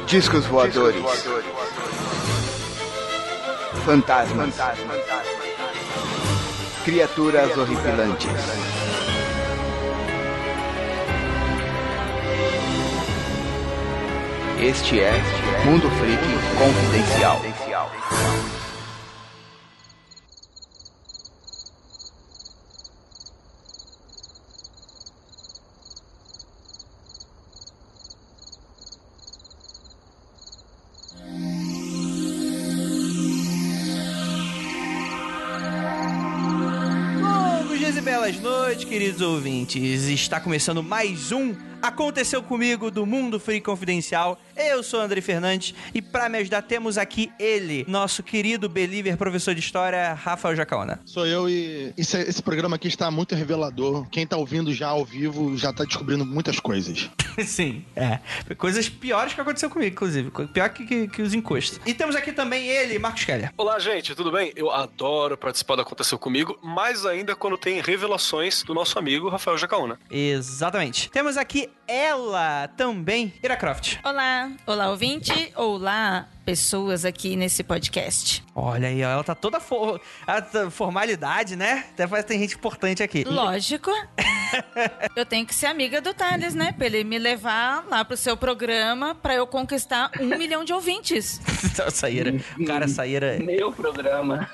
Discos voadores. Fantasmas. Criaturas horripilantes. Este é Mundo Freak Confidencial. Belas noites, queridos ouvintes. Está começando mais um Aconteceu Comigo do Mundo Freak Confidencial. Eu sou o André Fernandes e para me ajudar temos aqui ele, nosso querido believer, professor de história, Rafael Jacaona. Sou eu e esse programa aqui está muito revelador. Quem tá ouvindo já ao vivo já tá descobrindo muitas coisas. Sim, coisas piores que aconteceu comigo, inclusive. Pior que os encostos. E temos aqui também ele, Marcos Keller. Olá, gente, tudo bem? Eu adoro participar do Aconteceu Comigo, mais ainda quando tem revelações do nosso amigo Rafael Jacaona. Exatamente. Temos aqui ela também, Ira Croft. Olá ouvinte, olá pessoas aqui nesse podcast. Olha aí, ela tá toda formalidade, né? Até parece que tem gente importante aqui. Lógico. Eu tenho que ser amiga do Thales, né? Pra ele me levar lá pro seu programa pra eu conquistar 1 milhão de ouvintes. Saíra. O cara saíra. Meu programa.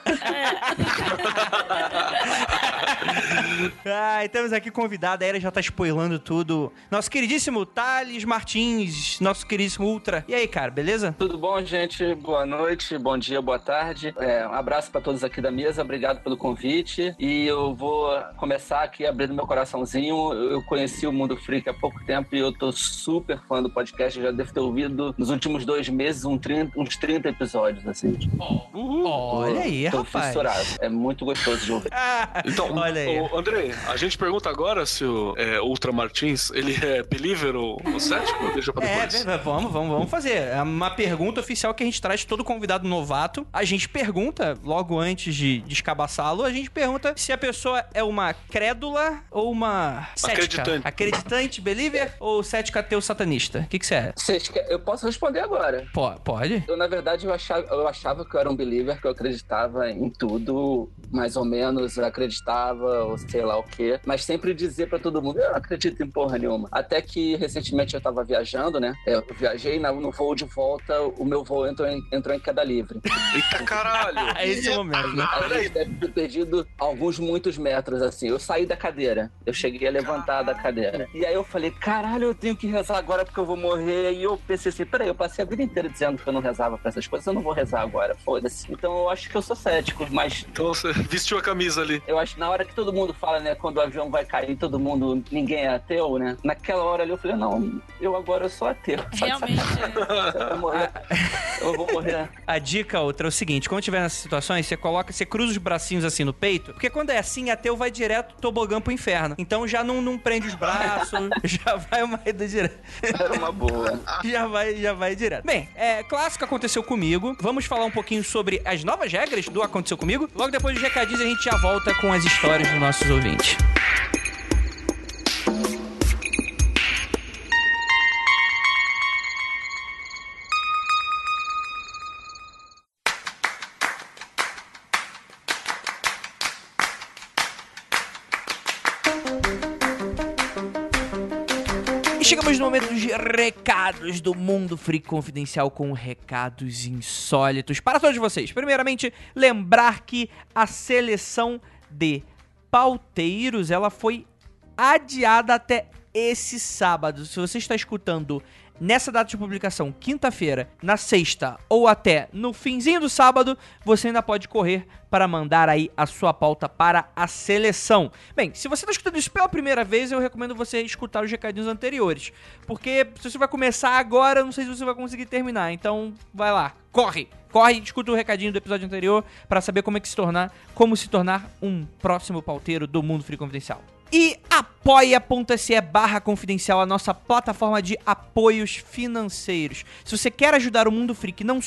E temos aqui convidada, a Ira já tá spoilando tudo. Nosso queridíssimo Thales Martins, nosso queridíssimo Ultra. E aí, cara, beleza? Tudo bom, gente? Boa noite, bom dia, boa tarde. Um abraço pra todos aqui da mesa, obrigado pelo convite. E eu vou começar aqui abrindo meu coraçãozinho. Eu conheci o Mundo Freak há pouco tempo e eu tô super fã do podcast. Eu já devo ter ouvido nos últimos 2 meses uns 30 episódios, assim. Olha aí, tô rapaz. fissurado. É muito gostoso de ouvir. Então, olha aí. André, a gente pergunta agora se o Ultra Martins, ele é believer ou cético? Deixa pra depois. Vamos fazer. É uma pergunta oficial que a gente traz todo convidado novato. A gente pergunta, logo antes de descabaçá-lo, a gente pergunta se a pessoa é uma crédula ou uma cética. Acreditante, believer ou cética ateu satanista? O que você é? Eu posso responder agora. Pode? Eu, na verdade, eu achava que eu era um believer, que eu acreditava em tudo, mais ou menos, eu acreditava, ou sei lá o quê. Mas sempre dizer pra todo mundo, eu não acredito em porra nenhuma. Até que, recentemente, eu tava viajando, né? Eu viajei, no voo de volta, o meu voo entrou em queda livre. Eita caralho! Esse é o momento, né? A gente deve ter perdido muitos metros, assim. Eu saí da cadeira. Eu cheguei a levantar da cadeira. E aí eu falei, caralho, eu tenho que rezar agora porque eu vou morrer. E eu pensei assim, peraí, eu passei a vida inteira dizendo que eu não rezava pra essas coisas, eu não vou rezar agora, foda-se. Então eu acho que eu sou cético, mas... Então você vestiu a camisa ali. Eu acho que na hora que todo mundo fala, né, quando o avião vai cair, ninguém é ateu, né? Naquela hora ali eu falei, não, eu sou ateu. Realmente. Eu vou morrer. A dica outra é o seguinte, quando tiver nessas situações, você cruza os bracinhos assim no peito, porque quando é assim, ateu vai direto tobogã pro inferno. Então já não prende os braços, já vai uma ida direto. Era uma boa. já vai direto. Bem, clássico Aconteceu Comigo. Vamos falar um pouquinho sobre as novas regras do Aconteceu Comigo. Logo depois dos recadinhos a gente já volta com as histórias dos nossos ouvintes. Chegamos no momento dos recados do Mundo Freak Confidencial com recados insólitos para todos vocês. Primeiramente, lembrar que a seleção de pauteiros, ela foi adiada até esse sábado. Se você está escutando nessa data de publicação, quinta-feira, na sexta ou até no finzinho do sábado, você ainda pode correr para mandar aí a sua pauta para a seleção. Bem, se você está escutando isso pela primeira vez, eu recomendo você escutar os recadinhos anteriores, porque se você vai começar agora, eu não sei se você vai conseguir terminar, então vai lá, corre e escuta o recadinho do episódio anterior para saber como se tornar um próximo pauteiro do Mundo Freak Confidencial. E apoia.se/confidencial, a nossa plataforma de apoios financeiros. Se você quer ajudar o Mundo Freak não só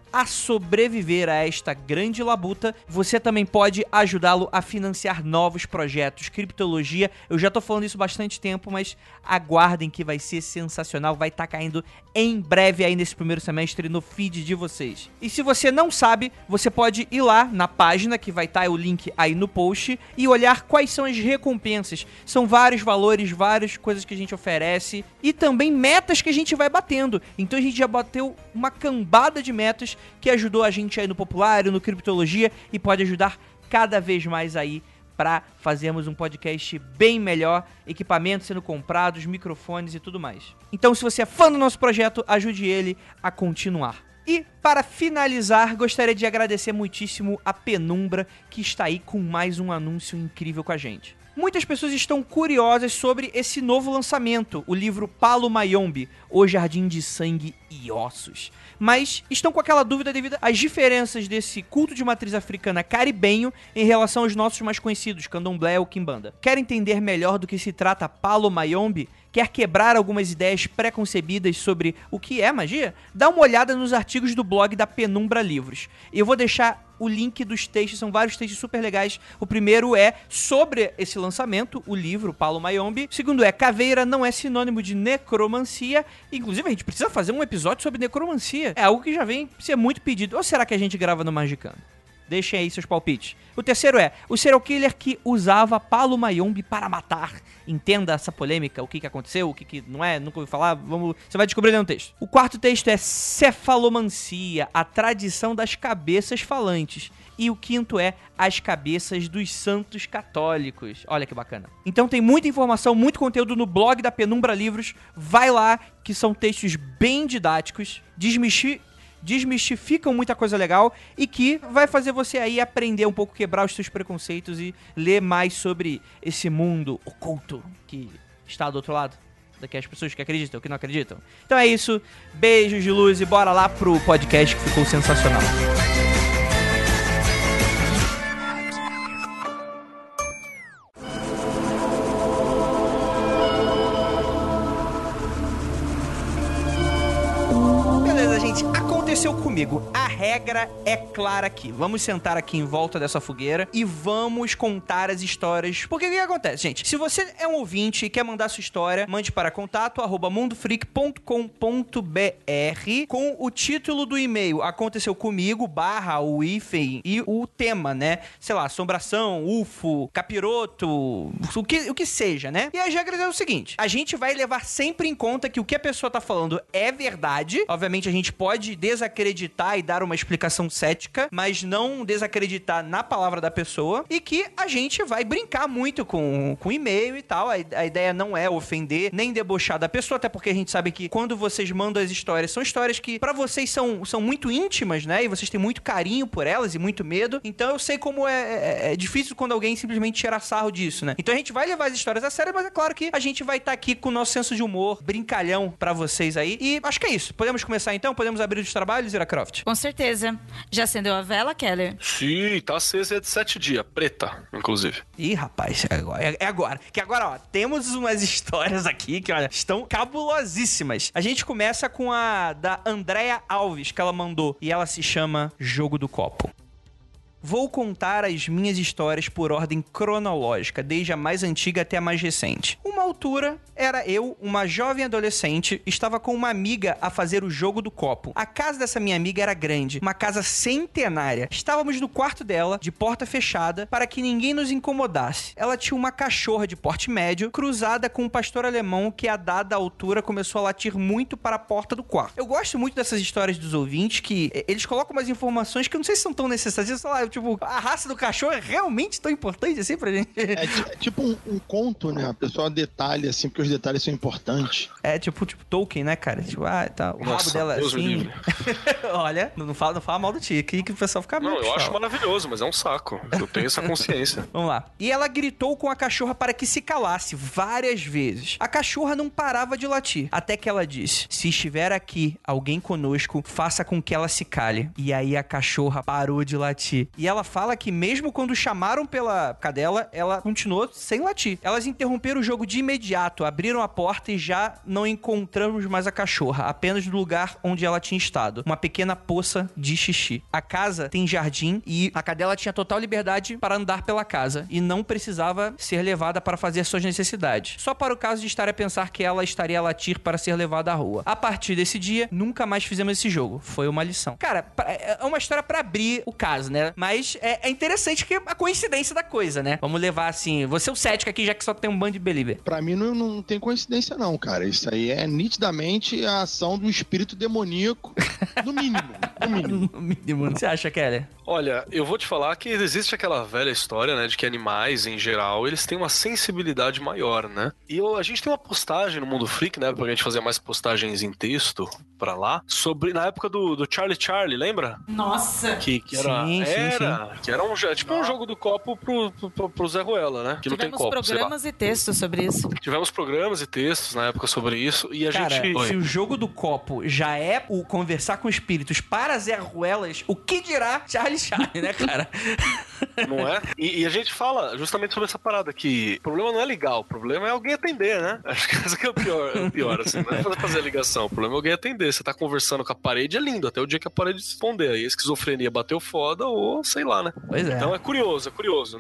a sobreviver a esta grande labuta, você também pode ajudá-lo a financiar novos projetos. Criptologia, eu já tô falando isso há bastante tempo, mas aguardem que vai ser sensacional, vai estar caindo em breve aí nesse primeiro semestre no feed de vocês. E se você não sabe, você pode ir lá na página, que vai estar o link aí no post, e olhar quais são as recompensas. São vários valores, várias coisas que a gente oferece e também metas que a gente vai batendo. Então a gente já bateu uma cambada de metas que ajudou a gente aí no Populário, no Criptologia e pode ajudar cada vez mais aí para fazermos um podcast bem melhor, equipamentos sendo comprados, microfones e tudo mais. Então, se você é fã do nosso projeto, ajude ele a continuar. E, para finalizar, gostaria de agradecer muitíssimo a Penumbra, que está aí com mais um anúncio incrível com a gente. Muitas pessoas estão curiosas sobre esse novo lançamento, o livro Palo Mayombe, O Jardim de Sangue e Ossos. Mas estão com aquela dúvida devido às diferenças desse culto de matriz africana caribenho em relação aos nossos mais conhecidos, Candomblé ou Quimbanda. Quer entender melhor do que se trata Palo Mayombe? Quer quebrar algumas ideias preconcebidas sobre o que é magia? Dá uma olhada nos artigos do blog da Penumbra Livros. Eu vou deixar o link dos textos, são vários textos super legais. O primeiro é sobre esse lançamento, o livro Palo Mayombe. O segundo é caveira não é sinônimo de necromancia. Inclusive, a gente precisa fazer um episódio sobre necromancia. É algo que já vem ser muito pedido. Ou será que a gente grava no Magicando? Deixem aí seus palpites. O terceiro é o serial killer que usava Palo Mayombe para matar. Entenda essa polêmica, o que aconteceu, o que não é, nunca ouvi falar, você vai descobrir no texto. O quarto texto é cefalomancia, a tradição das cabeças falantes. E o quinto é as cabeças dos santos católicos. Olha que bacana. Então tem muita informação, muito conteúdo no blog da Penumbra Livros. Vai lá, que são textos bem didáticos, desmistificam muita coisa legal e que vai fazer você aí aprender um pouco, quebrar os seus preconceitos e ler mais sobre esse mundo oculto que está do outro lado, daqui as pessoas que acreditam, que não acreditam. Então é isso, beijos de luz e bora lá pro podcast que ficou sensacional. Aconteceu comigo. A regra é clara aqui. Vamos sentar aqui em volta dessa fogueira e vamos contar as histórias. Porque o que acontece, gente? Se você é um ouvinte e quer mandar sua história, mande para contato@mundofreak.com.br com o título do e-mail aconteceu comigo, o hífen e o tema, né? Sei lá, assombração, UFO, capiroto, o que seja, né? E as regras é o seguinte, a gente vai levar sempre em conta que o que a pessoa tá falando é verdade. Obviamente a gente pode desacreditar e dar uma explicação cética, mas não desacreditar na palavra da pessoa, e que a gente vai brincar muito com e-mail e tal. A ideia não é ofender nem debochar da pessoa, até porque a gente sabe que quando vocês mandam as histórias, são histórias que pra vocês são muito íntimas, né? E vocês têm muito carinho por elas e muito medo. Então eu sei como é difícil quando alguém simplesmente tira sarro disso, né? Então a gente vai levar as histórias a sério, mas é claro que a gente vai estar aqui com o nosso senso de humor brincalhão pra vocês aí. E acho que é isso. Podemos começar então? Podemos abrir os trabalhos, Ira Croft? Com certeza. Já acendeu a vela, Keller? Sim, tá acesa, é de 7 dias. Preta, inclusive. Ih, rapaz, é agora. Que agora, ó, temos umas histórias aqui que, olha, estão cabulosíssimas. A gente começa com a da Andréa Alves, que ela mandou. E ela se chama Jogo do Copo. Vou contar as minhas histórias por ordem cronológica, desde a mais antiga até a mais recente. Uma altura, era eu, uma jovem adolescente, estava com uma amiga a fazer o jogo do copo. A casa dessa minha amiga era grande, uma casa centenária. Estávamos no quarto dela, de porta fechada, para que ninguém nos incomodasse. Ela tinha uma cachorra de porte médio, cruzada com um pastor alemão que, a dada altura, começou a latir muito para a porta do quarto. Eu gosto muito dessas histórias dos ouvintes, que eles colocam umas informações que eu não sei se são tão necessárias, sei lá, tipo, a raça do cachorro é realmente tão importante assim pra gente? É tipo um conto, né? A pessoa detalha, assim, porque os detalhes são importantes. É tipo Tolkien, né, cara? Tipo, tá, o rabo dela é assim. Olha, não fala mal do tio, que o pessoal fica mal. Não, eu acho maravilhoso, mas é um saco. Eu tenho essa consciência. Vamos lá. E ela gritou com a cachorra para que se calasse várias vezes. A cachorra não parava de latir, até que ela disse: se estiver aqui alguém conosco, faça com que ela se cale. E aí a cachorra parou de latir. E ela fala que mesmo quando chamaram pela cadela, ela continuou sem latir. Elas interromperam o jogo de imediato, abriram a porta e já não encontramos mais a cachorra, apenas no lugar onde ela tinha estado, uma pequena poça de xixi. A casa tem jardim e a cadela tinha total liberdade para andar pela casa e não precisava ser levada para fazer suas necessidades, só para o caso de estar a pensar que ela estaria a latir para ser levada à rua. A partir desse dia, nunca mais fizemos esse jogo. Foi uma lição. Cara, é uma história pra abrir o caso, né? Mas é interessante que a coincidência da coisa, né? Vamos levar assim, você é o cético aqui, já que só tem um bando de believer. Pra mim não tem coincidência não, cara. Isso aí é nitidamente a ação do espírito demoníaco, no mínimo. No mínimo. Você acha, Keller? Olha, eu vou te falar que existe aquela velha história, né, de que animais, em geral, eles têm uma sensibilidade maior, né? E a gente tem uma postagem no Mundo Freak, né, porque a gente fazia mais postagens em texto pra lá, sobre, na época do Charlie, lembra? Nossa! Que era, sim. que era um jogo do copo pro Zé Ruela, né? Que Tivemos não tem copo, programas e textos sobre isso. Tivemos programas e textos na época sobre isso, e a Cara, gente... se o jogo do copo já é o conversar com espíritos para Zé Ruelas, o que dirá Charlie, né, cara? Não é? E a gente fala justamente sobre essa parada, que o problema não é ligar, o problema é alguém atender, né? Acho que esse que é o pior, assim, não é fazer a ligação, o problema é alguém atender. Você tá conversando com a parede, é lindo, até o dia que a parede responder. Aí a esquizofrenia bateu foda, ou sei lá, né? Pois é. Então é curioso.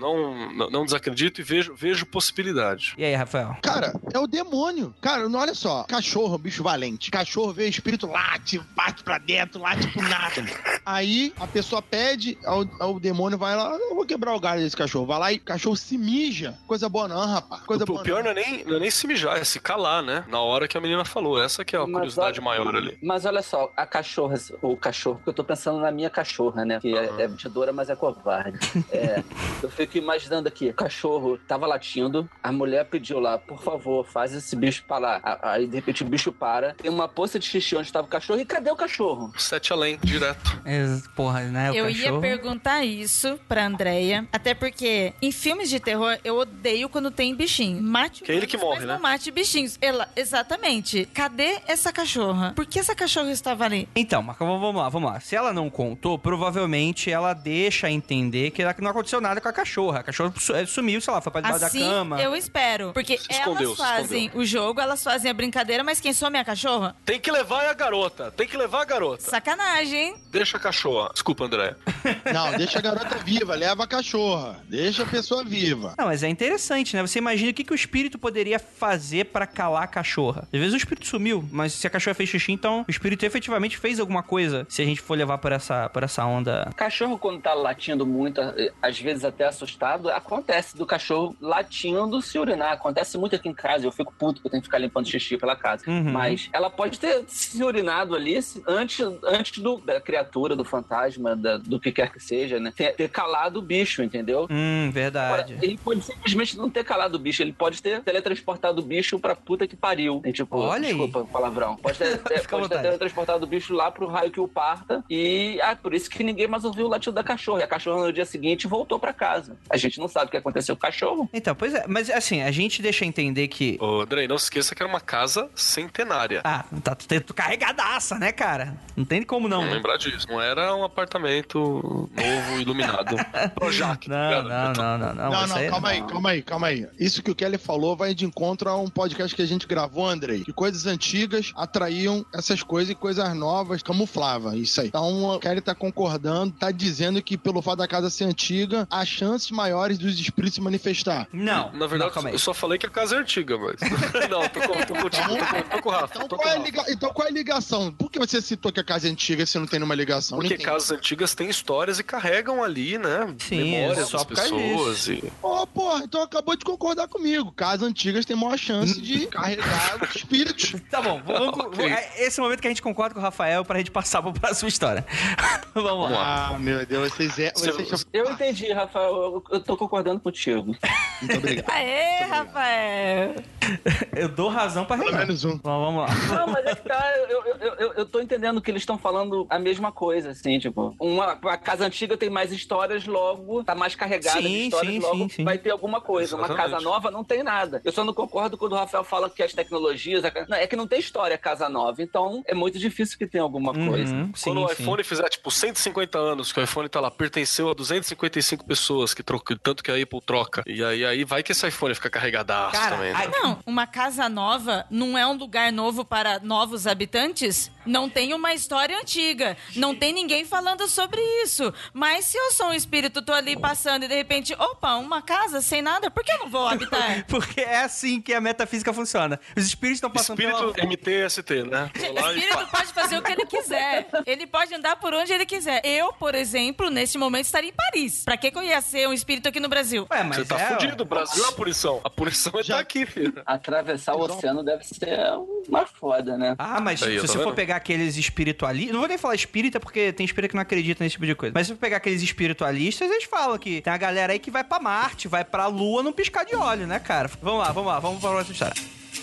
Não desacredito e vejo possibilidade. E aí, Rafael? Cara, é o demônio. Cara, olha só. Cachorro, bicho valente. Cachorro vê espírito, late, bate pra dentro, late pro nada. Aí a pessoa pede, o demônio vai lá, eu vou quebrar o galho desse cachorro. Vai lá e o cachorro se mija. Coisa boa não, rapaz. O pior não é nem se mijar, é se calar, né? Na hora que a menina falou. Essa que é a curiosidade maior ali. Mas olha só, o cachorro, porque eu tô pensando na minha cachorra, né? Que é mentidora, mas é covarde. Eu fico imaginando aqui, o cachorro tava latindo, a mulher pediu lá, por favor, faz esse bicho parar. Aí, de repente, o bicho para, tem uma poça de xixi onde tava o cachorro, e cadê o cachorro? 7 além, direto. Porra, né? Eu ia perguntar isso pra Andréia, até porque em filmes de terror eu odeio quando tem bichinho. Mate que é ele que morre, né? Não mate bichinhos. Exatamente. Cadê essa cachorra? Por que essa cachorra estava ali? Então, mas vamos lá. Se ela não contou, provavelmente ela deixa entender que não aconteceu nada com a cachorra. A cachorra sumiu, sei lá, foi pra debaixo da cama. Eu espero. Porque elas fazem o jogo, elas fazem a brincadeira, mas quem some é a cachorra? Tem que levar a garota. Sacanagem, hein? Deixa a cachorra. Desculpa, André. Não, deixa a garota viva, leva a cachorra. Deixa a pessoa viva. Não, mas é interessante, né? Você imagina o que o espírito poderia fazer pra calar a cachorra. Às vezes o espírito sumiu, mas se a cachorra fez xixi, então o espírito efetivamente fez alguma coisa, se a gente for levar por essa onda. Cachorro, quando tá latindo muito, às vezes até assustado, acontece do cachorro latindo se urinar. Acontece muito aqui em casa, eu fico puto que eu tenho que ficar limpando xixi pela casa. Uhum. Mas ela pode ter se urinado ali antes da criatura, do fantasma, do que quer que seja, né? Ter calado o bicho, entendeu? Verdade. Agora, ele pode simplesmente não ter calado o bicho, ele pode ter teletransportado o bicho pra puta que pariu. Tem, tipo, olha desculpa o palavrão. Pode ter teletransportado o bicho lá pro raio que o parta e por isso que ninguém mais ouviu o latido da cachorra. E a cachorra no dia seguinte voltou pra casa. A gente não sabe o que aconteceu com o cachorro. Então, pois é. Mas assim, a gente deixa entender que... Ô, Andrei, não se esqueça que era uma casa centenária. Tá carregadaça, né, cara? Não tem como não. Não lembrar disso. Não era um apartamento novo, iluminado. Projac. Não, calma aí. Isso que o Kelly falou vai de encontro a um podcast que a gente gravou, Andrei. Que coisas antigas atraíam essas coisas e coisas novas camuflava isso aí. Então, o Kelly tá concordando, tá dizendo que pelo fato da casa ser antiga, há chances maiores dos espíritos se manifestar. Não. Na verdade, eu só falei que a casa é antiga, mas... Não, tô com o Rafa. Então qual é a ligação? Por que você citou que a casa é antiga se não tem nenhuma ligação? Porque casas antigas têm histórias e carregam ali, né? Sim, memórias só das pessoas. Porra, então acabou de concordar comigo. Casas antigas têm maior chance de carregar espíritos. Tá bom, esse é o momento que a gente concorda com o Rafael pra gente passar pra próxima história. Vamos lá. Ah, meu Deus, Eu entendi, Rafael. Eu tô concordando contigo. Muito obrigado. Aê, Rafael! Eu dou razão pra Pelo menos um. Vamos lá. Não, mas é que tá, eu tô entendendo que eles estão falando a mesma coisa, assim, tipo, uma casa antiga tem mais histórias, logo tá mais carregada de histórias, logo sim. vai ter alguma coisa. Exatamente. Uma casa nova não tem nada. Eu só não concordo quando o Rafael fala que as tecnologias... É que não tem história casa nova, então é muito difícil que tenha alguma coisa. Quando o iPhone fizer, tipo, 150 anos, que o iPhone tá lá, pertenceu a 255 pessoas, tanto que a Apple troca. E aí vai que esse iPhone fica carregadaço também. Né? Não, uma casa nova não é um lugar novo para novos habitantes? Não tem uma história antiga. Não tem ninguém falando sobre isso. Mas se eu sou um espírito, tô ali passando e de repente, opa, uma casa sem nada, por que eu não vou habitar? Porque é assim que a metafísica funciona. Os espíritos estão passando Espírito MTST, né? O espírito pode fazer o que ele quiser. Ele pode andar por onde ele quiser. Eu, por exemplo, nesse momento estaria em Paris. Pra que eu ia ser um espírito aqui no Brasil? Ué, mas Você tá fudido, o Brasil é a punição. A punição é estar aqui, filho. Atravessar o oceano deve ser uma foda, né? Ah, mas Aí, se você for pegar aqueles espiritualistas... Não vou nem falar espírita, porque tem espírita que não acredita nesse tipo de coisa. Mas se você pegar aqueles espiritualistas, eles falam que tem a galera aí que vai pra Marte, vai pra Lua num piscar de olho, né, cara? Vamos lá, vamos pra próxima história.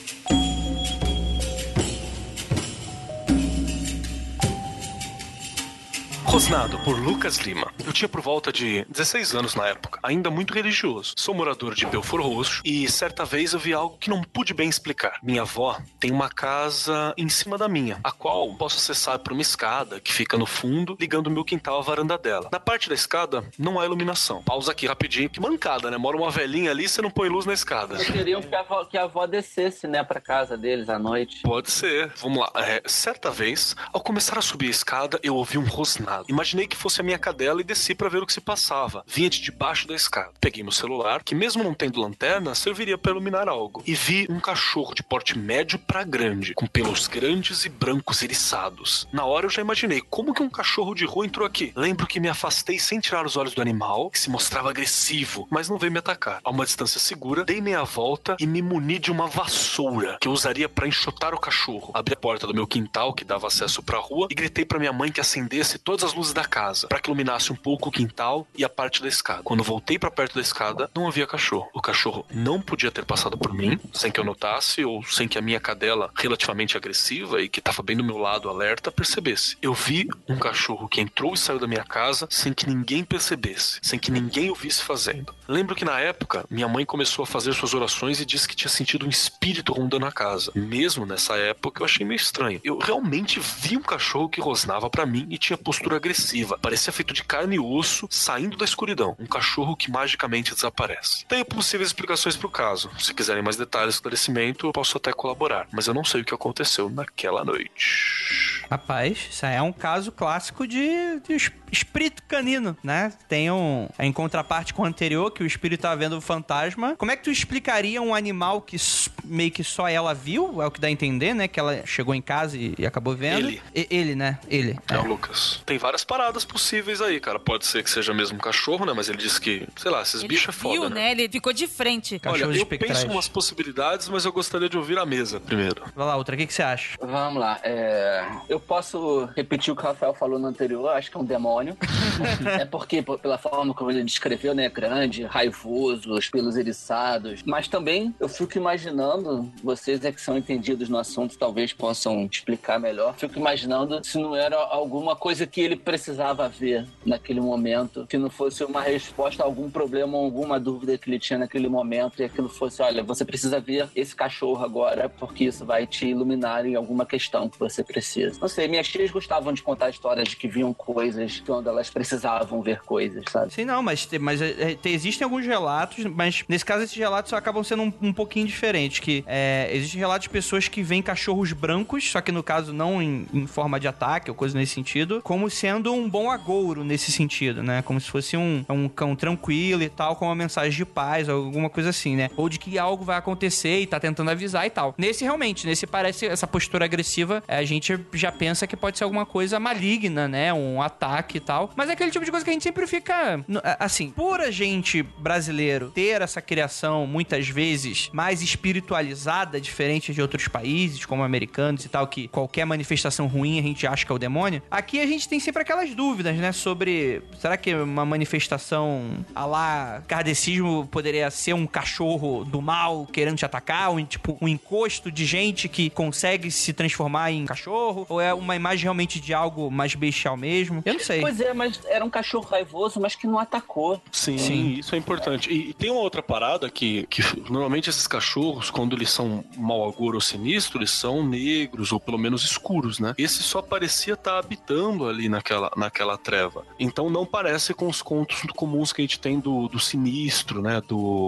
Rosnado, por Lucas Lima. Eu tinha por volta de 16 anos na época, ainda muito religioso. Sou morador de Belfort Roxo e certa vez eu vi algo que não pude bem explicar. Minha avó tem uma casa em cima da minha, a qual posso acessar por uma escada que fica no fundo, ligando o meu quintal à varanda dela. Na parte da escada, não há iluminação. Pausa aqui rapidinho, que mancada, né? Mora uma velhinha ali e você não põe luz na escada. Eles queriam que a avó descesse, né, pra casa deles à noite. Pode ser. Vamos lá. Certa vez, ao começar a subir a escada, eu ouvi um rosnado. Imaginei que fosse a minha cadela e desci pra ver o que se passava. Vinha de debaixo da escada. Peguei meu celular, que mesmo não tendo lanterna, serviria pra iluminar algo. E vi um cachorro de porte médio pra grande, com pelos grandes e brancos eriçados. Na hora eu já imaginei, como que um cachorro de rua entrou aqui? Lembro que me afastei sem tirar os olhos do animal, que se mostrava agressivo, mas não veio me atacar. A uma distância segura, dei meia volta e me muni de uma vassoura, que eu usaria pra enxotar o cachorro. Abri a porta do meu quintal, que dava acesso pra rua, e gritei pra minha mãe que acendesse todas as luzes da casa, para que iluminasse um pouco o quintal e a parte da escada. Quando voltei para perto da escada, não havia cachorro. O cachorro não podia ter passado por mim, sem que eu notasse, ou sem que a minha cadela, relativamente agressiva e que estava bem do meu lado alerta, percebesse. Eu vi um cachorro que entrou e saiu da minha casa sem que ninguém percebesse, sem que ninguém o visse fazendo. Lembro que na época, minha mãe começou a fazer suas orações e disse que tinha sentido um espírito rondando a casa. Mesmo nessa época, eu achei meio estranho. Eu realmente vi um cachorro que rosnava para mim e tinha postura agressiva. Parecia feito de carne e osso, saindo da escuridão. Um cachorro que magicamente desaparece. Tenho possíveis explicações pro caso. Se quiserem mais detalhes e esclarecimento, eu posso até colaborar. Mas eu não sei o que aconteceu naquela noite. Rapaz, isso aí é um caso clássico de espírito canino, né? Tem em contraparte com o anterior, que o espírito tava vendo o fantasma. Como é que tu explicaria um animal que meio que só ela viu? É o que dá a entender, né? Que ela chegou em casa e acabou vendo. Ele, né? Ele. É o Lucas. Tem várias paradas possíveis aí, cara. Pode ser que seja mesmo um cachorro, né? Mas ele disse que, sei lá, esses bichos é foda, viu, né? Ele ficou de frente. Olha, eu penso em umas possibilidades, mas eu gostaria de ouvir a mesa primeiro. Vai lá, outra. O que você acha? Vamos lá. Eu posso repetir o que o Rafael falou no anterior. Acho que é um demônio. É porque, pela forma como ele descreveu, né? Grande, raivoso, os pelos eriçados. Mas também eu fico imaginando, vocês que são entendidos no assunto, talvez possam explicar melhor. Fico imaginando se não era alguma coisa que ele precisava ver naquele momento, que não fosse uma resposta a algum problema ou alguma dúvida que ele tinha naquele momento, e aquilo fosse, olha, você precisa ver esse cachorro agora, porque isso vai te iluminar em alguma questão que você precisa. Não sei, minhas tias gostavam de contar histórias de que viam coisas quando elas precisavam ver coisas, sabe? Sim, não, mas existem alguns relatos, mas nesse caso esses relatos acabam sendo um pouquinho diferentes, que existem relatos de pessoas que veem cachorros brancos, só que no caso não em forma de ataque ou coisa nesse sentido, como sendo um bom agouro nesse sentido, né? Como se fosse um cão tranquilo e tal, com uma mensagem de paz ou alguma coisa assim, né? Ou de que algo vai acontecer e tá tentando avisar e tal. Nesse parece essa postura agressiva, a gente já pensa que pode ser alguma coisa maligna, né? Um ataque e tal. Mas é aquele tipo de coisa que a gente sempre fica... Assim, por a gente brasileiro ter essa criação, muitas vezes, mais espiritualizada, diferente de outros países, como americanos e tal, que qualquer manifestação ruim a gente acha que é o demônio, aqui a gente tem sempre aquelas dúvidas, né? Sobre, será que uma manifestação à lá kardecismo poderia ser um cachorro do mal querendo te atacar? Tipo, um encosto de gente que consegue se transformar em cachorro? Ou é uma imagem realmente de algo mais bestial mesmo? Eu não sei. Pois é, mas era um cachorro raivoso, mas que não atacou. Sim, isso é importante. E tem uma outra parada que normalmente esses cachorros, quando eles são mau agouro ou sinistro, eles são negros ou pelo menos escuros, né? Esse só parecia estar habitando ali naquela treva. Então não parece com os contos comuns que a gente tem do sinistro, né?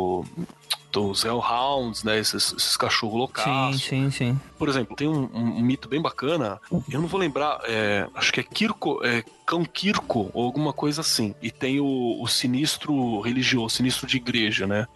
Dos Hellhounds, né? Esses cachorros locais. Sim. Por exemplo, tem um mito bem bacana, eu não vou lembrar, acho que é Cão Kirko, ou alguma coisa assim. E tem o sinistro religioso, sinistro de igreja, né?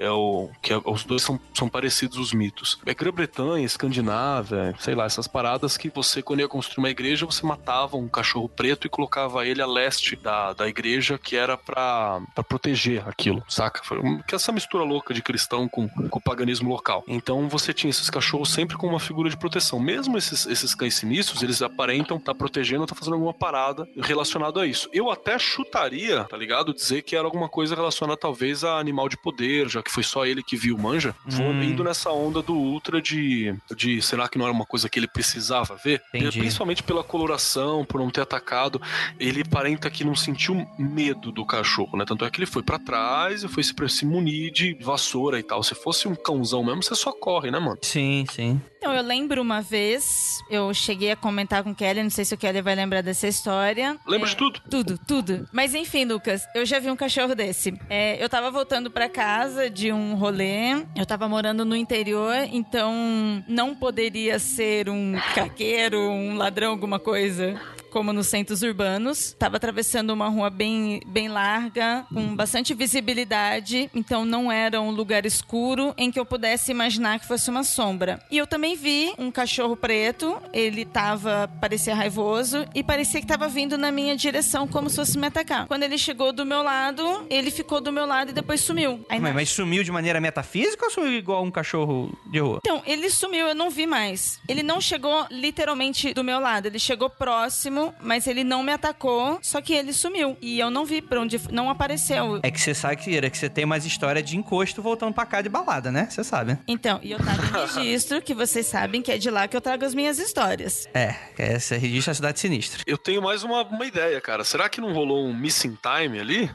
Os dois são parecidos os mitos. É Grã-Bretanha, Escandinávia, sei lá, essas paradas que você, quando ia construir uma igreja, você matava um cachorro preto e colocava ele a leste da igreja, que era pra proteger aquilo, saca? Que essa mistura louca de cristão com o paganismo local. Então você tinha esses cachorros sempre com uma figura de proteção. Mesmo esses cães sinistros, eles aparentam estar protegendo ou estar fazendo alguma parada relacionada a isso. Eu até chutaria, tá ligado? Dizer que era alguma coisa relacionada talvez a animal de poder, já que foi só ele que viu, manja. Indo nessa onda do Ultra de será que não era uma coisa que ele precisava ver? Entendi. Principalmente pela coloração, por não ter atacado. Ele aparenta que não sentiu medo do cachorro, né? Tanto é que ele foi pra trás e foi se munir de vassoura e tal. Se fosse um cãozão mesmo, você só corre, né, mano? Sim. Então, eu lembro uma vez, eu cheguei a comentar com o Kelly, não sei se o Kelly vai lembrar dessa história. Lembra de tudo? Tudo. Mas enfim, Lucas, eu já vi um cachorro desse. Eu tava voltando pra casa de um rolê, eu tava morando no interior, então não poderia ser um caqueiro, um ladrão, alguma coisa como nos centros urbanos. Tava atravessando uma rua bem larga, com bastante visibilidade, então não era um lugar escuro em que eu pudesse imaginar que fosse uma sombra. E eu também vi um cachorro preto, ele parecia raivoso e parecia que tava vindo na minha direção como se fosse me atacar. Quando ele chegou do meu lado, ele ficou do meu lado e depois sumiu. Mas sumiu de maneira metafísica ou sumiu igual um cachorro de rua? Então, ele sumiu, eu não vi mais. Ele não chegou literalmente do meu lado, ele chegou próximo, mas ele não me atacou, só que ele sumiu. E eu não vi pra onde, não apareceu. É que você sabe, Kira, que você tem mais história de encosto voltando pra cá de balada, né? Você sabe. Então, e eu tava em registro, que vocês sabem que é de lá que eu trago as minhas histórias. Esse registro é a Cidade Sinistra. Eu tenho mais uma ideia, cara. Será que não rolou um missing time ali?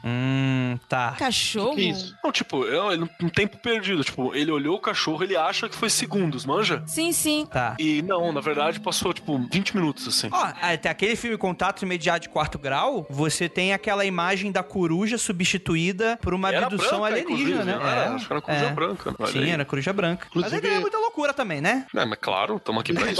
Tá. Cachorro? Que isso? Não, tipo, um tempo perdido. Tipo, ele olhou o cachorro, ele acha que foi segundos, manja? Sim. Tá. E não, na verdade, passou, tipo, 20 minutos, assim. Até aquele filme Contato Imediato de Quarto Grau, você tem aquela imagem da coruja substituída por uma abdução branca, alienígena, né? Acho que era coruja branca. Olha Sim, aí. era coruja branca. Mas Inclusive- aí é muita loucura também, né? Mas claro, estamos aqui pra isso.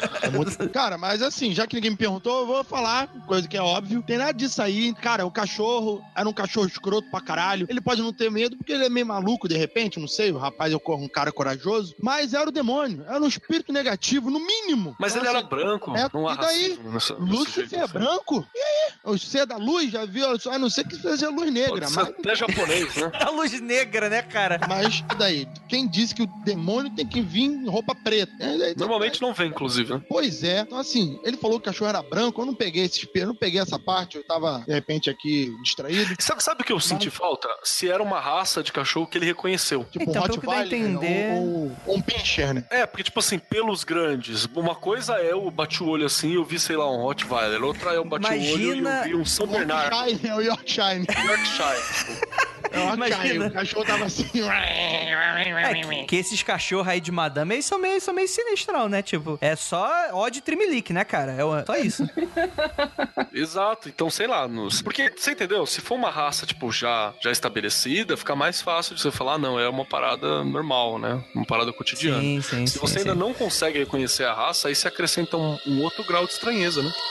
Cara, mas assim, já que ninguém me perguntou, eu vou falar, coisa que é óbvio. Tem nada disso aí. Cara, o cachorro era um cachorro escroto pra caralho. Ele pode não ter medo porque ele é meio maluco, de repente, não sei. O rapaz é um cara corajoso. Mas era o demônio. Era um espírito negativo, no mínimo. Mas Então, ele era assim, branco, não há e daí? racismo nesse Lúcifer jeito, é assim. branco? E aí? O ser da luz, já viu? A não ser que seja luz negra. Pode ser até japonês, né? A luz negra, né, cara? Mas e daí? Quem disse que o demônio tem que vir em roupa preta? Normalmente não vem, inclusive, né? Pois é. Então, assim, ele falou que o cachorro era branco. Eu não peguei esse espelho, não peguei essa parte. Eu tava, de repente, aqui distraído. Sabe o que eu senti falta? Se era uma raça de cachorro que ele reconheceu. Tipo Então, um pelo que dá a Rottweiler entender- ou um Pinscher, né? Porque, tipo assim, pelos grandes. Uma coisa é o bate-olho assim, eu vi, sei lá, um Rottweiler. Outra é o bate-olho Imagina- e eu vi um São Bernardo. Yorkshire, é o Yorkshire. Yorkshire. É o Yorkshire. Imagina. O cachorro tava assim. Que esses cachorros aí de madame, eles são meio sinistrão, né? Tipo, é só ódio trimelique, né, cara? Só isso. Exato. Então, sei lá. Porque, você entendeu? Se for uma raça, tipo, já estabelecida, fica mais fácil de você falar, não, é uma parada normal, né? Uma parada cotidiana. Sim, Se você ainda não consegue reconhecer a raça, aí você acrescenta um outro grau de estranheza, né?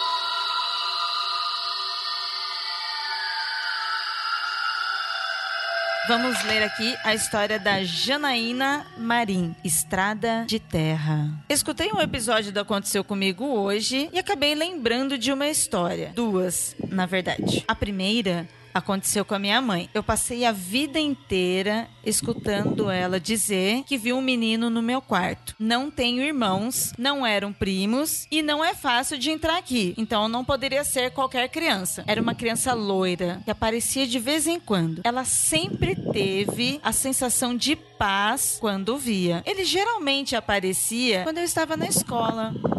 Vamos ler aqui a história da Janaína Marim, Estrada de Terra. Escutei um episódio do Aconteceu Comigo hoje e acabei lembrando de uma história. Duas, na verdade. A primeira aconteceu com a minha mãe. Eu passei a vida inteira escutando ela dizer que viu um menino no meu quarto. Não tenho irmãos, não eram primos e não é fácil de entrar aqui. Então não poderia ser qualquer criança. Era uma criança loira que aparecia de vez em quando. Ela sempre teve a sensação de paz quando via. Ele geralmente aparecia quando eu estava na escola.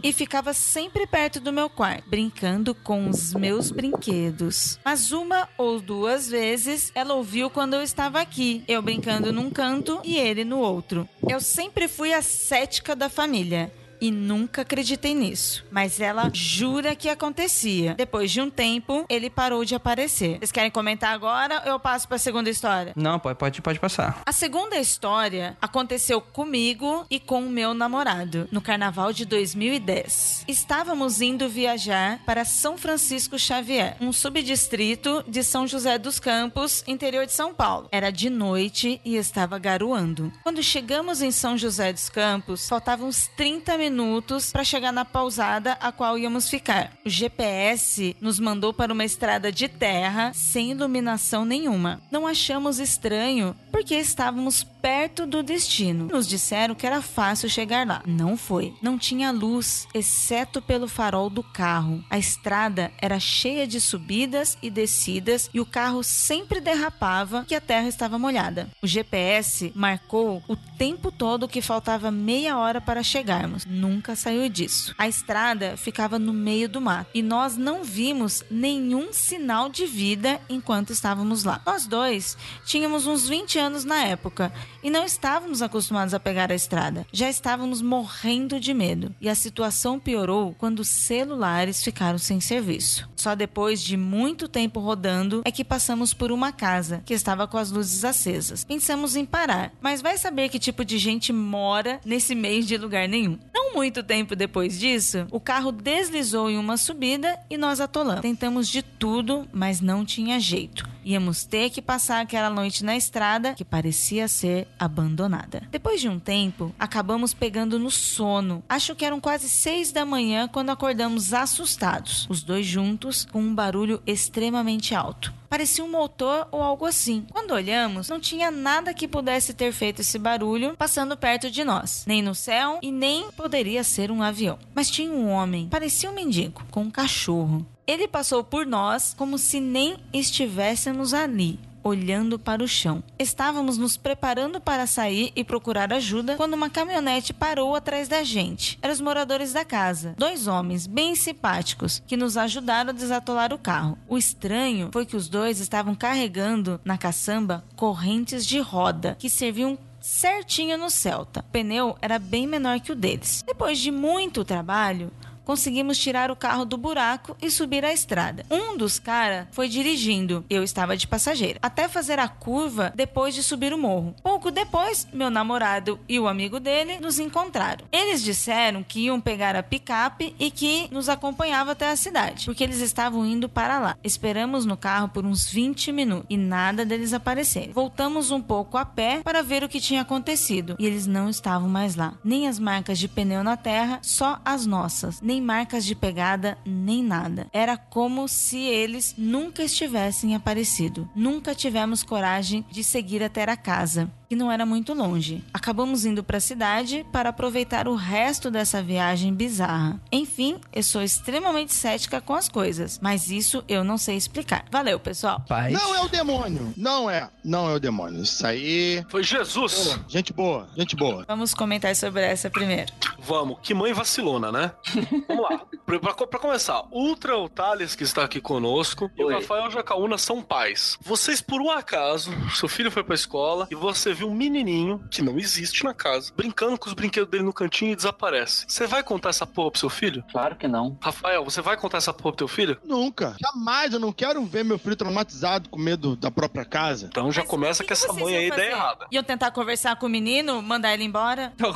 e ficava sempre perto do meu quarto, brincando com os meus brinquedos. Mas uma ou duas vezes ela ouviu quando eu estava aqui, eu brincando num canto e ele no outro. Eu sempre fui a cética da família e nunca acreditei nisso. Mas ela jura que acontecia. Depois de um tempo, ele parou de aparecer. Vocês querem comentar agora ou eu passo para a segunda história? Não, pode passar. A segunda história aconteceu comigo e com o meu namorado, no carnaval de 2010. Estávamos indo viajar para São Francisco Xavier, um subdistrito de São José dos Campos, interior de São Paulo. Era de noite e estava garoando. Quando chegamos em São José dos Campos, faltavam uns 30 minutos para chegar na pousada a qual íamos ficar. O GPS nos mandou para uma estrada de terra sem iluminação nenhuma. Não achamos estranho porque estávamos perto do destino. Nos disseram que era fácil chegar lá. Não foi. Não tinha luz, exceto pelo farol do carro. A estrada era cheia de subidas e descidas e o carro sempre derrapava que a terra estava molhada. O GPS marcou o tempo todo que faltava meia hora para chegarmos. Nunca saiu disso. A estrada ficava no meio do mato e nós não vimos nenhum sinal de vida enquanto estávamos lá. Nós dois tínhamos uns 20 anos na época e não estávamos acostumados a pegar a estrada. Já estávamos morrendo de medo e a situação piorou quando os celulares ficaram sem serviço. Só depois de muito tempo rodando é que passamos por uma casa que estava com as luzes acesas. Pensamos em parar, mas vai saber que tipo de gente mora nesse meio de lugar nenhum. Não muito tempo depois disso, o carro deslizou em uma subida e nós atolamos. Tentamos de tudo, mas não tinha jeito. Íamos ter que passar aquela noite na estrada que parecia ser abandonada. Depois de um tempo, acabamos pegando no sono. Acho que eram quase 6 da manhã quando acordamos assustados, os dois juntos, com um barulho extremamente alto. Parecia um motor ou algo assim. Quando olhamos, não tinha nada que pudesse ter feito esse barulho passando perto de nós. Nem no céu e nem poderia ser um avião. Mas tinha um homem, parecia um mendigo, com um cachorro. Ele passou por nós como se nem estivéssemos ali, olhando para o chão. Estávamos nos preparando para sair e procurar ajuda quando uma caminhonete parou atrás da gente. Eram os moradores da casa, 2 homens bem simpáticos que nos ajudaram a desatolar o carro. O estranho foi que os dois estavam carregando na caçamba correntes de roda que serviam certinho no Celta. O pneu era bem menor que o deles. Depois de muito trabalho, conseguimos tirar o carro do buraco e subir a estrada. Um dos caras foi dirigindo, eu estava de passageira, até fazer a curva depois de subir o morro. Pouco depois, meu namorado e o amigo dele nos encontraram. Eles disseram que iam pegar a picape e que nos acompanhava até a cidade, porque eles estavam indo para lá. Esperamos no carro por uns 20 minutos e nada deles aparecerem. Voltamos um pouco a pé para ver o que tinha acontecido e eles não estavam mais lá. Nem as marcas de pneu na terra, só as nossas. Nem marcas de pegada, nem nada. Era como se eles nunca estivessem aparecido. Nunca tivemos coragem de seguir até a casa, que não era muito longe. Acabamos indo para a cidade para aproveitar o resto dessa viagem bizarra. Enfim, eu sou extremamente cética com as coisas, mas isso eu não sei explicar. Valeu, pessoal. Paz. Não é o demônio. Não é o demônio. Isso aí... Foi Jesus. Gente boa, gente boa. Vamos comentar sobre essa primeiro. Vamos, que mãe vacilona, né? Vamos lá. Pra começar, Ultra, o Thales, que está aqui conosco, e o Rafael Jacaúna são pais. Vocês, por um acaso, seu filho foi pra escola e você viu um menininho, que não existe na casa, brincando com os brinquedos dele no cantinho e desaparece. Você vai contar essa porra pro seu filho? Claro que não. Rafael, você vai contar essa porra pro teu filho? Nunca. Jamais. Eu não quero ver meu filho traumatizado com medo da própria casa. Então já Mas começa o que essa vocês mãe iam aí fazer? ideia errada. Iam tentar conversar com o menino, mandar ele embora? Então,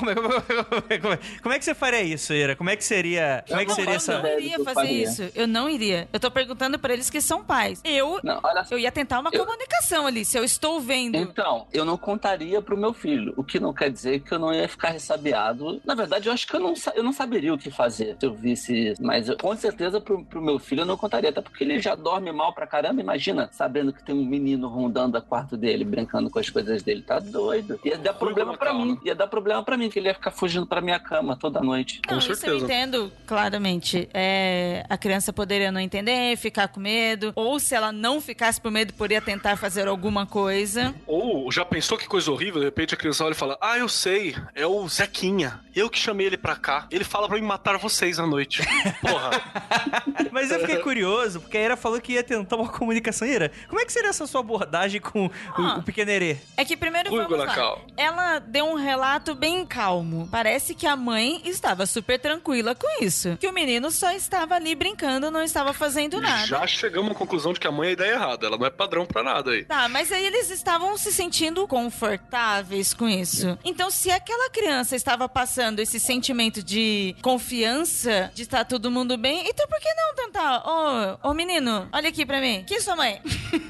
como é que você faria isso, Ira? Como é que seria essa... Eu não iria fazer isso. Eu não iria. Eu tô perguntando pra eles que são pais. Não, olha só. Eu ia tentar uma comunicação ali, se eu estou vendo. Então, eu não contaria pro meu filho, o que não quer dizer que eu não ia ficar ressabiado. Na verdade, eu acho que eu não saberia o que fazer se eu visse isso. Mas com certeza pro meu filho eu não contaria, até porque ele já dorme mal pra caramba. Imagina, sabendo que tem um menino rondando a quarto dele, brincando com as coisas dele. Tá doido. Ia dar problema pra mim. Ia dar problema pra mim, que ele ia ficar fugindo pra minha cama toda noite. Não, Com isso eu certeza. entendo claramente. seguinte, a criança poderia não entender, ficar com medo, ou se ela não ficasse por medo, poderia tentar fazer alguma coisa. Ou já pensou que coisa horrível, de repente a criança olha e fala, eu sei, é o Zequinha, eu que chamei ele pra cá, ele fala pra me matar vocês à noite. Porra. Mas eu fiquei curioso, porque a Ira falou que ia tentar uma comunicação. Ira, como é que seria essa sua abordagem com o pequenerê? É que primeiro vamos lá. Ela deu um relato bem calmo. Parece que a mãe estava super tranquila com isso. Que o menino só estava ali brincando, não estava fazendo nada. Já chegamos à conclusão de que a mãe é a ideia errada. Ela não é padrão pra nada aí. Tá, mas aí eles estavam se sentindo confortáveis com isso. Então, se aquela criança estava passando esse sentimento de confiança, de estar todo mundo bem, então por que não tentar? Ô menino, olha aqui pra mim. Quem é sua mãe?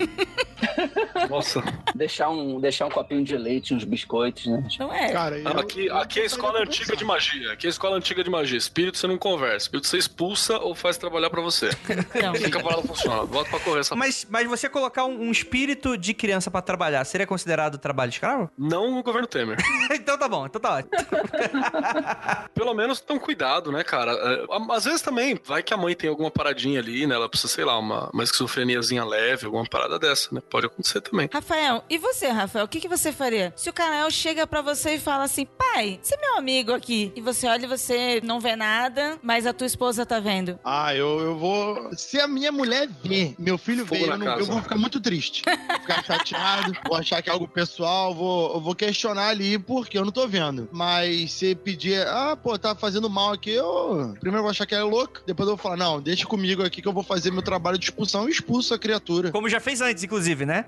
Nossa. Deixar um copinho de leite, uns biscoitos, né? Não é? Cara, Aqui é a escola antiga de magia. Aqui é a escola antiga de magia. Espírito você não conversa. Espírito você expulsa ou faz trabalhar pra você. Então. Assim que a parada funciona. Volta pra correr essa. Mas você colocar um espírito de criança pra trabalhar, seria considerado trabalho escravo? Não no governo Temer. Então tá bom, então tá ótimo. Pelo menos tão cuidado, né, cara? Às vezes também, vai que a mãe tem alguma paradinha ali, né? Ela precisa, sei lá, uma esquizofreniazinha leve, alguma parada dessa, né? Pode acontecer também. Rafael, e você, Rafael? O que você faria? Se o Canael chega pra você e fala assim, pai, você é meu amigo aqui. E você olha e você não vê nada, mas a tua esposa tá vendo. Eu vou... Se a minha mulher ver, meu filho ver, eu vou ficar muito triste. Ficar chateado, vou achar que é algo pessoal, eu vou questionar ali, porque eu não tô vendo. Mas se pedir, tá fazendo mal aqui, primeiro eu vou achar que é louco, depois eu vou falar, não, deixa comigo aqui que eu vou fazer meu trabalho de expulsão e expulso a criatura. Como já fez antes, inclusive, né?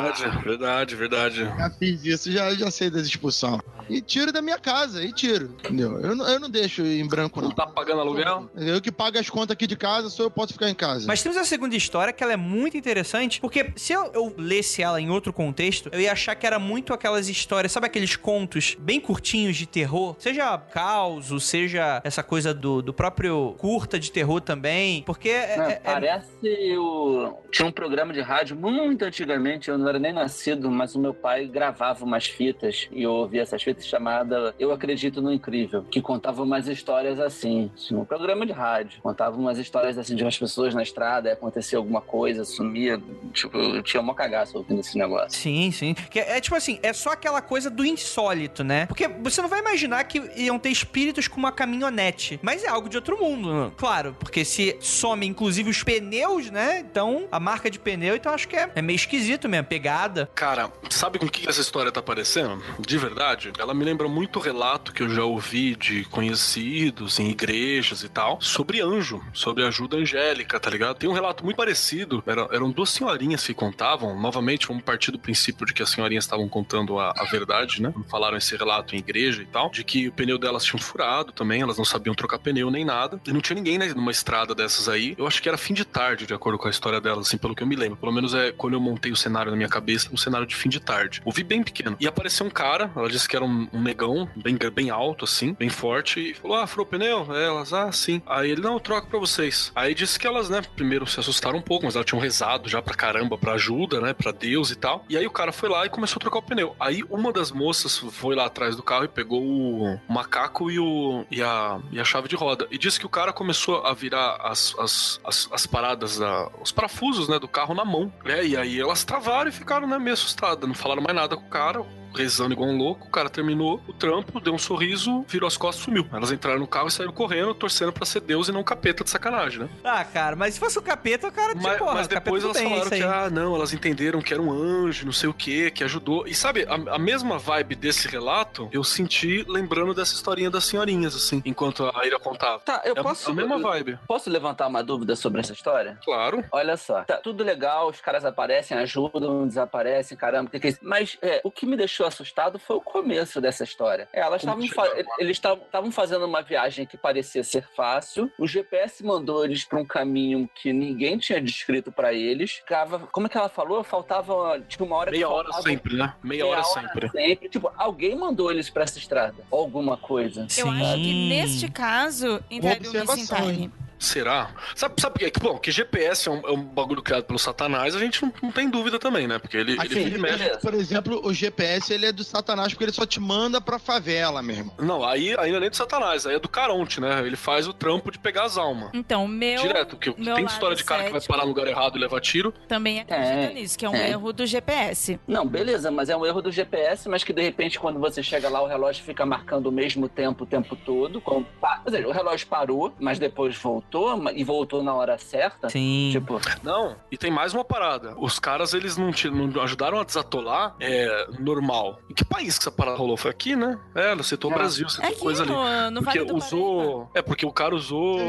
Verdade. Já fiz isso, já sei das expulsão. E tiro da minha casa, entendeu? Eu não deixo em branco, não. Não tá pagando aluguel? Eu que pago as contas aqui de casa, só eu posso ficar em casa. Mas temos a segunda história, que ela é muito interessante, porque se eu lesse ela em outro contexto, eu ia achar que era muito aquelas histórias, sabe aqueles contos bem curtinhos de terror? Seja caos, seja essa coisa do próprio curta de terror também, porque... Parece tinha um programa de rádio muito antigamente, eu não era nem nascido, mas o meu pai gravava umas fitas, e eu ouvia essas fitas chamada Eu Acredito no Incrível, que contava umas histórias assim, um programa de rádio, contava umas histórias assim de umas pessoas na estrada, acontecia alguma coisa, sumia, tipo, eu tinha uma cagaça ouvindo esse negócio. Sim. Que tipo assim, é só aquela coisa do insólito, né? Porque você não vai imaginar que iam ter espíritos com uma caminhonete, mas é algo de outro mundo, claro, porque se some inclusive os pneus, né? Então, a marca de pneu, então acho que é meio esquisito mesmo, pegada. Cara, sabe com o que essa história tá parecendo? De verdade, ela me lembra muito o relato que eu já ouvi de conhecidos em igrejas e tal, sobre anjo, sobre ajuda angélica, tá ligado? Tem um relato muito parecido, eram duas senhorinhas que contavam, novamente, vamos partir do princípio de que as senhorinhas estavam contando a verdade, né? Falaram esse relato em igreja e tal, de que o pneu delas tinha furado também, elas não sabiam trocar pneu nem nada, e não tinha ninguém, né, numa estrada dessas aí. Eu acho que era fim de tarde, de acordo com a história delas, assim, pelo que eu me lembro. Pelo menos quando eu montei o cenário na minha cabeça, um cenário de fim de tarde. Ouvi bem pequeno. E apareceu um cara, ela disse que era um negão, bem alto, assim, bem forte, e falou, furou o pneu? Elas, sim. Aí ele, não, eu troco pra vocês. Aí disse que elas, né, primeiro se assustaram um pouco, mas elas tinham rezado já pra caramba, pra ajuda, né, pra Deus e tal. E aí o cara foi lá e começou a trocar o pneu. Aí uma das moças foi lá atrás do carro e pegou o macaco e a chave de roda. E disse que o cara começou a virar as paradas, os parafusos, né, do carro na mão. E aí elas travaram e ficaram, né, meio assustadas. Não falaram mais nada com o cara, rezando igual um louco. O cara terminou o trampo, deu um sorriso, virou as costas e sumiu. Elas entraram no carro e saíram correndo, torcendo pra ser Deus e não capeta de sacanagem, né? Cara, mas se fosse o capeta, o cara tinha porra. Mas depois elas falaram que, não, elas entenderam que era um anjo, não sei o que ajudou. E sabe, a mesma vibe desse relato, eu senti lembrando dessa historinha das senhorinhas, assim, enquanto a Ira contava. Tá, eu posso... A mesma vibe. Posso levantar uma dúvida sobre essa história? Claro. Olha só, tá tudo legal, os caras aparecem, ajudam, desaparecem, caramba, o que é isso? Mas o que me deixou assustado foi o começo dessa história. Eles estavam fazendo uma viagem que parecia ser fácil, o GPS mandou eles pra um caminho que ninguém tinha descrito pra eles. Como é que ela falou? Faltava, tipo, uma hora... Meia hora sempre, né? Meia hora sempre. Tipo, alguém mandou eles pra essa estrada. Alguma coisa. Eu acho que neste caso entraria o Missing Time. Será? Sabe por quê? Bom, que GPS é um bagulho criado pelo Satanás, a gente não tem dúvida também, né? Porque ele mexe. Por exemplo, o GPS, ele é do Satanás porque ele só te manda pra favela mesmo. Não, aí não é nem do Satanás, aí é do Caronte, né? Ele faz o trampo de pegar as almas. Então, o meu... Direto, porque tem história de cara que vai parar no lugar errado e levar tiro. Também acredita nisso, que é um erro do GPS. Não, beleza, mas é um erro do GPS, mas que de repente quando você chega lá o relógio fica marcando o mesmo tempo o tempo todo. Quer dizer, o relógio parou, mas depois voltou e voltou na hora certa. Sim. Tipo... Não, e tem mais uma parada. Os caras, eles não ajudaram a desatolar normal. Em que país que essa parada rolou? Foi aqui, né? Ela citou o Brasil, citou coisa ali. No porque Vale do usou... porque o cara usou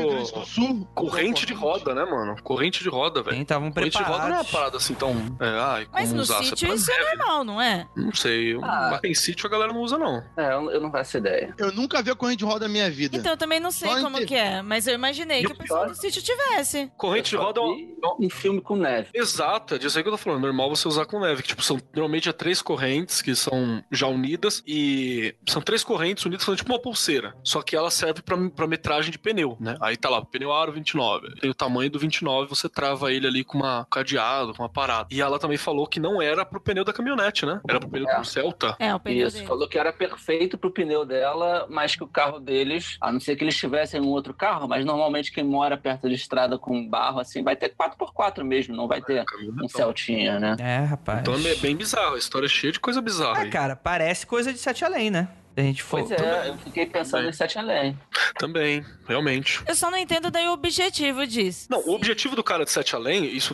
corrente de roda, né, mano? Corrente de roda, velho. Estavam Corrente de roda não é uma parada assim tão... Mas no sítio isso é normal, não é? Não sei. Mas em sítio a galera não usa, não. Eu não faço ideia. Eu nunca vi a corrente de roda na minha vida. Então, eu também não sei como que é, mas eu imaginei que o pessoal do sítio tivesse. Corrente de roda é um filme com neve. Exato, é disso aí que eu tô falando. Normal você usar com neve. Que, tipo, normalmente é 3 correntes que são já unidas e são 3 correntes unidas fazendo tipo uma pulseira. Só que ela serve pra metragem de pneu, né? Aí tá lá, pneu aro 29. Tem o tamanho do 29, você trava ele ali com um cadeado, com uma parada. E ela também falou que não era pro pneu da caminhonete, né? Era pro pneu do Celta. O pneu dele. Falou que era perfeito pro pneu dela, mas que o carro deles, a não ser que eles tivessem um outro carro, mas normalmente quem mora perto de estrada com barro, assim, vai ter 4x4 mesmo, não vai ter um Celtinha, né? Rapaz. Então é bem bizarro, a história é cheia de coisa bizarra aí. Cara, parece coisa de Sete Além, né? A gente for... Pois eu fiquei pensando em Sete Além. Também, realmente. Eu só não entendo daí o objetivo disso. Não, o objetivo do cara de Sete Além, isso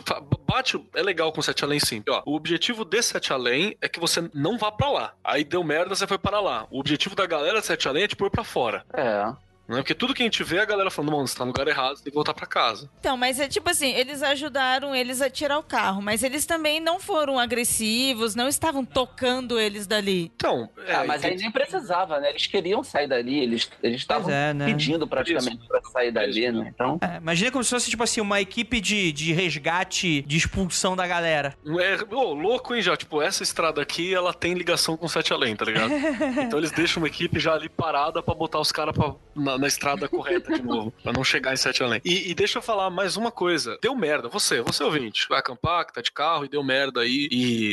é legal com Sete Além sim. Ó, o objetivo de Sete Além é que você não vá pra lá. Aí deu merda, você foi para lá. O objetivo da galera de Sete Além é te pôr pra fora. Não é porque tudo que a gente vê é a galera falando, mano, você tá no lugar errado, você tem que voltar pra casa. Então, mas é tipo assim, eles ajudaram eles a tirar o carro, mas eles também não foram agressivos, não estavam tocando eles dali. Então, mas aí nem precisava, né? Eles queriam sair dali, eles estavam pedindo praticamente pra sair dali, né? Então... imagina como se fosse, tipo assim, uma equipe de resgate, de expulsão da galera. Louco, hein, já? Tipo, essa estrada aqui, ela tem ligação com Sete Além, tá ligado? Então eles deixam uma equipe já ali parada pra botar os caras na estrada correta de novo, pra não chegar em Sete Além. E deixa eu falar mais uma coisa. Deu merda, você ouvinte, vai acampar, que tá de carro e deu merda aí,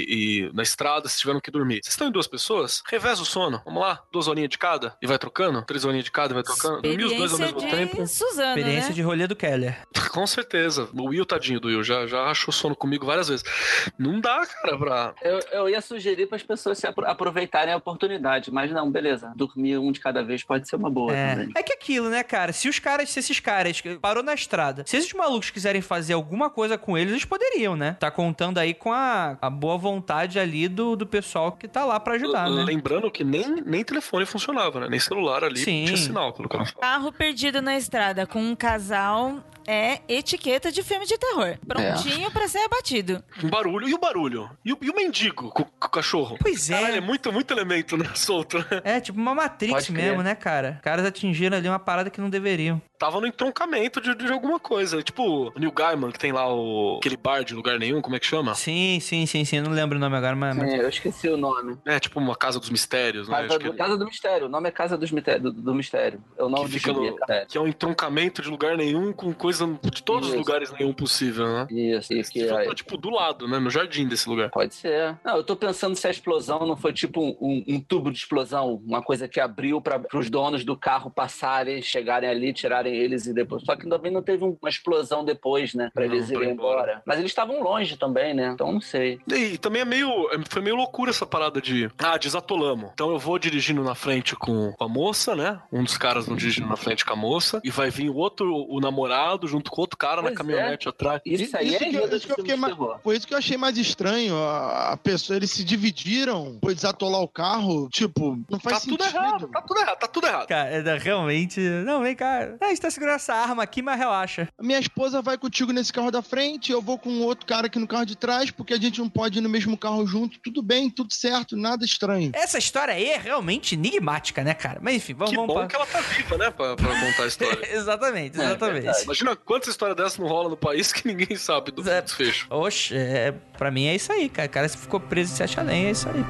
e na estrada, se tiveram que dormir. Vocês estão em 2 pessoas? Reveza o sono. Vamos lá? 2 horinhas de cada e vai trocando? 3 horinhas de cada e vai trocando? Dormir os 2 ao mesmo tempo? Suzana, Experiência de rolê do Keller. Com certeza. O Will, tadinho do Will, já rachou sono comigo várias vezes. Não dá, cara, pra... Eu ia sugerir para as pessoas se aproveitarem a oportunidade, mas não, beleza. Dormir um de cada vez pode ser uma boa também. É que aquilo, né, cara? Se esses caras parou na estrada, se esses malucos quiserem fazer alguma coisa com eles poderiam, né? Tá contando aí com a boa vontade ali do pessoal que tá lá pra ajudar, né? Lembrando que nem telefone funcionava, né? Nem celular ali tinha sinal, pelo que ela fala. Carro perdido na estrada com um casal é etiqueta de filme de terror. Prontinho pra ser abatido. Um barulho. E o barulho? E o mendigo com o cachorro? Pois é. Caralho, é muito elemento, né? Solto, né? É, tipo uma Matrix mesmo, né, cara? Os caras atingiram ali uma parada que não deveriam. Tava no entroncamento de alguma coisa. Tipo, o Neil Gaiman, que tem lá aquele bar de lugar nenhum, como é que chama? Sim. Eu não lembro o nome agora, mas... eu esqueci o nome. É, tipo uma Casa dos Mistérios, né? Casa do Mistério. O nome é Casa do Mistério. É o nome do filme. Que é um entroncamento de lugar nenhum com coisa de todos os lugares nenhum possível, né? Isso. Tá, tipo, do lado, né? No jardim desse lugar. Pode ser. Não, eu tô pensando se a explosão não foi tipo um tubo de explosão, uma coisa que abriu para os donos do carro passarem, chegarem ali, tirarem eles e depois. Só que também não teve uma explosão depois, né? Pra eles irem embora. Mas eles estavam longe também, né? Então não sei. E também foi meio loucura essa parada desatolamos. Então eu vou dirigindo na frente com a moça, né? Um dos caras não dirigindo na frente com a moça. E vai vir o namorado junto com outro cara na caminhonete atrás. Isso aí foi isso que eu achei mais estranho. A pessoa, eles se dividiram, foi desatolar o carro. Tipo, não faz sentido. Tá tudo errado. Cara, realmente... Não, vem cá. A gente tá segurando essa arma aqui, mas relaxa. Minha esposa vai contigo nesse carro da frente, eu vou com outro cara aqui no carro de trás, porque a gente não pode ir no mesmo carro junto. Tudo bem, tudo certo, nada estranho. Essa história aí é realmente enigmática, né, cara? Mas enfim, vamos... Que bom que ela tá viva, né, pra contar a história. Exatamente. Imagina quantas histórias dessas não rolam no país que ninguém sabe do desfecho. Oxe, pra mim é isso aí, cara. O cara ficou preso em Sete Além, é isso aí.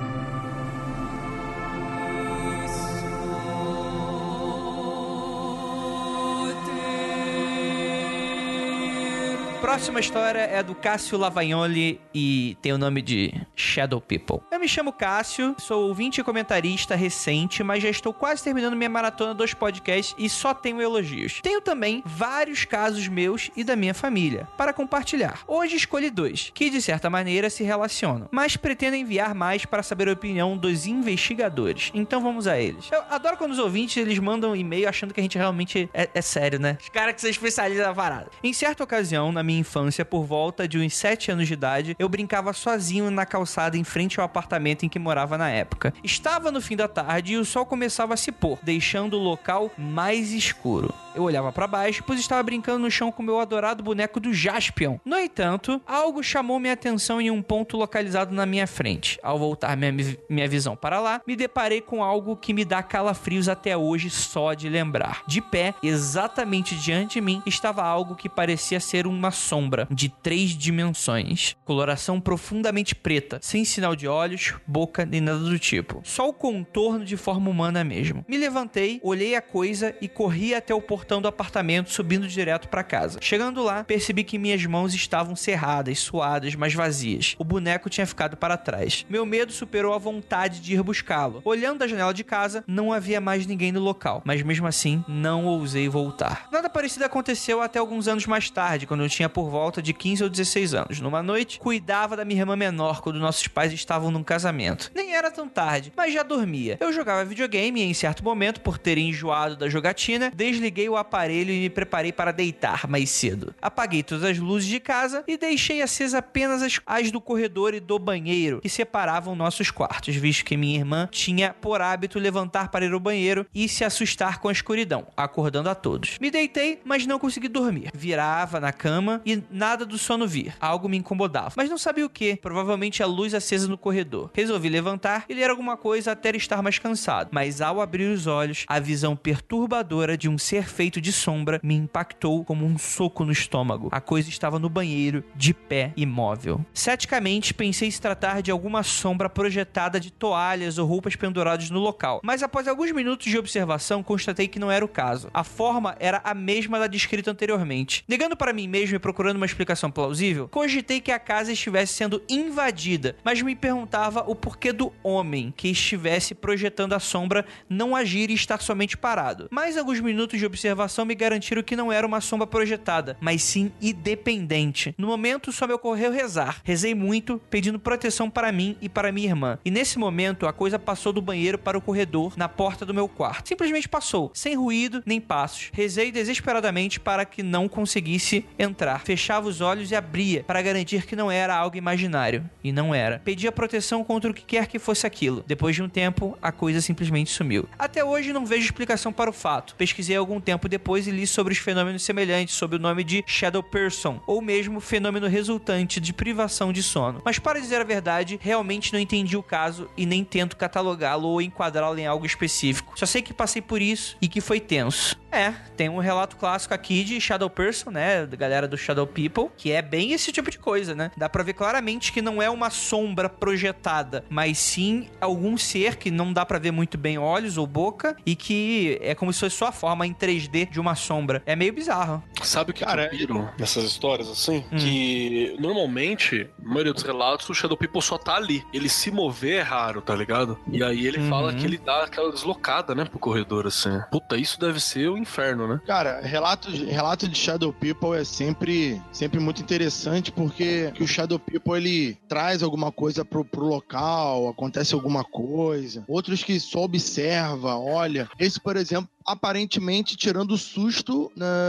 Próxima história é do Cássio Lavagnoli e tem o nome de Shadow People. Eu me chamo Cássio, sou ouvinte e comentarista recente, mas já estou quase terminando minha maratona dos podcasts e só tenho elogios. Tenho também vários casos meus e da minha família para compartilhar. Hoje escolhi 2, que de certa maneira se relacionam, mas pretendo enviar mais para saber a opinião dos investigadores. Então vamos a eles. Eu adoro quando os ouvintes eles mandam e-mail achando que a gente realmente é sério, né? Os caras que são especialistas na parada. Em certa ocasião, na minha infância, por volta de uns 7 anos de idade, eu brincava sozinho na calçada em frente ao apartamento em que morava na época. Estava no fim da tarde e o sol começava a se pôr, deixando o local mais escuro. Eu olhava pra baixo, pois estava brincando no chão com meu adorado boneco do Jaspion. No entanto, algo chamou minha atenção em um ponto localizado na minha frente. Ao voltar minha visão para lá, me deparei com algo que me dá calafrios até hoje só de lembrar. De pé, exatamente diante de mim, estava algo que parecia ser uma sombra de 3 dimensões. Coloração profundamente preta, sem sinal de olhos, boca nem nada do tipo. Só o contorno de forma humana mesmo. Me levantei, olhei a coisa e corri até o portão do apartamento, subindo direto para casa. Chegando lá, percebi que minhas mãos estavam cerradas, suadas, mas vazias. O boneco tinha ficado para trás. Meu medo superou a vontade de ir buscá-lo. Olhando da janela de casa, não havia mais ninguém no local, mas mesmo assim, não ousei voltar. Nada parecido aconteceu até alguns anos mais tarde, quando eu tinha por volta de 15 ou 16 anos. Numa noite, cuidava da minha irmã menor quando nossos pais estavam num casamento. Nem era tão tarde, mas já dormia. Eu jogava videogame e em certo momento, por ter enjoado da jogatina, desliguei o aparelho e me preparei para deitar mais cedo. Apaguei todas as luzes de casa e deixei acesa apenas as do corredor e do banheiro, que separavam nossos quartos, visto que minha irmã tinha por hábito levantar para ir ao banheiro e se assustar com a escuridão, acordando a todos. Me deitei, mas não consegui dormir. Virava na cama e nada do sono vir. Algo me incomodava, mas não sabia o que. Provavelmente a luz acesa no corredor. Resolvi levantar e ler alguma coisa até estar mais cansado, mas ao abrir os olhos, a visão perturbadora de um ser feito de sombra me impactou como um soco no estômago. A coisa estava no banheiro, de pé, imóvel. Ceticamente, pensei se tratar de alguma sombra projetada de toalhas ou roupas penduradas no local, mas após alguns minutos de observação, constatei que não era o caso. A forma era a mesma da descrita anteriormente. Negando para mim mesmo e procurando uma explicação plausível, cogitei que a casa estivesse sendo invadida, mas me perguntava o porquê do homem que estivesse projetando a sombra não agir e estar somente parado. Mais alguns minutos de observação me garantiram que não era uma sombra projetada, mas sim independente. No momento, só me ocorreu rezar. Rezei muito, pedindo proteção para mim e para minha irmã. E nesse momento, a coisa passou do banheiro para o corredor, na porta do meu quarto. Simplesmente passou, sem ruído nem passos. Rezei desesperadamente para que não conseguisse entrar. Fechava os olhos e abria, para garantir que não era algo imaginário. E não era. Pedia proteção contra o que quer que fosse aquilo. Depois de um tempo, a coisa simplesmente sumiu. Até hoje não vejo explicação para o fato. Pesquisei algum tempo depois e li sobre os fenômenos semelhantes sob o nome de Shadow Person, ou mesmo fenômeno resultante de privação de sono. Mas para dizer a verdade, realmente não entendi o caso e nem tento catalogá-lo ou enquadrá-lo em algo específico. Só sei que passei por isso e que foi tenso. Tem um relato clássico aqui de Shadow Person, né, da galera do Shadow People, que é bem esse tipo de coisa, né? Dá pra ver claramente que não é uma sombra projetada, mas sim algum ser que não dá pra ver muito bem olhos ou boca e que é como se fosse só a forma em 3D de uma sombra. É meio bizarro. Sabe o que eu piro nessas histórias, assim? Que, normalmente, na maioria dos relatos, o Shadow People só tá ali. Ele se mover é raro, tá ligado? E aí ele fala que ele dá aquela deslocada, né, pro corredor, assim. Puta, isso deve ser o inferno, né? Cara, relato de Shadow People é sempre muito interessante, porque que o Shadow People, ele traz alguma coisa pro local, acontece alguma coisa. Outros que só observa, olha. Esse, por exemplo, aparentemente, tirando o susto,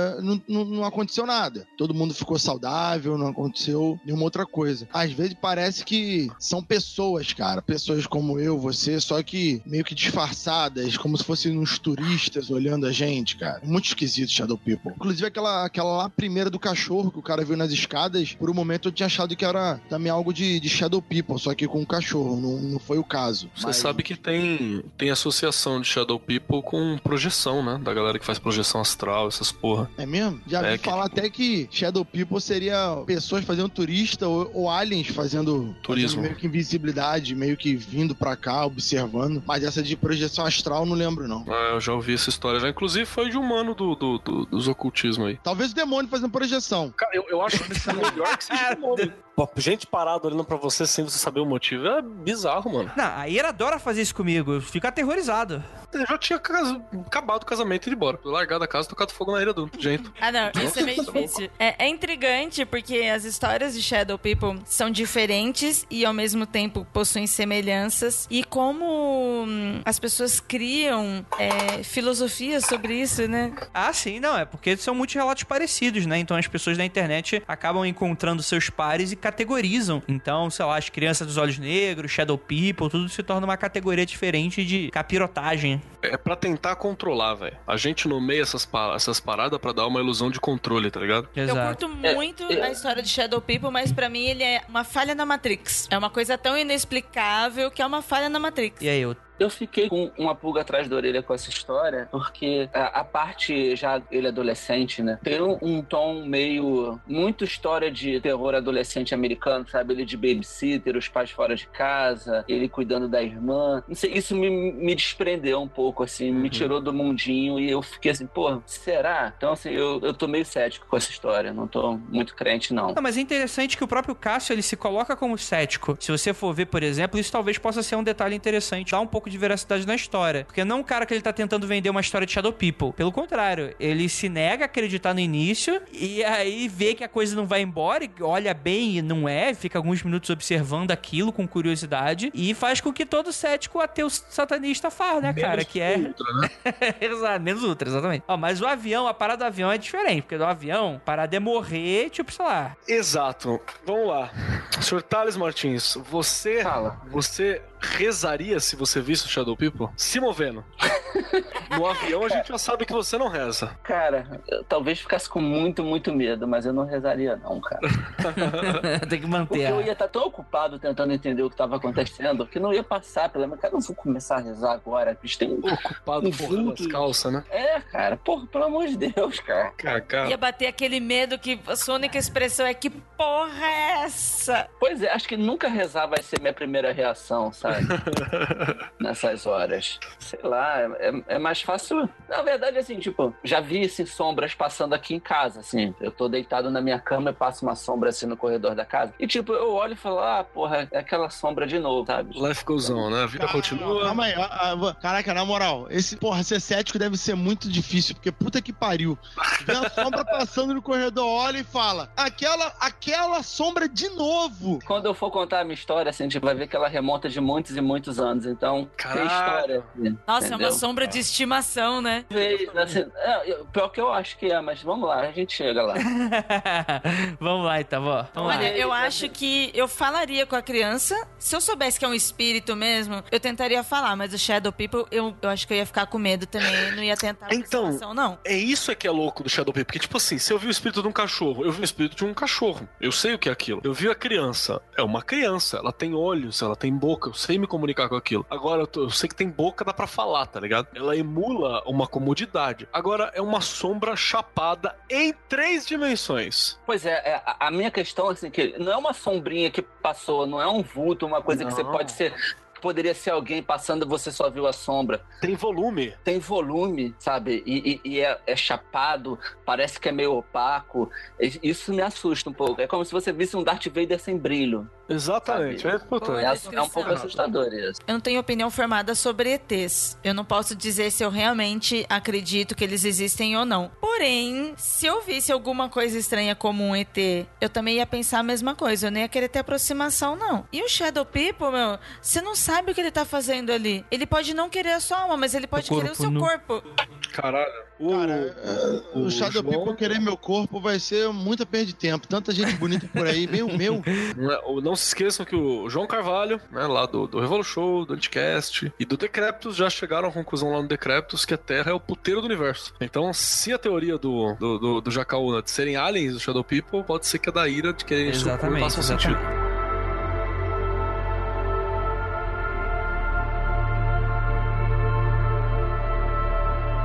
não aconteceu nada. Todo mundo ficou saudável, não aconteceu nenhuma outra coisa. Às vezes parece que são pessoas, cara. Pessoas como eu, você, só que meio que disfarçadas, como se fossem uns turistas olhando a gente, cara. Muito esquisito, Shadow People. Inclusive, aquela lá primeira do cachorro que o cara viu nas escadas, por um momento eu tinha achado que era também algo de Shadow People, só que com um cachorro. Não foi o caso. Você sabe que tem associação de Shadow People com projeção, profissão, né? Da galera que faz projeção astral, essas porra. É mesmo? Já vi falar até que Shadow People seria pessoas fazendo turista ou aliens fazendo turismo. Meio que invisibilidade, meio que vindo pra cá, observando. Mas essa de projeção astral não lembro, não. Eu já ouvi essa história. Já, inclusive, foi de humano dos ocultismos aí. Talvez o demônio fazendo projeção. Cara, eu acho que é melhor que seja demônio. Pô, gente parada olhando pra você sem você saber o motivo é bizarro, mano. Não, a Ira adora fazer isso comigo. Eu fico aterrorizado. Eu já tinha acabado o casamento e ido embora. Largado da casa, tocado fogo na Ira do jeito. Ah, não, isso é meio difícil. É intrigante porque as histórias de Shadow People são diferentes e ao mesmo tempo possuem semelhanças. E como as pessoas criam filosofias sobre isso, né? Ah, sim, não. É porque são muitos relatos parecidos, né? Então as pessoas na internet acabam encontrando seus pares e categorizam. Então, sei lá, as crianças dos olhos negros, Shadow People, tudo se torna uma categoria diferente de capirotagem. É pra tentar controlar, velho. A gente nomeia essas paradas pra dar uma ilusão de controle, tá ligado? Exato. Eu curto muito a história de Shadow People, mas pra mim ele é uma falha na Matrix. É uma coisa tão inexplicável que é uma falha na Matrix. E aí, Eu fiquei com uma pulga atrás da orelha com essa história, porque a parte já ele adolescente, né? Tem um tom meio... muito história de terror adolescente americano, sabe? Ele de babysitter, os pais fora de casa, ele cuidando da irmã. Não sei, isso me desprendeu um pouco, assim, me tirou do mundinho e eu fiquei assim, pô, será? Então, assim, eu tô meio cético com essa história, não tô muito crente, não. Não, mas é interessante que o próprio Cássio, ele se coloca como cético. Se você for ver, por exemplo, isso talvez possa ser um detalhe interessante, dá um pouco de veracidade na história. Porque não é um cara que ele tá tentando vender uma história de Shadow People. Pelo contrário, ele se nega a acreditar no início e aí vê que a coisa não vai embora e olha bem e não é, fica alguns minutos observando aquilo com curiosidade e faz com que todo cético ateu satanista faz, né, cara? Menos Que é... ultra, né? Exato, menos ultra, exatamente. Ó, mas o avião, a parada do avião é diferente, porque do avião, parada é morrer, tipo, sei lá. Exato. Vamos lá. Sr. Thales Martins, você rezaria se você visse o Shadow People? Se movendo. No avião a gente já sabe que você não reza. Cara, eu talvez ficasse com muito, muito medo, mas eu não rezaria não, cara. Tem que manter. Porque eu ia estar tão ocupado tentando entender o que estava acontecendo que não ia passar pela minha cara. Não vou começar a rezar agora, bicho. Tem Ocupado porra das calças, né? cara. Porra, pelo amor de Deus, cara. Cara. Ia bater aquele medo que a sua única expressão é que porra é essa? Pois é, acho que nunca rezar vai ser minha primeira reação, sabe? Nessas horas. Sei lá, é mais fácil. Na verdade, assim, tipo, já vi assim, sombras passando aqui em casa, assim. Eu tô deitado na minha cama e passo uma sombra assim no corredor da casa. E tipo, eu olho e falo, porra, é aquela sombra de novo, sabe? Life goes on, né? A vida continua. Calma aí. Caraca, na moral, ser cético deve ser muito difícil, porque puta que pariu. Vê a sombra passando no corredor, olha e fala, aquela sombra de novo. Quando eu for contar a minha história, assim, a gente vai ver que ela remonta de muitos e muitos anos. Então, tem história. Assim, nossa, entendeu? é uma sombra de estimação, né? Assim, pior que eu acho que é, mas vamos lá, a gente chega lá. Vamos lá, então, ó. Vamos Olha, lá. eu acho que eu falaria com a criança. Se eu soubesse que é um espírito mesmo, eu tentaria falar, mas o Shadow People, eu acho que eu ia ficar com medo também, não ia tentar aproximação, não. É isso que é louco do Shadow People, porque tipo assim, se eu vi o espírito de um cachorro, eu vi o espírito de um cachorro, eu sei o que é aquilo. Eu vi a criança, é uma criança, ela tem olhos, ela tem boca, eu sei me comunicar com aquilo. Agora, eu sei que tem boca, dá pra falar, tá ligado? Ela emula uma comodidade. Agora, é uma sombra chapada em 3 dimensões. Pois é, a minha questão, assim, que não é uma sombrinha que passou, não é um vulto, uma coisa que você pode ser... Poderia ser alguém passando e você só viu a sombra. Tem volume. Tem volume, sabe? E é chapado, parece que é meio opaco. Isso me assusta um pouco. É como se você visse um Darth Vader sem brilho. Exatamente. É um pouco assustador isso. Eu não tenho opinião formada sobre ETs. Eu não posso dizer se eu realmente acredito que eles existem ou não. Porém, se eu visse alguma coisa estranha como um ET, eu também ia pensar a mesma coisa. Eu nem ia querer ter aproximação, não. E o Shadow People, meu, você não sabe o que ele tá fazendo ali. Ele pode não querer a sua alma, mas ele pode querer o seu corpo. Caralho. O Shadow People querer meu corpo vai ser muita perda de tempo. Tanta gente bonita por aí, meu. Não se esqueçam que o João Carvalho, né, lá do Revolu Show, do Anticast e do Decreptus já chegaram à conclusão lá no Decreptus que a Terra é o puteiro do universo. Então, se a teoria do Jacaúna de serem aliens do Shadow People, pode ser que a da Ira de quererem supor faça sentido.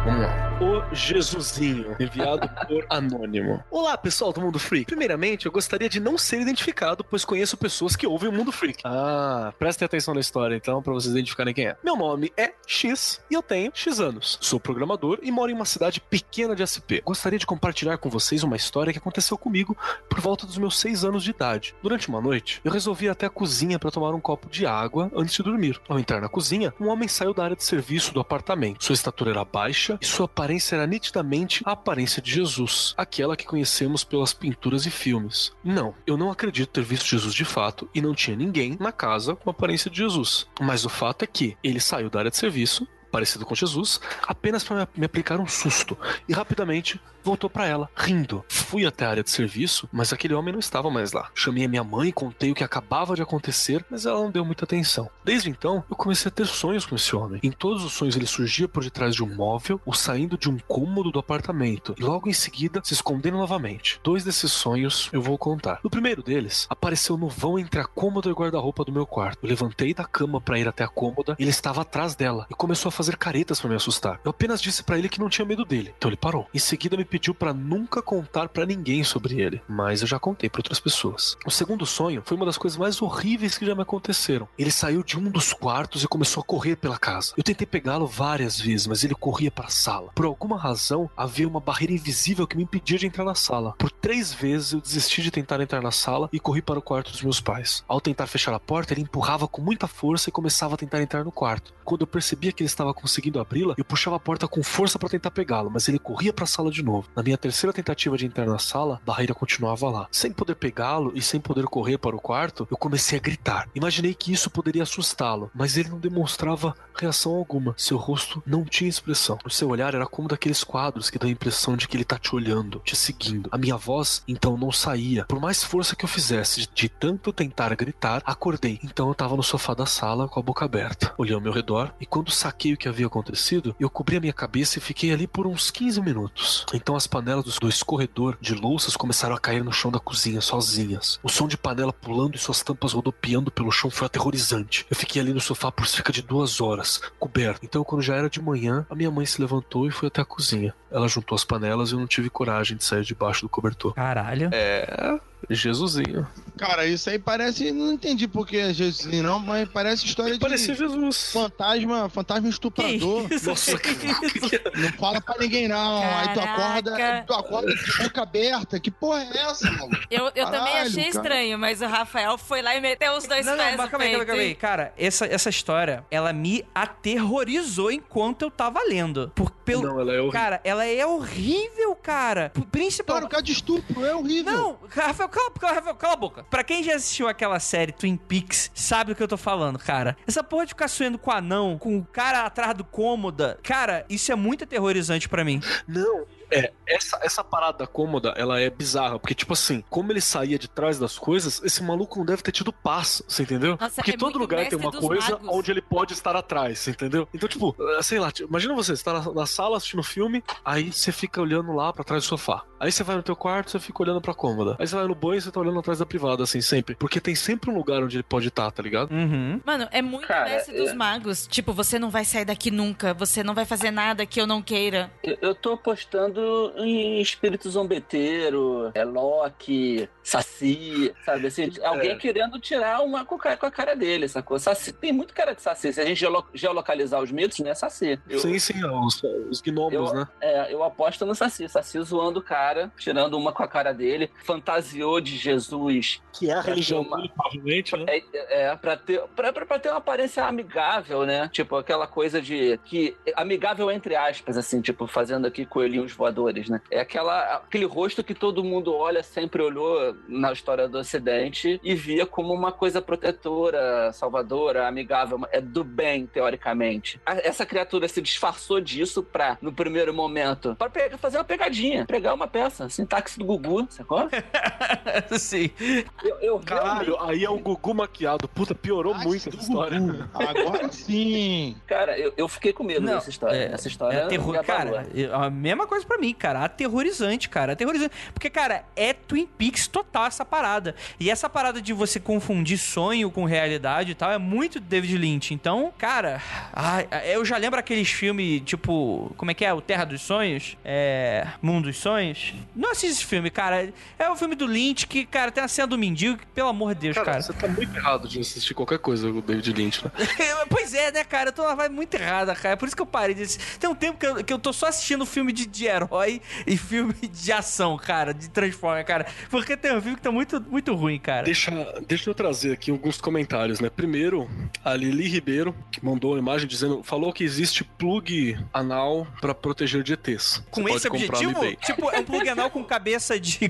Vamos lá. O Jesusinho, enviado por Anônimo. Olá, pessoal do Mundo Freak. Primeiramente, eu gostaria de não ser identificado, pois conheço pessoas que ouvem o Mundo Freak. Ah, prestem atenção na história, então, pra vocês identificarem quem é. Meu nome é X e eu tenho X anos. Sou programador e moro em uma cidade pequena de SP. Gostaria de compartilhar com vocês uma história que aconteceu comigo por volta dos meus 6 anos de idade. Durante uma noite, eu resolvi ir até a cozinha para tomar um copo de água antes de dormir. Ao entrar na cozinha, um homem saiu da área de serviço do apartamento. Sua estatura era baixa e sua aparência era nitidamente a aparência de Jesus, aquela que conhecemos pelas pinturas e filmes. Não, eu não acredito ter visto Jesus de fato e não tinha ninguém na casa com a aparência de Jesus. Mas o fato é que ele saiu da área de serviço, parecido com Jesus, apenas para me aplicar um susto e rapidamente voltou para ela, rindo. Fui até a área de serviço, mas aquele homem não estava mais lá. Chamei a minha mãe e contei o que acabava de acontecer, mas ela não deu muita atenção. Desde então, eu comecei a ter sonhos com esse homem. Em todos os sonhos ele surgia por detrás de um móvel ou saindo de um cômodo do apartamento e logo em seguida se escondendo novamente. 2 desses sonhos eu vou contar. No primeiro deles, apareceu no vão entre a cômoda e o guarda-roupa do meu quarto. Eu levantei da cama para ir até a cômoda e ele estava atrás dela e começou a fazer caretas para me assustar. Eu apenas disse para ele que não tinha medo dele, então ele parou. Em seguida me pediu para nunca contar para ninguém sobre ele, mas eu já contei para outras pessoas. O segundo sonho foi uma das coisas mais horríveis que já me aconteceram. Ele saiu de um dos quartos e começou a correr pela casa. Eu tentei pegá-lo várias vezes, mas ele corria para a sala. Por alguma razão, havia uma barreira invisível que me impedia de entrar na sala. Por 3 vezes eu desisti de tentar entrar na sala e corri para o quarto dos meus pais. Ao tentar fechar a porta, ele empurrava com muita força e começava a tentar entrar no quarto. Quando eu percebia que ele estava conseguindo abri-la, eu puxava a porta com força para tentar pegá-lo, mas ele corria para a sala de novo. Na minha terceira tentativa de entrar na sala, a barreira continuava lá. Sem poder pegá-lo e sem poder correr para o quarto, eu comecei a gritar. Imaginei que isso poderia assustá-lo, mas ele não demonstrava reação alguma. Seu rosto não tinha expressão. O seu olhar era como daqueles quadros que dão a impressão de que ele tá te olhando, te seguindo. A minha voz, então, não saía. Por mais força que eu fizesse de tanto tentar gritar, acordei. Então eu tava no sofá da sala com a boca aberta. Olhei ao meu redor e quando saquei o que havia acontecido, eu cobri a minha cabeça e fiquei ali por uns 15 minutos. Então as panelas do escorredor de louças começaram a cair no chão da cozinha sozinhas. O som de panela pulando e suas tampas rodopiando pelo chão foi aterrorizante. Eu fiquei ali no sofá por cerca de 2 horas, coberto. Então quando já era de manhã, a minha mãe se levantou e foi até a cozinha. Ela juntou as panelas e eu não tive coragem de sair debaixo do cobertor. Caralho. Jesusinho. Cara, isso aí parece... Não entendi por que é Jesusinho, não, mas parece história de... Parecia Jesus. Fantasma estuprador. Que isso? Nossa, Não fala pra ninguém, não. Aí tu acorda de boca aberta. Que porra é essa, mano? Eu também achei estranho, mas o Rafael foi lá e meteu os 2 pés no calma peito. aí. Cara, essa história, ela me aterrorizou enquanto eu tava lendo. Não, ela é horrível. Cara, ela é horrível, cara. Principalmente... Cara, o cara de estupro é horrível. Não, Rafael, cala a boca. Pra quem já assistiu aquela série Twin Peaks, sabe do que eu tô falando, cara. Essa porra de ficar sonhando com o anão, com o cara atrás do cômoda, cara, isso é muito aterrorizante pra mim. Não, essa parada da cômoda, ela é bizarra, porque tipo assim, como ele saía de trás das coisas, esse maluco não deve ter tido paz, você entendeu? Nossa, porque todo lugar tem uma coisa magos. onde ele pode estar atrás, você entendeu? Então tipo, sei lá, imagina você tá na sala assistindo filme, aí você fica olhando lá pra trás do sofá. Aí você vai no teu quarto, você fica olhando pra cômoda. Aí você vai no banho e você tá olhando atrás da privada, assim, sempre. Porque tem sempre um lugar onde ele pode estar, tá ligado? Uhum. Mano, é muito mestre dos magos. Tipo, você não vai sair daqui nunca, você não vai fazer nada que eu não queira. Eu tô apostando em espírito zombeteiro, Loki, Saci, sabe assim? Alguém querendo tirar uma com a cara dele, sacou? Saci, tem muito cara de Saci. Se a gente geolocalizar os mitos, né? Saci. Sim, os gnomos, né? Eu aposto no Saci. Saci zoando o cara, tirando uma com a cara dele, fantasiou de Jesus. Que é a religião dele, provavelmente, né? Pra ter uma aparência amigável, né? Tipo, aquela coisa de... amigável entre aspas, assim, tipo, fazendo aqui coelhinhos voadores, né? É aquele rosto que todo mundo olha, sempre olhou na história do Ocidente e via como uma coisa protetora, salvadora, amigável, do bem, teoricamente. Essa criatura se disfarçou disso pra, no primeiro momento, pra fazer uma pegadinha, pegar uma peça, sintaxe do Gugu, sacou? Sim. Caralho, aí é o Gugu maquiado. Puta, piorou muito essa história. Agora sim. Cara, eu fiquei com medo dessa história. Essa história é terror, cara. A mesma coisa pra pra mim, cara, aterrorizante, cara, aterrorizante. Porque, cara, é Twin Peaks total essa parada. E essa parada de você confundir sonho com realidade e tal, é muito David Lynch. Então, cara, eu já lembro aqueles filmes, tipo, como é que é? O Terra dos Sonhos? Mundo dos Sonhos? Não assiste esse filme, cara. É o filme do Lynch que, cara, tem a cena do mendigo que, pelo amor de Deus, cara. Você tá muito errado de assistir qualquer coisa do David Lynch, né? Pois é, né, cara? Eu tô numa vibe muito errada, cara. É por isso que eu parei de assistir. Tem um tempo que eu tô só assistindo filme de herói e filme de ação, cara, de Transformers, cara. Porque tem um filme que tá muito, muito ruim, cara. Deixa eu trazer aqui alguns comentários, né? Primeiro, a Lili Ribeiro, que mandou uma imagem falou que existe plug anal pra proteger de ETs. Com esse objetivo? Tipo, é um plug anal com cabeça de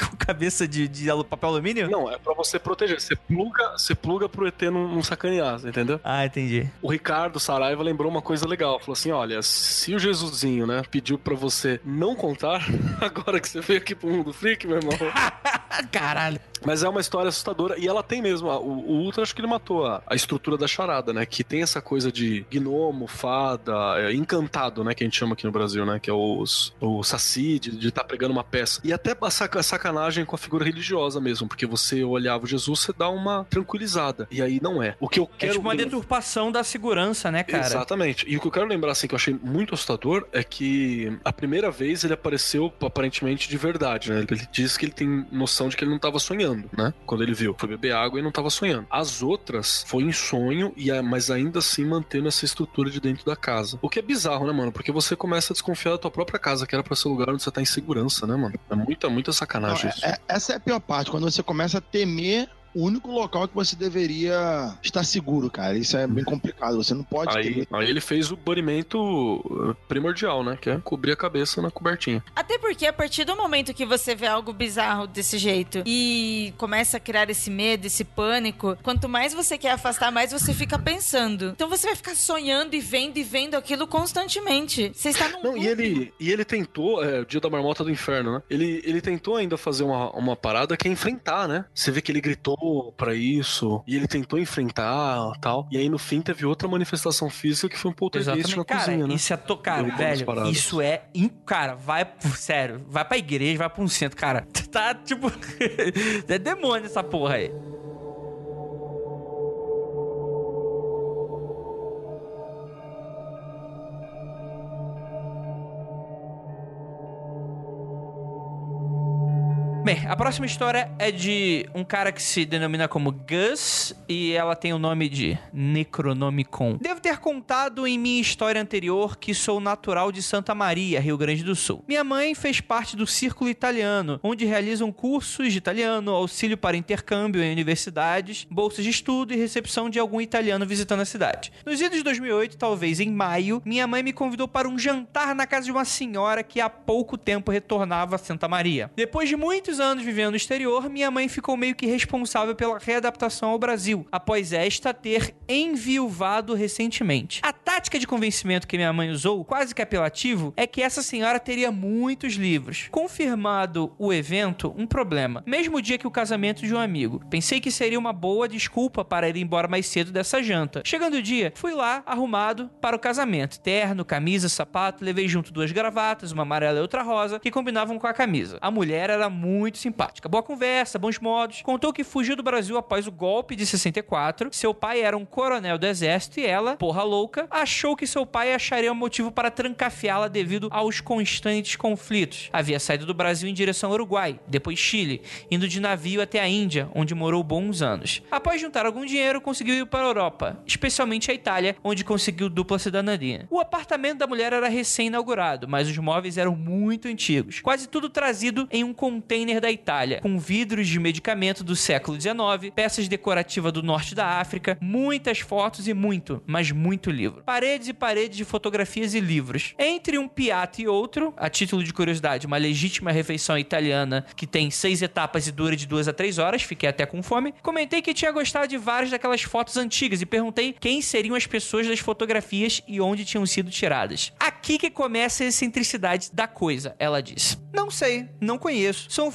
papel alumínio? Não, é pra você proteger. Você pluga pro ET não sacanear, entendeu? Ah, entendi. O Ricardo Saraiva lembrou uma coisa legal. Falou assim, olha, se o Jesusinho, né, pediu pra você não contar, agora que você veio aqui pro Mundo Freak, meu irmão... Caralho. Mas é uma história assustadora e ela tem mesmo. O Ultra, acho que ele matou a estrutura da charada, né? Que tem essa coisa de gnomo, fada, encantado, né? Que a gente chama aqui no Brasil, né? Que é o saci, de estar pregando uma peça. E até a sacanagem com a figura religiosa mesmo, porque você olhava o Jesus, você dá uma tranquilizada. E aí não é. O que eu quero... É tipo uma deturpação da segurança, né, cara? Exatamente. E o que eu quero lembrar, assim, que eu achei muito assustador é que a primeira vez ele apareceu aparentemente de verdade, né? Ele diz que ele tem noção de que ele não tava sonhando, né? Quando ele viu. Foi beber água e não tava sonhando. As outras foi em sonho, mas ainda assim mantendo essa estrutura de dentro da casa. O que é bizarro, né, mano? Porque você começa a desconfiar da tua própria casa, que era pra ser o lugar onde você tá em segurança, né, mano? É muita sacanagem isso. Essa é a pior parte, quando você começa a temer o único local que você deveria estar seguro, cara. Isso é bem complicado. Você não pode... Aí ele fez o banimento primordial, né? Que é cobrir a cabeça na cobertinha. Até porque a partir do momento que você vê algo bizarro desse jeito e começa a criar esse medo, esse pânico, quanto mais você quer afastar, mais você fica pensando. Então você vai ficar sonhando e vendo aquilo constantemente. Você está num... Não, e ele tentou, o Dia da Marmota do Inferno, né? Ele tentou ainda fazer uma parada que é enfrentar, né? Você vê que ele gritou pra isso, e ele tentou enfrentar tal, e aí no fim teve outra manifestação física que foi um poltergeist na cozinha, né? Isso é cara, velho, isso é... Cara, sério, vai pra igreja, vai pra um centro, cara. Tá, tipo... é demônio essa porra aí. Bem, a próxima história é de um cara que se denomina como Gus e ela tem o nome de Necronomicon. Devo ter contado em minha história anterior que sou natural de Santa Maria, Rio Grande do Sul. Minha mãe fez parte do Círculo Italiano, onde realizam cursos de italiano, auxílio para intercâmbio em universidades, bolsas de estudo e recepção de algum italiano visitando a cidade. Nos idos de 2008, talvez em maio, minha mãe me convidou para um jantar na casa de uma senhora que há pouco tempo retornava a Santa Maria. Depois de muitos anos vivendo no exterior, minha mãe ficou meio que responsável pela readaptação ao Brasil, após esta ter enviuvado recentemente. A tática de convencimento que minha mãe usou, quase que apelativo, é que essa senhora teria muitos livros. Confirmado o evento, um problema. Mesmo dia que o casamento de um amigo. Pensei que seria uma boa desculpa para ir embora mais cedo dessa janta. Chegando o dia, fui lá, arrumado para o casamento. Terno, camisa, sapato, levei junto 2 gravatas, uma amarela e outra rosa, que combinavam com a camisa. A mulher era muito simpática. Boa conversa, bons modos. Contou que fugiu do Brasil após o golpe de 64. Seu pai era um coronel do exército e ela, porra louca, achou que seu pai acharia um motivo para trancafiá-la devido aos constantes conflitos. Havia saído do Brasil em direção ao Uruguai, depois Chile, indo de navio até a Índia, onde morou bons anos. Após juntar algum dinheiro, conseguiu ir para a Europa, especialmente a Itália, onde conseguiu dupla cidadania. O apartamento da mulher era recém-inaugurado, mas os móveis eram muito antigos. Quase tudo trazido em um container da Itália, com vidros de medicamento do século XIX, peças decorativas do norte da África, muitas fotos e mas muito livro. Paredes e paredes de fotografias e livros. Entre um piatto e outro, a título de curiosidade, uma legítima refeição italiana que tem 6 etapas e dura de 2 a 3 horas, fiquei até com fome, comentei que tinha gostado de várias daquelas fotos antigas e perguntei quem seriam as pessoas das fotografias e onde tinham sido tiradas. Aqui que começa a excentricidade da coisa, ela disse. Não sei, não conheço. São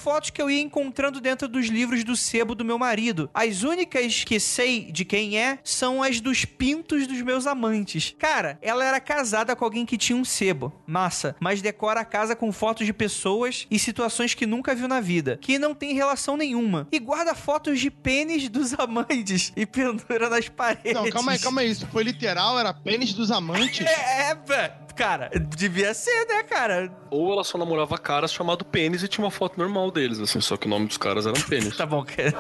fotos que eu ia encontrando dentro dos livros do sebo do meu marido. As únicas que sei de quem é são as dos pintos dos meus amantes. Cara, ela era casada com alguém que tinha um sebo. Massa. Mas decora a casa com fotos de pessoas e situações que nunca viu na vida, que não tem relação nenhuma. E guarda fotos de pênis dos amantes e pendura nas paredes. Não, calma aí. Isso foi literal? Era pênis dos amantes? Cara, devia ser, né, cara? Ou ela só namorava caras chamado pênis e tinha uma foto normal deles, assim, só que o nome dos caras era pênis. Tá bom, cara.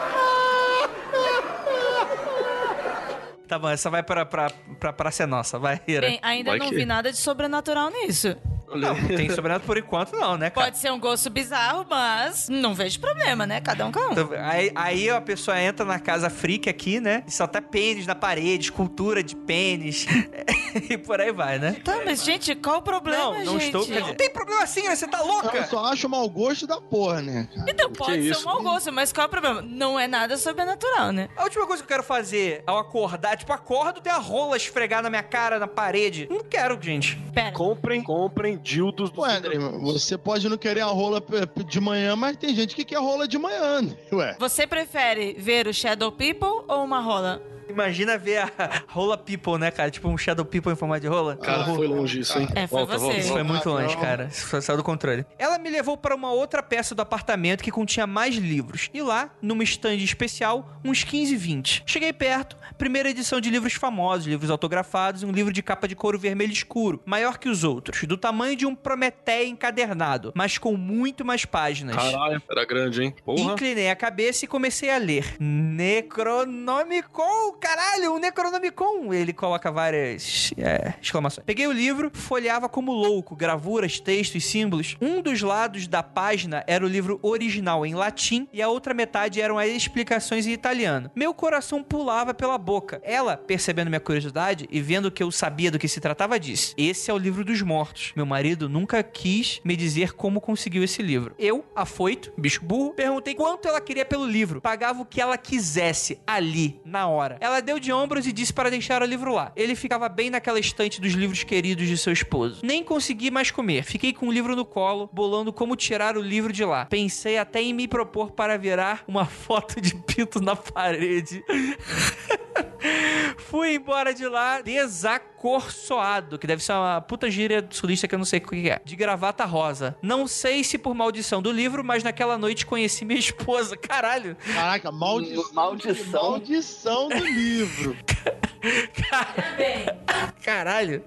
Tá bom, essa vai pra ser nossa, vai, Ira. Bem, ainda Vai não que- vi nada de sobrenatural nisso. Não tem sobrenatural por enquanto não, né, cara? Pode ser um gosto bizarro, mas não vejo problema, né? Cada um com um. Então, aí a pessoa entra na casa freak aqui, né? E só tá pênis na parede, escultura de pênis. E por aí vai, né? Tá, mas gente, qual o problema, Não gente? estou. Quer dizer, tem problema sim, né? Você tá Eu louca? só acho mau gosto da porra, né, cara? Então pode ser isso? um mau gosto, mas qual é o problema? Não é nada sobrenatural, né? A última coisa que eu quero fazer ao acordar, tipo, acordo, ter a rola esfregar na minha cara, na parede. Não quero, gente. Pera. Comprem dildos do Ué, André, você pode não querer a rola de manhã, mas tem gente que quer rola de manhã, né? Ué. Você prefere ver o Shadow People ou uma rola? Imagina ver a rola people, né, cara? Tipo um shadow people em formato de rola. Cara, foi longe isso, hein? É, foi você. Isso foi muito longe, Não. cara. Isso saiu do controle. Ela me levou para uma outra peça do apartamento que continha mais livros. E lá, numa estande especial, uns 15, 20. Cheguei perto, primeira edição de livros famosos, livros autografados e um livro de capa de couro vermelho escuro, maior que os outros, do tamanho de um Prometeia encadernado, mas com muito mais páginas. Caralho, era grande, hein? Porra. Inclinei a cabeça e comecei a ler. Necronomicon, caralho, um Necronomicon. Ele coloca várias exclamações. Peguei o livro, folheava como louco, gravuras, textos, símbolos. Um dos lados da página era o livro original em latim e a outra metade eram as explicações em italiano. Meu coração pulava pela boca. Ela, percebendo minha curiosidade e vendo que eu sabia do que se tratava, disse: esse é o livro dos mortos. Meu marido nunca quis me dizer como conseguiu esse livro. Eu, afoito, bicho burro, perguntei quanto ela queria pelo livro. Pagava o que ela quisesse, ali, na hora. Ela deu de ombros e disse para deixar o livro lá. Ele ficava bem naquela estante dos livros queridos de seu esposo. Nem consegui mais comer. Fiquei com o livro no colo, bolando como tirar o livro de lá. Pensei até em me propor para virar uma foto de pinto na parede. Fui embora de lá desacorçoado, que deve ser uma puta gíria sulista que eu não sei o que é. De gravata rosa. Não sei se por maldição do livro, mas naquela noite conheci minha esposa. Caralho. Caraca, maldição do livro. Caralho.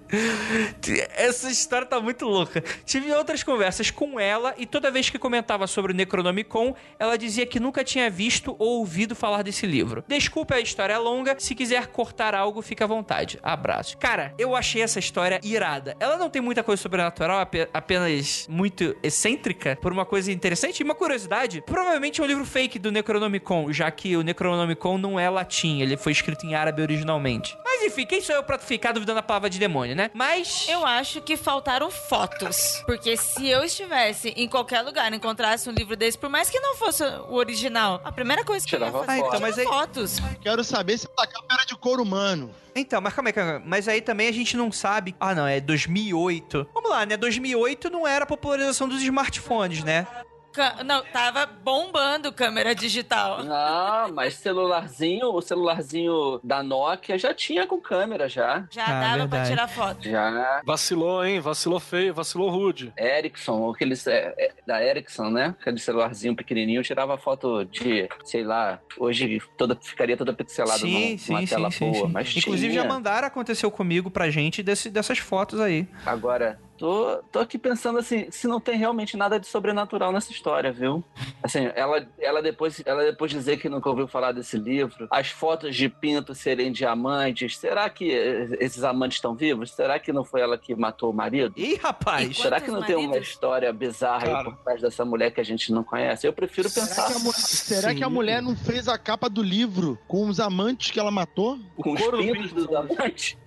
Essa história tá muito louca. Tive outras conversas com ela e toda vez que comentava sobre o Necronomicon, ela dizia que nunca tinha visto ou ouvido falar desse livro. Desculpa, a história é longa. Se quiser cortar algo, fica à vontade. Abraço. Cara, eu achei essa história irada. Ela não tem muita coisa sobrenatural, apenas muito excêntrica, por uma coisa interessante. E uma curiosidade, provavelmente é um livro fake do Necronomicon, já que o Necronomicon não é latim, ele foi escrito em árabe originalmente. Mas enfim, quem sou eu pra ficar duvidando da palavra de demônio, né? Mas... Eu acho que faltaram fotos. Porque se eu estivesse em qualquer lugar e encontrasse um livro desse, por mais que não fosse o original, a primeira coisa que eu ia Tirava fazer foto. era mas tirar aí- fotos. Quero saber se a capa era de couro humano. Então, mas calma aí. Mas aí também a gente não sabe... Ah, não, é 2008. Vamos lá, né? 2008 não era a popularização dos smartphones, né? Não, tava bombando câmera digital. Não, mas o celularzinho da Nokia já tinha com câmera já. Já dava pra verdade. tirar foto. Já. Vacilou, hein? Vacilou feio, vacilou rude. Ericsson, aqueles da Ericsson, né? Aquele celularzinho pequenininho, tirava foto de, sei lá, hoje ficaria toda pixelada numa tela boa, mas Inclusive tinha. já mandaram, aconteceu comigo pra gente dessas fotos aí. Agora, tô aqui pensando assim, se não tem realmente nada de sobrenatural nessa história, viu? Assim, ela depois dizer que nunca ouviu falar desse livro, as fotos de pinto serem diamantes, será que esses amantes estão vivos? Será que não foi ela que matou o marido? Ih, rapaz! E Será que não tem uma maridos? história bizarra aí por trás dessa mulher que a gente não conhece? Eu prefiro pensar Será que a mulher não fez a capa do livro com os amantes que ela matou? com os couro do pintos pinto. dos amantes.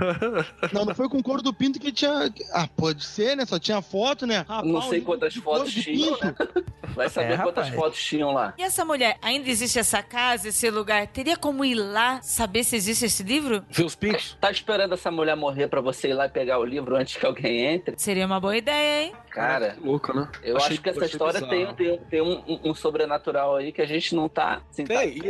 Não foi com o couro do pinto que tinha... Ah, pode ser, né? Só tinha foto, né? Rapaz, Não sei o livro quantas de couro fotos de tinham, pinto. Vai saber quantas rapaz. fotos tinham lá. E essa mulher, ainda existe essa casa, esse lugar? Teria como ir lá saber se existe esse livro? Vê os pintos? Tá esperando essa mulher morrer pra você ir lá e pegar o livro antes que alguém entre? Seria uma boa ideia, hein? Cara, que louco, né? eu acho que essa história tem um sobrenatural aí que a gente não tá... Assim,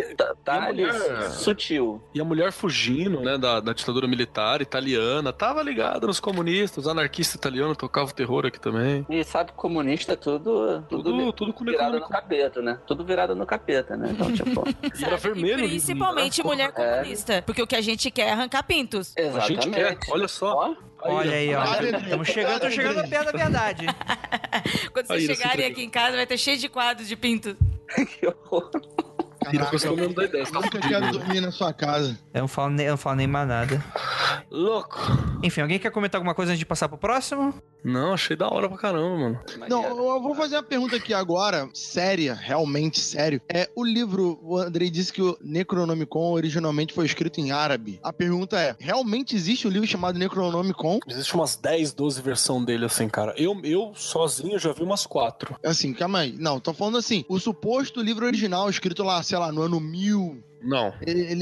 tá ali, sutil. E a mulher fugindo, né, da ditadura militar italiana, tava ligada nos comunistas, os anarquistas italianos tocavam terror aqui também. E sabe, comunista tudo com virado no capeta, né? Tudo virado no capeta, né? Então, tipo... E era vermelho. E principalmente mulher comunista, porque o que a gente quer é arrancar pintos. Exatamente. A gente quer, olha só. Olha aí, ó. Tô chegando perto da verdade. Quando vocês chegarem aqui em casa, vai ter cheio de quadros de pintos. Que horror. Caraca, eu nunca quero dormir na sua casa. Eu não falo nem mais nada. Louco. Enfim, alguém quer comentar alguma coisa antes de passar pro próximo? Não, achei da hora pra caramba, mano. Não, eu vou fazer uma pergunta aqui agora, séria, realmente sério. O livro, o Andrei disse que o Necronomicon originalmente foi escrito em árabe. A pergunta é, realmente existe um livro chamado Necronomicon? Existe umas 10, 12 versões dele, assim, cara. Eu sozinho já vi umas 4. Assim, calma aí. Não, tô falando assim, o suposto livro original, escrito lá, sei lá, no ano 1000... Não.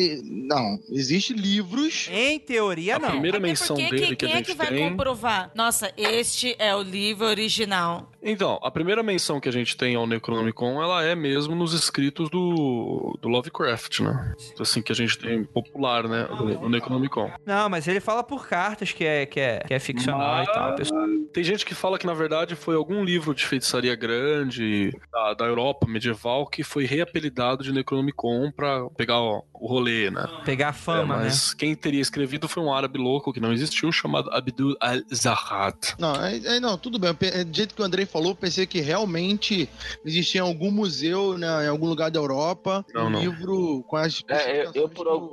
Não, existe livros... Em teoria, não. A primeira menção dele que a gente tem... Quem é que vai comprovar? Nossa, este é o livro original. Então, a primeira menção que a gente tem ao Necronomicon, ela é mesmo nos escritos do Lovecraft, né? Assim, que a gente tem popular, né? Do Necronomicon. Não, mas ele fala por cartas que é ficcional e tal. Tem gente que fala que, na verdade, foi algum livro de feitiçaria grande da Europa medieval que foi reapelidado de Necronomicon pra pegar o rolê, né? Pegar a fama, né? Mas quem teria escrevido foi um árabe louco que não existiu, chamado Abdul al-Zahad. Não, tudo bem. Do jeito que o Andrei falou, pensei que realmente existia em algum museu, né, em algum lugar da Europa, livro com as... Eu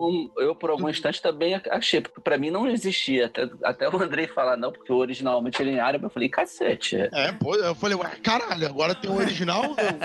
por algum instante também achei, porque pra mim não existia. Até o Andrei falar não, porque originalmente ele é em árabe, eu falei, cacete. Pô, eu falei, ué, caralho, agora tem o original?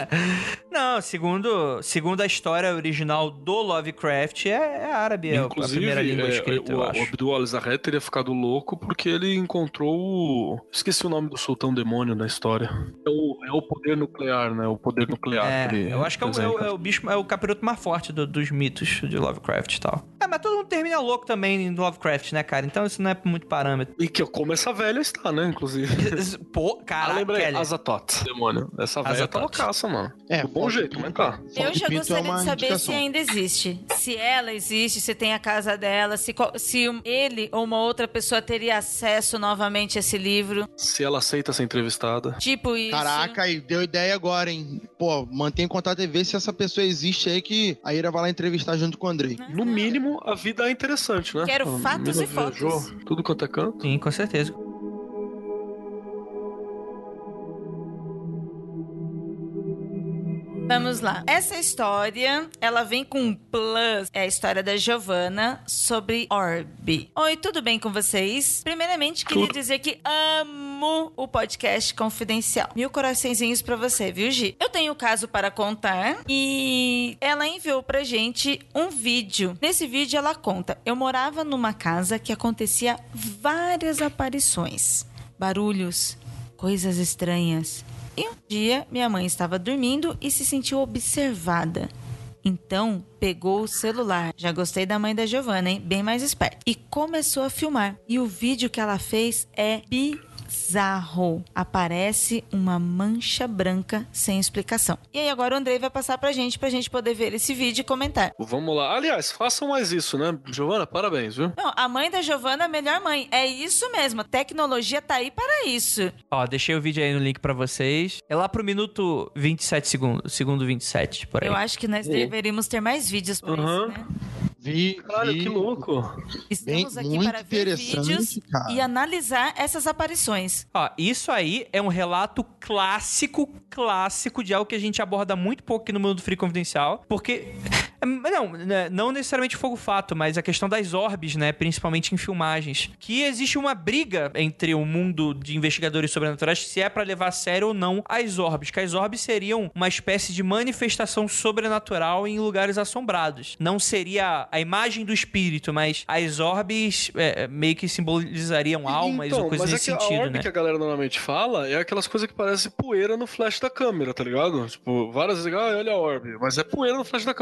Não, segundo a história original do Lovecraft, é árabe. Inclusive, a primeira língua escrita, eu acho. O Abdul al-Zahad teria ficado louco porque ele encontrou esqueci o nome do sultão demônio da história. É o poder nuclear, né? O poder nuclear. Eu acho que é o bicho, é o capiroto mais forte dos mitos de Lovecraft e tal. Mas todo mundo termina louco também no Lovecraft, né, cara? Então isso não é muito parâmetro. E que como essa velha está, né, inclusive. Pô, caraca, lembrei, Azathoth, demônio. Essa velha tá loucaça, mano. Do bom jeito, mas tá. Eu já gostaria de saber se ainda existe. Se ela existe, se tem a casa dela, se ele ou uma outra pessoa teria acesso novamente a esse livro. Se ela aceita ser entrevistada. Tipo isso. Caraca, aí deu ideia agora, hein? Pô, mantém contato e vê se essa pessoa existe aí que a Ira vai lá entrevistar junto com o Andrei. No mínimo, a vida é interessante, né? Quero fatos e fotos. Tudo quanto é canto. Sim, com certeza. Vamos lá. Essa história, ela vem com um plus. É a história da Giovanna sobre Orbe. Oi, tudo bem com vocês? Primeiramente, queria dizer que amo o podcast Confidencial. 1000 coraçõezinhos pra você, viu, Gi? Eu tenho um caso para contar e ela enviou pra gente um vídeo. Nesse vídeo, ela conta: eu morava numa casa que acontecia várias aparições, barulhos, coisas estranhas. E um dia, minha mãe estava dormindo e se sentiu observada. Então, pegou o celular. Já gostei da mãe da Giovanna, hein? Bem mais esperta. E começou a filmar. E o vídeo que ela fez é bizarro. Aparece uma mancha branca sem explicação. E aí agora o Andrei vai passar pra gente poder ver esse vídeo e comentar. Vamos lá. Aliás, façam mais isso, né? Giovanna, parabéns, viu? Não, a mãe da Giovanna é a melhor mãe. É isso mesmo. A tecnologia tá aí para isso. Ó, deixei o vídeo aí no link pra vocês. É lá pro minuto 27 segundos. Segundo 27, por aí. Eu acho que nós deveríamos ter mais vídeos pra isso, né? Caralho, que louco. Estamos aqui para ver vídeos e analisar essas aparições. Ó, isso aí é um relato clássico de algo que a gente aborda muito pouco aqui no Mundo Free Confidencial, porque... Não necessariamente fogo fato, mas a questão das orbes, né? Principalmente em filmagens. Que existe uma briga entre o mundo de investigadores sobrenaturais se é pra levar a sério ou não as orbes. Que as orbes seriam uma espécie de manifestação sobrenatural em lugares assombrados. Não seria a imagem do espírito, mas as orbes meio que simbolizariam almas ou coisas nesse sentido, né? A orbe que a galera normalmente fala é aquelas coisas que parecem poeira no flash da câmera, tá ligado? Tipo, várias vezes, olha a orbe, mas é poeira no flash da câmera. Agora sim, não,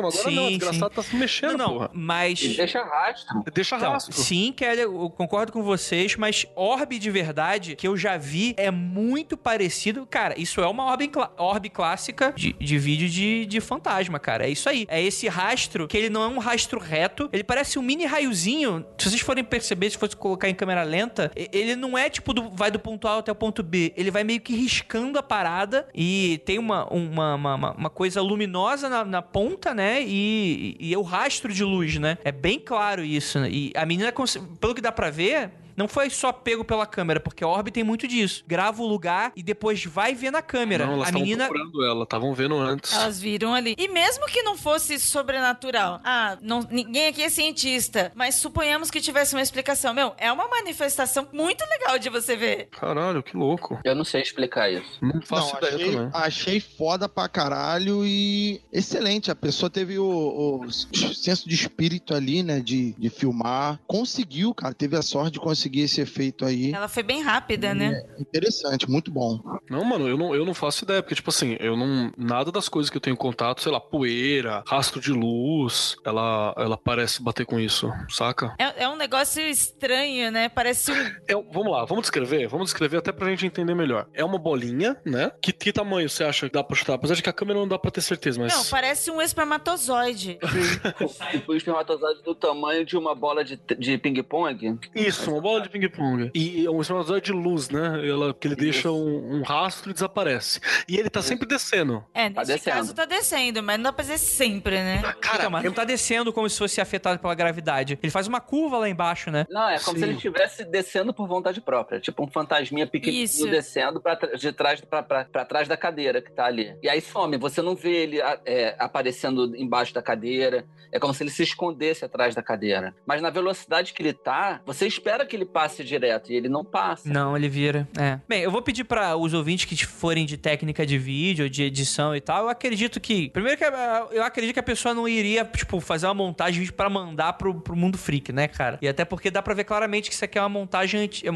desgraçado tá se mexendo, porra. Mas... E deixa rastro. Deixa Então, rastro. sim, Kelly, eu concordo com vocês, mas orbe de verdade, que eu já vi, é muito parecido. Cara, isso é uma orbe clássica de vídeo de fantasma, cara. É isso aí. É esse rastro, que ele não é um rastro reto, ele parece um mini raiozinho. Se vocês forem perceber, se fosse colocar em câmera lenta, ele não é tipo, vai do ponto A até o ponto B. Ele vai meio que riscando a parada e tem uma coisa luminosa na ponta, né? E é o rastro de luz, né? É bem claro isso, né? E a menina, pelo que dá pra ver, não foi só pego pela câmera, porque a Orbe tem muito disso. Grava o lugar e depois vai ver na câmera. Não, elas a menina procurando ela, estavam vendo antes. Elas viram ali. E mesmo que não fosse sobrenatural, ninguém aqui é cientista, mas suponhamos que tivesse uma explicação. É uma manifestação muito legal de você ver. Caralho, que louco. Eu não sei explicar isso. Não faço ideia também. Achei foda pra caralho e excelente. A pessoa teve o senso de espírito ali, né, de filmar. Conseguiu, cara, teve a sorte de conseguir esse efeito aí. Ela foi bem rápida, né? Interessante, muito bom. Não, mano, eu não faço ideia, porque, tipo assim, nada das coisas que eu tenho contato, sei lá, poeira, rastro de luz, ela parece bater com isso, saca? É um negócio estranho, né? Parece Vamos lá, vamos descrever até pra gente entender melhor. É uma bolinha, né? Que tamanho você acha que dá pra chutar? Apesar de que a câmera não dá pra ter certeza, mas... Não, parece um espermatozoide. O espermatozoide do tamanho de uma bola de ping-pong. Isso, uma bola de ping-pong. E um espermatozoide de luz, né? Que ele deixa um rastro e desaparece. E ele tá sempre descendo. Nesse caso tá descendo, mas não dá pra dizer sempre, né? Cara, mas não tá descendo como se fosse afetado pela gravidade. Ele faz uma curva lá embaixo, né? Não, é como se ele estivesse descendo por vontade própria. Tipo um fantasminha pequenininho descendo pra trás da cadeira que tá ali. E aí some, você não vê ele aparecendo embaixo da cadeira. É como se ele se escondesse atrás da cadeira. Mas na velocidade que ele tá, você espera que ele passe direto e ele não passa. Não, ele vira. Bem, eu vou pedir para os ouvintes que forem de técnica de vídeo, de edição e tal, eu acredito que... Primeiro que eu acredito que a pessoa não iria, tipo, fazer uma montagem de vídeo pra mandar pro Mundo Freak, né, cara? E até porque dá pra ver claramente que isso aqui é uma montagem... É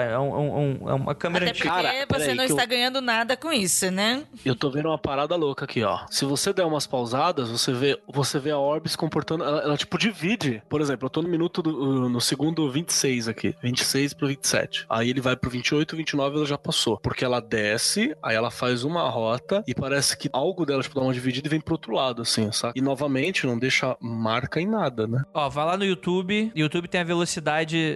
uma câmera até porque você não está ganhando nada com isso, né? Eu tô vendo uma parada louca aqui, ó. Se você der umas pausadas, você vê a orbe se comportando... Ela tipo, divide. Por exemplo, eu tô no segundo 26 aqui. 26 pro 27. Aí ele vai pro 28, 29 ela já passou. Porque ela desce, aí ela faz uma rota e parece que algo dela, tipo, dá uma dividida e vem pro outro lado, assim, sabe? E novamente não deixa marca em nada, né? Ó, vai lá no YouTube. O YouTube tem a velocidade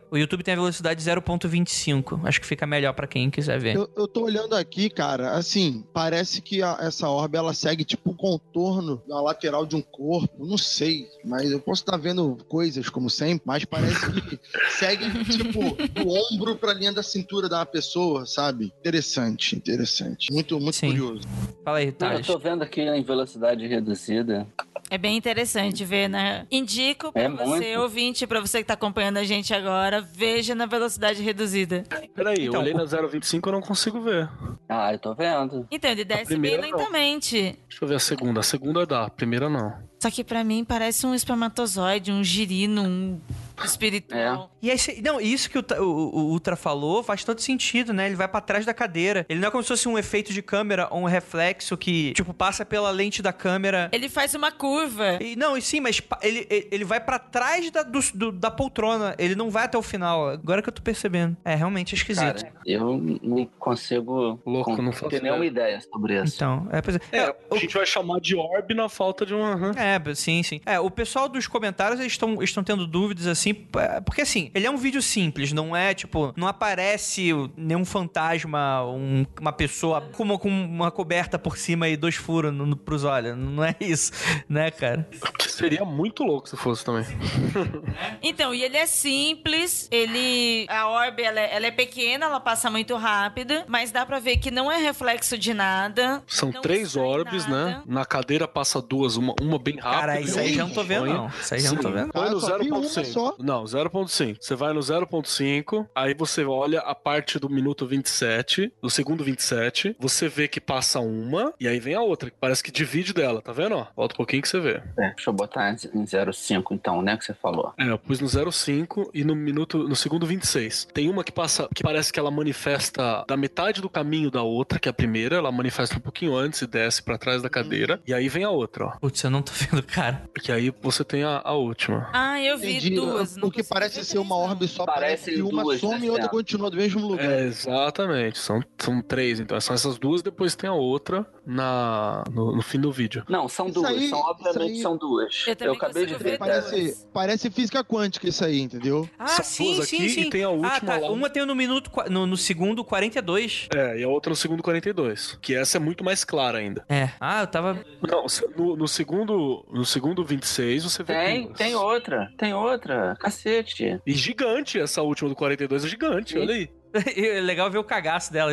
0.25. Acho que fica melhor pra quem quiser ver. Eu tô olhando aqui, cara, assim, parece que essa orbe, ela segue tipo o contorno na lateral de um corpo, não sei, mas eu posso estar vendo coisas como sempre, mas parece que segue tipo do ombro pra linha da cintura da pessoa, sabe? Interessante. Muito curioso. Fala aí, Thales. Eu tô vendo aqui em velocidade reduzida. É bem interessante ver, né? Indico pra você, ouvinte, pra você que tá acompanhando a gente agora, veja na velocidade reduzida. Peraí, eu olhei na 0.25 eu não consigo ver. Eu tô vendo. Então, ele desce bem lentamente. Deixa eu ver a segunda. A segunda dá, a primeira não. Só que pra mim parece um espermatozoide, um girino, um espiritual. E aí, isso que o Ultra falou faz todo sentido, né? Ele vai pra trás da cadeira. Ele não é como se fosse um efeito de câmera ou um reflexo que, tipo, passa pela lente da câmera. Ele faz uma curva. Mas ele vai pra trás da poltrona. Ele não vai até o final. Agora que eu tô percebendo. Realmente é esquisito. Cara, eu não consigo ter nenhuma ideia sobre isso. Então, a gente vai chamar de orbe na falta de uma... Sim. O pessoal dos comentários, eles estão tendo dúvidas, assim, porque, assim, ele é um vídeo simples, não é, tipo, não aparece nenhum fantasma, uma pessoa com uma coberta por cima e 2 furos pros olhos, não é isso, né, cara? Que seria muito louco se fosse também. Então, e ele é simples, a orbe, ela é pequena, ela passa muito rápido, mas dá pra ver que não é reflexo de nada. São 3 orbes, né? Na cadeira passa 2, uma bem rápida. Cara, isso aí já não tô vendo, não. Isso aí já não tô vendo. Foi no 0.6. Não, 0.5. Você vai no 0.5, aí você olha a parte do minuto 27, do segundo 27, você vê que passa uma, e aí vem a outra, que parece que divide dela, tá vendo? Ó, volta um pouquinho que você vê. Deixa eu botar em 0,5 então, né, que você falou. Eu pus no 0.5 e no segundo 26. Tem uma que passa, que parece que ela manifesta da metade do caminho da outra, que é a primeira, ela manifesta um pouquinho antes e desce pra trás da cadeira, e aí vem a outra, ó. Putz, eu não tô vendo, cara. Que aí você tem a última. Ah, eu vi Entendi. duas. O que parece ser uma orbe só, parece que uma duas, some né, e outra certo? continua do mesmo lugar. Exatamente. São 3, então são essas duas, depois tem a outra no fim do vídeo. Não, são Isso duas. aí- Obviamente isso aí- são duas. Eu também acabei de consigo ver. ver Parece física quântica isso aí, entendeu? Ah, São sim, duas sim, aqui sim. e tem a última lá. Uma tem no minuto, no segundo 42. E a outra no segundo 42. Que essa é muito mais clara ainda. Eu tava... Não, no segundo 26 você vê duas. Tem outra. Cacete. E gigante essa última do 42, é gigante, olha aí. É legal ver o cagaço dela.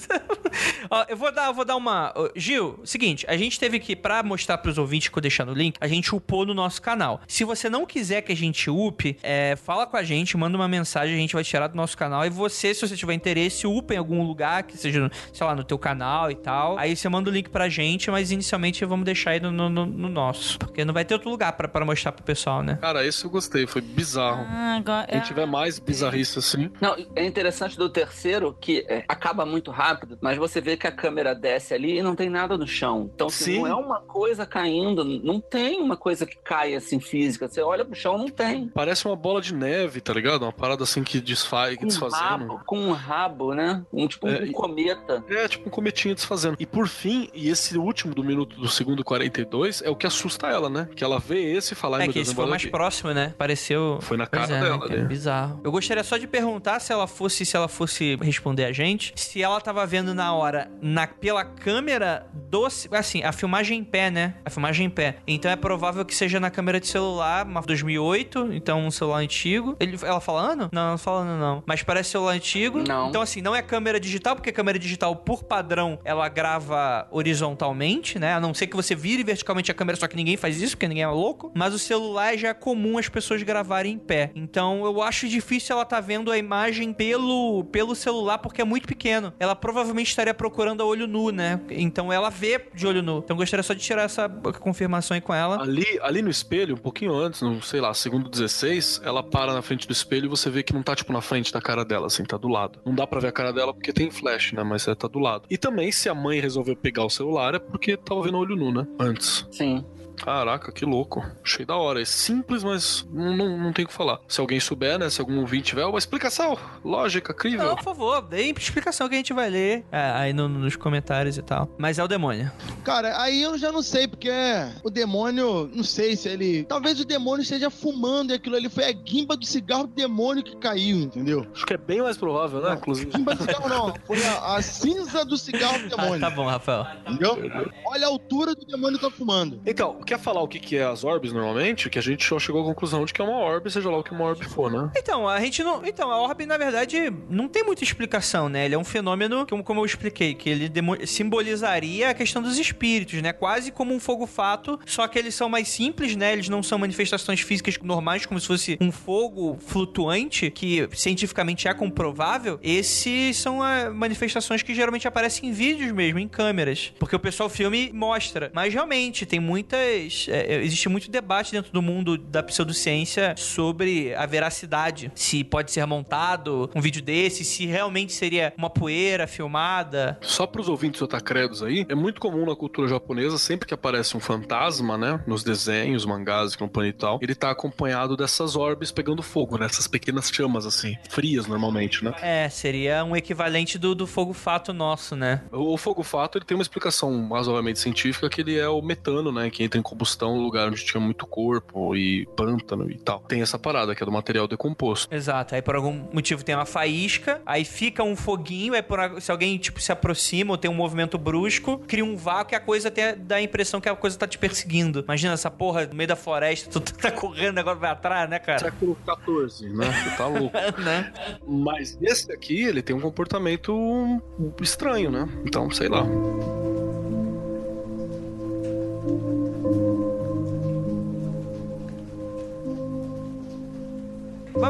Ó, eu vou dar uma... Gil, seguinte, a gente teve que, pra mostrar pros ouvintes que eu deixar no link, a gente upou no nosso canal. Se você não quiser que a gente upe, fala com a gente, manda uma mensagem, a gente vai tirar do nosso canal. E você, se você tiver interesse, upa em algum lugar, que seja, sei lá, no teu canal e tal. Aí você manda o link pra gente, mas inicialmente vamos deixar aí no nosso. Porque não vai ter outro lugar pra mostrar pro pessoal, né? Cara, esse eu gostei, foi bizarro. Agora... Quem tiver mais bizarrice assim... Não, é interessante do terceiro que acaba muito rápido, mas você vê que a câmera desce ali e não tem nada no chão. Então, assim, não é uma coisa caindo, não tem uma coisa que cai assim física. Você olha pro chão, não tem. Parece uma bola de neve, tá ligado? Uma parada assim que desfaz, desfazendo. Com um rabo, né? Um cometa. Tipo um cometinho desfazendo. E por fim, e esse último do segundo 42 é o que assusta ela, né? Que ela vê esse e fala... Que esse foi mais próximo, né? Pareceu... Foi na cara dela, né? Bizarro. Eu gostaria só de perguntar se ela fosse responder a gente, se ela tava vendo na hora pela câmera assim, a filmagem em pé, né? A filmagem em pé. Então é provável que seja na câmera de celular, uma 2008, então um celular antigo. Ela fala ano? Não, não fala ano não. Mas parece celular antigo. Não. Então assim, não é câmera digital, porque a câmera digital, por padrão, ela grava horizontalmente, né? A não ser que você vire verticalmente a câmera, só que ninguém faz isso, porque ninguém é louco. Mas o celular já é comum as pessoas gravarem em pé. Então eu acho difícil ela tá vendo a imagem pelo celular, porque é muito pequeno. Ela provavelmente estaria procurando a olho nu, né? Então ela vê de olho nu. Então eu gostaria só de tirar essa confirmação aí com ela. Ali no espelho, um pouquinho antes, no, sei lá, segundo 16, ela para na frente do espelho e você vê que não tá, tipo, na frente da cara dela, assim, tá do lado. Não dá pra ver a cara dela porque tem flash, né? Mas tá do lado. E também, se a mãe resolveu pegar o celular, é porque tava vendo olho nu, né? Antes. Sim. Caraca, que louco. Achei da hora. É simples, mas não tem o que falar. Se alguém souber, né? Se algum ouvinte tiver uma explicação lógica, crível. Não, por favor, dê explicação que a gente vai ler aí nos comentários e tal. Mas é o demônio. Cara, aí eu já não sei, porque o demônio, não sei se ele... Talvez o demônio esteja fumando e aquilo ali foi a guimba do cigarro do demônio que caiu, entendeu? Acho que é bem mais provável, né? Inclusive. Guimba do cigarro não, foi a cinza do cigarro do demônio. Tá bom, Rafael. Entendeu? Olha a altura do demônio tá fumando. Então, quer falar o que é as orbes normalmente? Que a gente só chegou à conclusão de que é uma orbe, seja lá o que uma orbe for, né? Então, a gente não... Então, a orbe, na verdade, não tem muita explicação, né? Ele é um fenômeno, como eu expliquei, que ele simbolizaria a questão dos espíritos, né? Quase como um fogo-fato, só que eles são mais simples, né? Eles não são manifestações físicas normais, como se fosse um fogo flutuante, que cientificamente é comprovável. Esses são manifestações que geralmente aparecem em vídeos mesmo, em câmeras. Porque o pessoal filme mostra. Mas, realmente, tem muitas... existe muito debate dentro do mundo da pseudociência sobre a veracidade. Se pode ser montado um vídeo desse, se realmente seria uma poeira filmada. Só pros ouvintes otacredos aí, é muito comum na cultura japonesa, sempre que aparece um fantasma, né, nos desenhos, mangás, e tal, ele tá acompanhado dessas orbes pegando fogo, né, essas pequenas chamas, assim, frias normalmente, né? Seria um equivalente do fogo-fato nosso, né? O fogo-fato, ele tem uma explicação razoavelmente científica, que ele é o metano, né, que entra em combustão no lugar onde tinha muito corpo e pântano e tal. Tem essa parada, que é do material decomposto. Exato, aí por algum motivo tem uma faísca, aí fica um foguinho, aí se alguém, tipo, se aproxima ou tem um movimento brusco, cria um vácuo e a coisa até dá a impressão que a coisa tá te perseguindo. Imagina essa porra no meio da floresta, tu tá correndo, agora vai atrás, né, cara? Século XIV, né? Você tá louco. Né? Mas esse aqui, ele tem um comportamento estranho, né? Então, sei lá.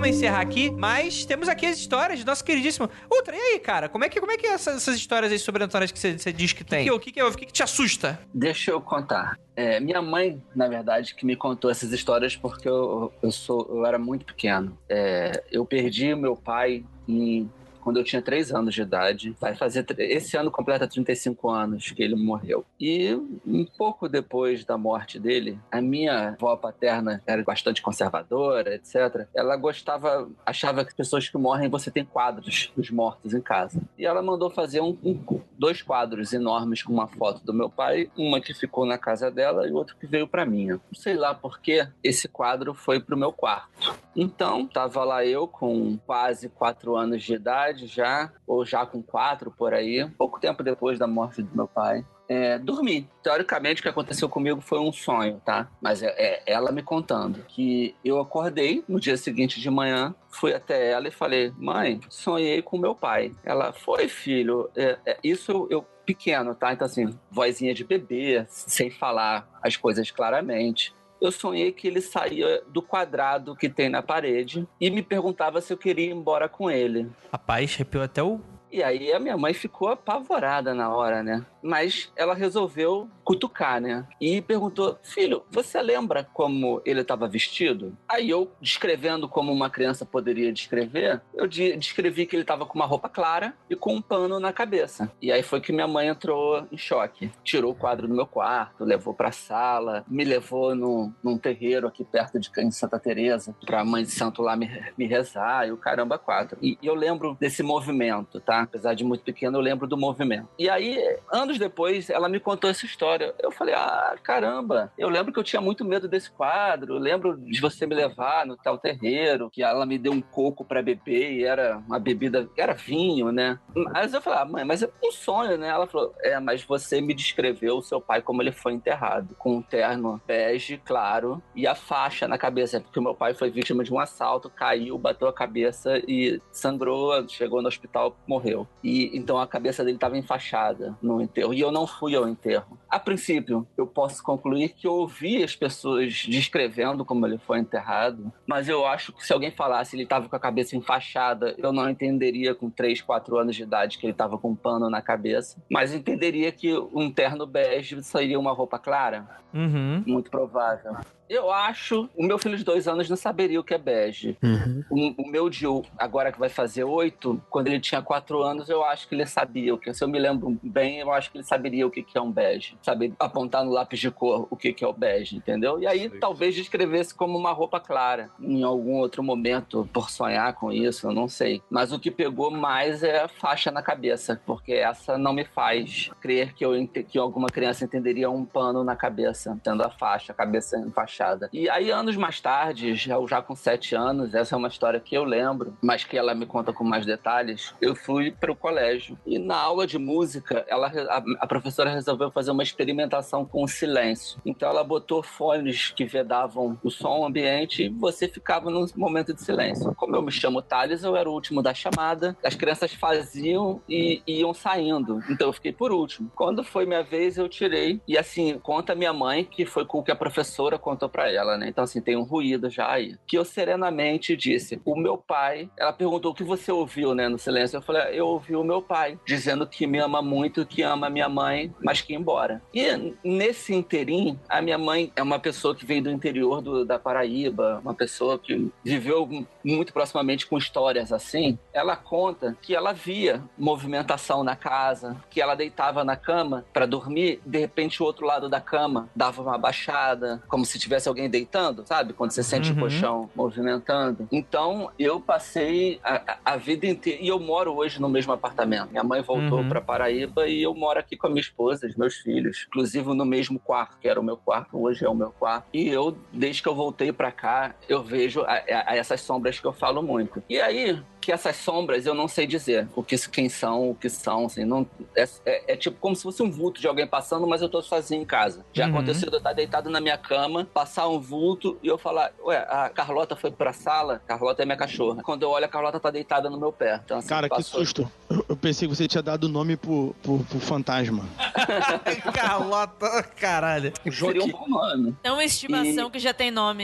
vamos encerrar aqui, mas temos aqui as histórias do nosso queridíssimo Ultra. E aí, cara, como é que é essas histórias aí sobrenaturais que você diz que tem? O que te assusta? Deixa eu contar. Minha mãe, na verdade, que me contou essas histórias porque eu era muito pequeno. Eu perdi meu pai quando eu tinha 3 anos de idade. Esse ano completa 35 anos que ele morreu. E um pouco depois da morte dele, a minha avó paterna era bastante conservadora, etc. Ela achava que pessoas que morrem, você tem quadros dos mortos em casa. E ela mandou fazer 2 quadros enormes com uma foto do meu pai, uma que ficou na casa dela e outro que veio pra minha. Não sei lá por que esse quadro foi pro meu quarto. Então, tava lá eu com quase 4 anos de idade, ou já com 4 por aí, pouco tempo depois da morte do meu pai. Dormi. Teoricamente, o que aconteceu comigo foi um sonho, tá? Mas ela me contando que eu acordei no dia seguinte de manhã, fui até ela e falei: mãe, sonhei com meu pai. Ela: foi, filho. Isso eu pequeno, tá? Então, assim, vozinha de bebê, sem falar as coisas claramente. Eu sonhei que ele saía do quadrado que tem na parede e me perguntava se eu queria ir embora com ele. Rapaz, arrepiou até o... E aí a minha mãe ficou apavorada na hora, né? Mas ela resolveu cutucar, né? E perguntou: filho, você lembra como ele estava vestido? Aí eu, descrevendo como uma criança poderia descrever, eu descrevi que ele estava com uma roupa clara e com um pano na cabeça. E aí foi que minha mãe entrou em choque. Tirou o quadro do meu quarto, levou pra sala, me levou num terreiro aqui perto de Santa Teresa, pra mãe de santo lá me rezar e o caramba 4. E eu lembro desse movimento, tá? Apesar de muito pequeno, eu lembro do movimento. E aí, anos depois, ela me contou essa história. Eu falei: caramba, eu lembro que eu tinha muito medo desse quadro, eu lembro de você me levar no tal terreiro, que ela me deu um coco pra beber e era uma bebida, era vinho, né? Mas eu falei: mãe, mas é um sonho, né? Ela falou: mas você me descreveu o seu pai como ele foi enterrado, com um terno bege, claro, e a faixa na cabeça, porque o meu pai foi vítima de um assalto, caiu, bateu a cabeça e sangrou, chegou no hospital, morreu. E então a cabeça dele estava enfaixada no enterro. E eu não fui ao enterro. A princípio, eu posso concluir que eu ouvi as pessoas descrevendo como ele foi enterrado, mas eu acho que se alguém falasse ele estava com a cabeça enfaixada, eu não entenderia com 3, 4 anos de idade que ele estava com um pano na cabeça, mas entenderia que um terno bege seria uma roupa clara. Uhum. Muito provável. Eu acho... O meu filho de 2 anos não saberia o que é bege. Uhum. O meu Gil, agora que vai fazer 8, quando ele tinha 4 anos, eu acho que ele sabia o que... Se eu me lembro bem, eu acho que ele saberia o que é um bege. Saber apontar no lápis de cor o que é o bege, entendeu? E aí, talvez descrevesse como uma roupa clara. Em algum outro momento, por sonhar com isso, eu não sei. Mas o que pegou mais é a faixa na cabeça, porque essa não me faz crer que alguma criança entenderia um pano na cabeça, tendo a faixa, a cabeça enfaixada. E aí, anos mais tarde, já com 7 anos, essa é uma história que eu lembro, mas que ela me conta com mais detalhes, eu fui para o colégio. E na aula de música, a professora resolveu fazer uma experimentação com o silêncio. Então ela botou fones que vedavam o som ambiente e você ficava num momento de silêncio. Como eu me chamo Thales, eu era o último da chamada. As crianças faziam e iam saindo. Então eu fiquei por último. Quando foi minha vez, eu tirei. E assim, conta minha mãe, que foi com o que a professora contou pra ela, né? Então assim, tem um ruído já aí. Que eu serenamente disse: o meu pai... Ela perguntou: o que você ouviu, né, no silêncio? Eu falei: eu ouvi o meu pai dizendo que me ama muito, que ama minha mãe, mas que ia embora. E nesse interim, a minha mãe é uma pessoa que veio do interior da Paraíba, uma pessoa que viveu muito proximamente com histórias assim. Ela conta que ela via movimentação na casa, que ela deitava na cama para dormir, de repente o outro lado da cama dava uma baixada, como se tivesse alguém deitando, sabe? Quando você sente o colchão movimentando. Então, eu passei a vida inteira, e eu moro hoje no mesmo apartamento. Minha mãe voltou pra Paraíba e eu moro aqui com a minha esposa, os meus filhos, inclusive no mesmo quarto, que era o meu quarto, hoje é o meu quarto. E eu, desde que eu voltei pra cá, eu vejo essas sombras que eu falo muito. E aí, que essas sombras eu não sei dizer quem são, o que são, assim, não, é tipo como se fosse um vulto de alguém passando, mas eu tô sozinho em casa. Já aconteceu de eu estar deitado na minha cama, passar um vulto e eu falar: ué, a Carlota foi pra sala? Carlota é minha cachorra. Quando eu olho, a Carlota tá deitada no meu pé. Então, assim, cara, que susto. Eu pensei que você tinha dado nome pro fantasma. Carlota, caralho. Seria um bom nome. É uma estimação que já tem nome.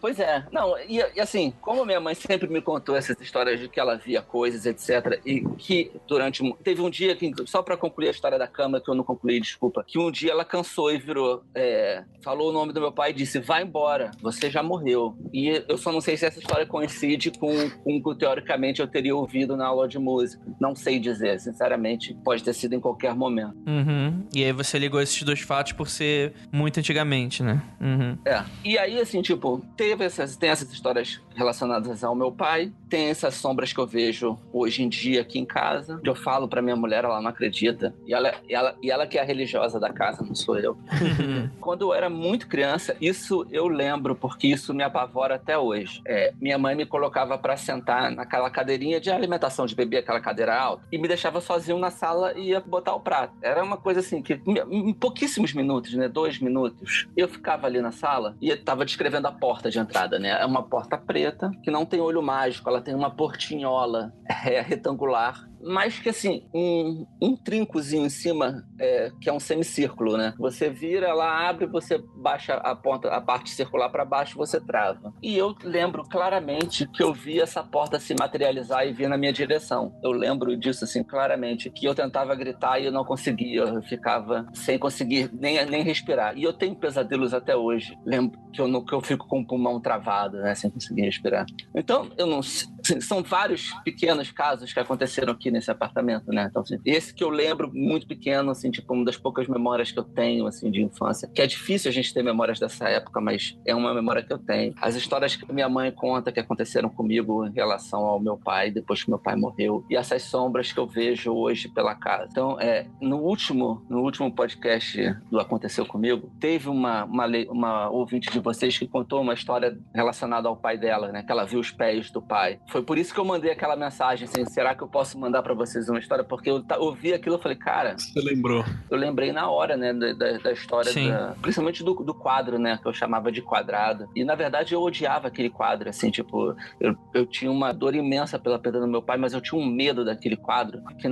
Pois é. Não, e assim, como minha mãe sempre me contou essas histórias de que ela via coisas, etc, e que teve um dia que, só pra concluir a história da cama, que eu não concluí, desculpa, que um dia ela cansou e virou, falou o nome do meu pai e disse, vai embora, você já morreu. E eu só não sei se essa história coincide com o que teoricamente eu teria ouvido na aula de música. Não sei dizer, sinceramente, pode ter sido em qualquer momento. Uhum. E aí você ligou esses dois fatos por ser muito antigamente, né? Uhum. E aí, assim, tipo, tem essas histórias relacionadas ao meu pai, tem essas sombras que eu vejo hoje em dia aqui em casa, que eu falo pra minha mulher, ela não acredita, e ela que é a religiosa da casa, não sou eu. Quando eu era muito criança, isso eu lembro, porque isso me apavora até hoje. Minha mãe me colocava pra sentar naquela cadeirinha de alimentação de bebê, aquela cadeira alta, e me deixava sozinho na sala e ia botar o prato. Era uma coisa assim, que em pouquíssimos minutos, né, 2 minutos, eu ficava ali na sala e eu tava descrevendo a porta de entrada, né? É uma porta preta, que não tem olho mágico, ela tem uma portinhola retangular, mas que assim, um trincozinho em cima, que é um semicírculo, né? Você vira, ela abre, você baixa a parte circular para baixo, você trava. E eu lembro claramente que eu vi essa porta se materializar e vir na minha direção. Eu lembro disso, assim, claramente, que eu tentava gritar e eu não conseguia, eu ficava sem conseguir nem respirar. E eu tenho pesadelos até hoje. Lembro que eu fico com o pulmão travado, né? Sem conseguir respirar. Então, eu não sei. São vários pequenos casos que aconteceram aqui nesse apartamento, né? Então, assim, esse que eu lembro muito pequeno, assim, tipo, uma das poucas memórias que eu tenho, assim, de infância, que é difícil a gente ter memórias dessa época, mas é uma memória que eu tenho. As histórias que minha mãe conta que aconteceram comigo em relação ao meu pai, depois que meu pai morreu, e essas sombras que eu vejo hoje pela casa. Então, no último podcast do Aconteceu Comigo, teve uma ouvinte de vocês que contou uma história relacionada ao pai dela, né? Que ela viu os pés do pai. Foi por isso que eu mandei aquela mensagem, assim, será que eu posso mandar pra vocês uma história? Porque eu ouvi aquilo e falei, cara... Você lembrou? Eu lembrei na hora, né, da história, principalmente do quadro, né, que eu chamava de quadrado. E, na verdade, eu odiava aquele quadro, assim, tipo... Eu tinha uma dor imensa pela perda do meu pai, mas eu tinha um medo daquele quadro. Porque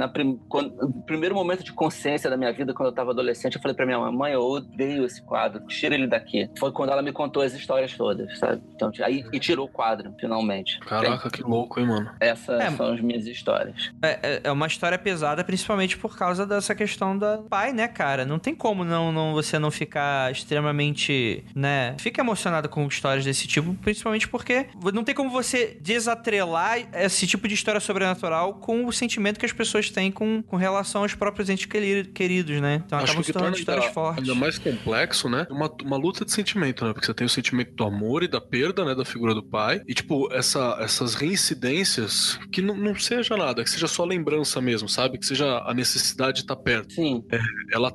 no primeiro momento de consciência da minha vida, quando eu tava adolescente, eu falei pra minha mãe, eu odeio esse quadro, tira ele daqui. Foi quando ela me contou as histórias todas, sabe? Então, aí, e tirou o quadro, finalmente. Caraca, que louco, hein, mano? Essas são as minhas histórias. É uma história pesada, principalmente por causa dessa questão do pai, né, cara? Não tem como você não ficar extremamente, né? Fica emocionado com histórias desse tipo, principalmente porque não tem como você desatrelar esse tipo de história sobrenatural com o sentimento que as pessoas têm com relação aos próprios entes queridos, né? Então acabam se tornando histórias fortes. Ainda mais complexo, né? Uma luta de sentimento, né? Porque você tem o sentimento do amor e da perda, né? Da figura do pai. E, tipo, essas reincidências, que não seja nada, que seja só lembrança mesmo, sabe? Que seja a necessidade de estar perto. Sim. Ela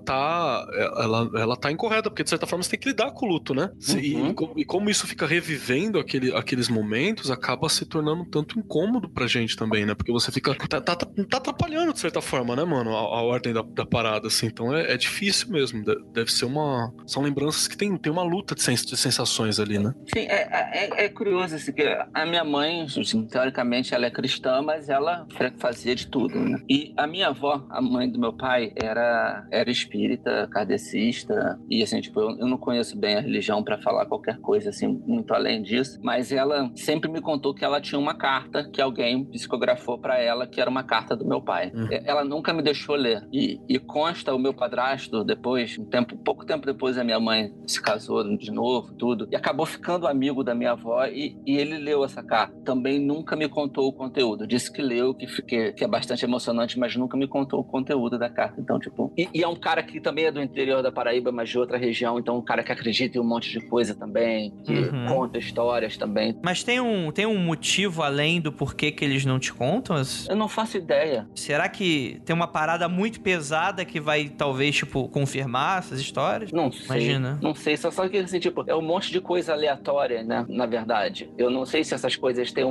tá incorreta, porque de certa forma você tem que lidar com o luto, né? E como isso fica revivendo aqueles momentos, acaba se tornando um tanto incômodo pra gente também, né? Porque você fica... Tá atrapalhando, de certa forma, né, mano? A ordem da parada, assim. Então é difícil mesmo. Deve ser são lembranças que tem uma luta de sensações ali, né? Sim, é curioso, assim, que a minha mãe, assim, teoricamente, ela é cristã, mas ela fazia de tudo, né? E a minha avó, a mãe do meu pai, era espírita, kardecista, e assim, tipo, eu não conheço bem a religião pra falar qualquer coisa, assim, muito além disso, mas ela sempre me contou que ela tinha uma carta que alguém psicografou pra ela, que era uma carta do meu pai. Ela nunca me deixou ler. E consta o meu padrasto, depois, pouco tempo depois, a minha mãe se casou de novo, tudo, e acabou ficando amigo da minha avó, e ele leu essa carta. Também nunca me contou o conteúdo. Disse que leu, que é bastante emocionante, mas nunca me contou o conteúdo da carta. Então, tipo... E é um cara que também é do interior da Paraíba, mas de outra região, então um cara que acredita em um monte de coisa também, que conta histórias também. Mas tem um motivo além do porquê que eles não te contam? Eu não faço ideia. Será que tem uma parada muito pesada que vai, talvez, tipo, confirmar essas histórias? Não sei. Imagina. Não sei, só que, assim, tipo, é um monte de coisa aleatória, né, na verdade. Eu não sei se essas coisas têm um encaixe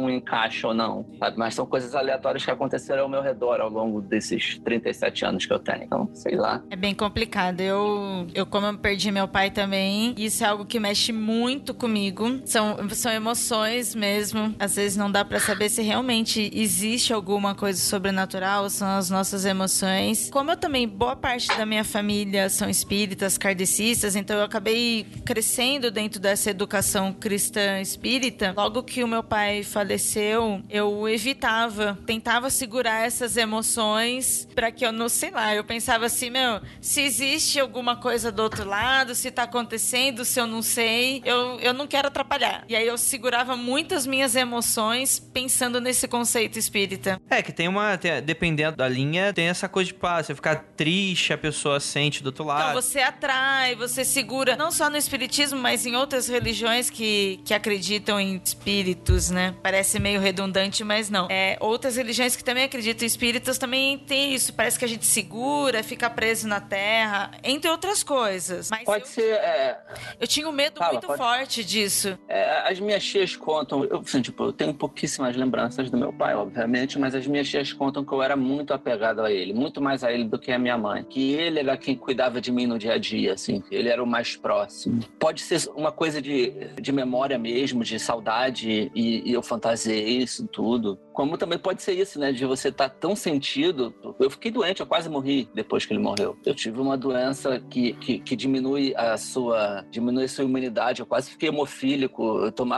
encaixa ou não, sabe? Mas são coisas aleatórias que aconteceram ao meu redor ao longo desses 37 anos que eu tenho. Então, sei lá. É bem complicado. Como eu perdi meu pai também, isso é algo que mexe muito comigo. São emoções mesmo. Às vezes não dá pra saber se realmente existe alguma coisa sobrenatural, são as nossas emoções. Como eu também, boa parte da minha família são espíritas, kardecistas, então eu acabei crescendo dentro dessa educação cristã espírita. Logo que o meu pai faleceu, eu tentava segurar essas emoções pra que eu não, sei lá, eu pensava assim, se existe alguma coisa do outro lado, se tá acontecendo, se eu não sei, eu não quero atrapalhar. E aí eu segurava muitas minhas emoções pensando nesse conceito espírita. Que dependendo da linha, tem essa coisa de, você ficar triste, a pessoa sente do outro lado. Então você atrai, você segura, não só no espiritismo, mas em outras religiões que acreditam em espíritos, né? Parece meio redundante, mas não. Outras religiões que também acreditam em espíritos também tem isso. Parece que a gente segura, fica preso na terra, entre outras coisas. Mas pode ser... Eu tinha um medo muito forte disso. As minhas tias contam... Eu tenho pouquíssimas lembranças do meu pai, obviamente, mas as minhas tias contam que eu era muito apegado a ele. Muito mais a ele do que a minha mãe. Que ele era quem cuidava de mim no dia a dia, assim. Ele era o mais próximo. Pode ser uma coisa de memória mesmo, de saudade, e eu fantasiei isso tudo. Como também pode ser isso, né? De você estar tão sentido... Eu fiquei doente, eu quase morri depois que ele morreu. Eu tive uma doença que diminui a sua imunidade. Eu quase fiquei hemofílico.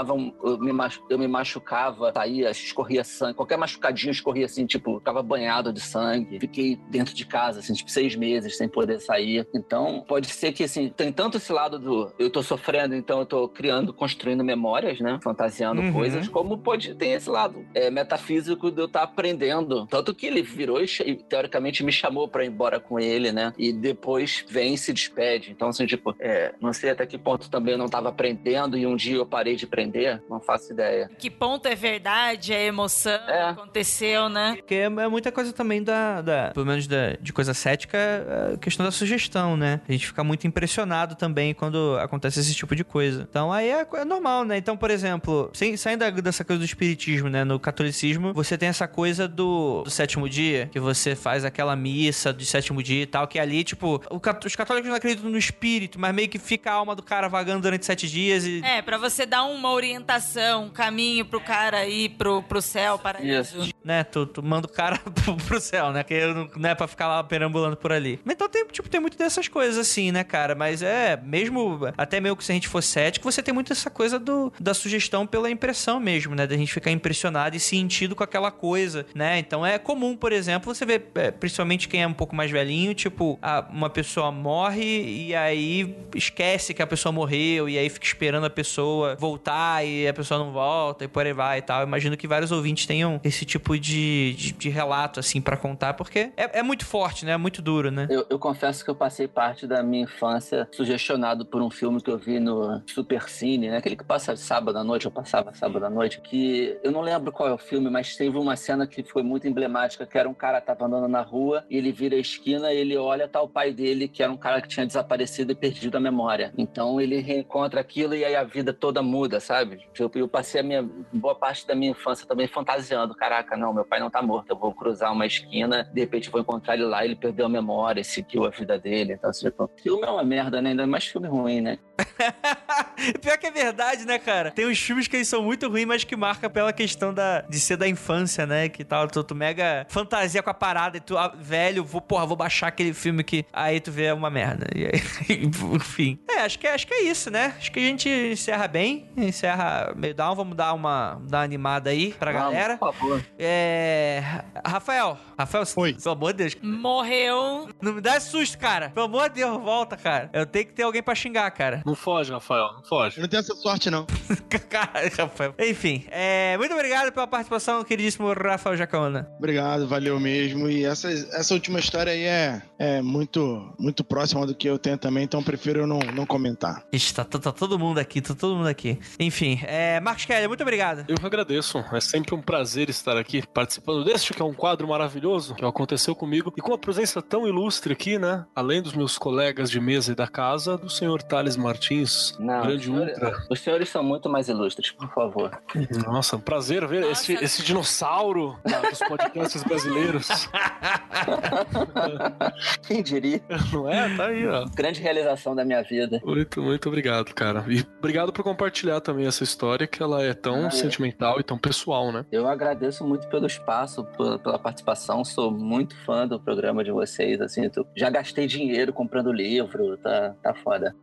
Eu me machucava, saía, escorria sangue. Qualquer machucadinho escorria assim, ficava banhado de sangue. Fiquei dentro de casa, assim, 6 meses sem poder sair. Então, pode ser que, assim, tem tanto esse lado do eu tô sofrendo, então eu tô construindo memórias, né? Fantasiando coisas, como ter esse lado metafísico de eu estar aprendendo. Tanto que ele virou e teoricamente me chamou pra ir embora com ele, né? E depois vem e se despede. Então, assim, não sei até que ponto também eu não tava aprendendo e um dia eu parei de aprender. Não faço ideia. Que ponto é verdade, é emoção, aconteceu, né? Porque é muita coisa também pelo menos de coisa cética, a questão da sugestão, né? A gente fica muito impressionado também quando acontece esse tipo de coisa. Então aí é normal, né? Então, por exemplo, saindo dessa coisa do espiritismo, né? No catolicismo, você tem essa coisa do sétimo dia, que você faz aquela missa de sétimo dia e tal, que ali, os católicos não acreditam no espírito, mas meio que fica a alma do cara vagando durante 7 dias e... pra você dar uma orientação, um caminho pro cara ir pro céu, paraíso. Isso. Né? Tu manda o cara pro céu, né? Que não é pra ficar lá perambulando por ali. Então tem muito dessas coisas assim, né, cara? Mas até mesmo que se a gente for cético, você tem muito essa coisa da sugestão pela impressão mesmo, né? Da gente ficar impressionado e sentido com aquela coisa, né? Então é comum, por exemplo, você vê, principalmente quem é um pouco mais velhinho, uma pessoa morre e aí esquece que a pessoa morreu e aí fica esperando a pessoa voltar e a pessoa não volta e por aí vai e tal. Eu imagino que vários ouvintes tenham esse tipo de relato, assim, pra contar, porque é muito forte, né? É muito duro, né? Eu confesso que eu passei parte da minha infância sugestionado por um filme que eu vi no Supercine, né? Aquele que passa sábado à noite, eu passava sábado à noite, que eu não lembro qual é o filme, mas teve uma cena que foi muito emblemática, que era um cara que tava andando na rua e ele vira a esquina e ele olha, tá o pai dele, que era um cara que tinha desaparecido e perdido a memória. Então ele reencontra aquilo e aí a vida toda muda, sabe? Eu passei boa parte da minha infância também fantasiando. Caraca, não, meu pai não tá morto, eu vou cruzar uma esquina, de repente vou encontrar ele lá, ele perdeu a memória, seguiu a vida dele. Então, filme é uma merda, né? Ainda mais filme ruim, né? Pior que é verdade, né, cara? Tem uns filmes que eles são muito ruins, mas que marca pela questão de ser da infância, né? Que tal, tu mega fantasia com a parada e tu, velho, vou baixar aquele filme que aí tu vê uma merda. E aí, enfim. Acho que é isso, né? Acho que a gente encerra bem, encerra meio down, vamos dar uma animada aí pra galera. Por favor. Rafael, Oi. pelo amor de Deus. Morreu. Não me dá susto, cara. Pelo amor de Deus, volta, cara. Eu tenho que ter alguém pra xingar, cara. Não foge, Rafael, não foge. Eu não tenho essa sorte, não. Caralho, Rafael. Enfim, muito obrigado pela participação, queridíssimo Rafael Jacaona. Obrigado, valeu mesmo. E essa última história aí é muito, muito próxima do que eu tenho também, então prefiro eu não comentar. Ixi, tá todo mundo aqui, Enfim, Marcos Keller, muito obrigado. Eu que agradeço. É sempre um prazer estar aqui participando deste, que é um quadro maravilhoso que aconteceu comigo. E com uma presença tão ilustre aqui, né? Além dos meus colegas de mesa e da casa, do senhor Thales Martins, Martins, Não, grande ultra. os senhores são muito mais ilustres, por favor. Nossa, um prazer ver esse dinossauro dos podcasts brasileiros. Quem diria? Não é? Tá aí, ó. Grande realização da minha vida. Muito, muito obrigado, cara. E obrigado por compartilhar também essa história, que ela é tão sentimental e tão pessoal, né? Eu agradeço muito pelo espaço, pela participação. Sou muito fã do programa de vocês, assim. Já gastei dinheiro comprando livro, tá foda.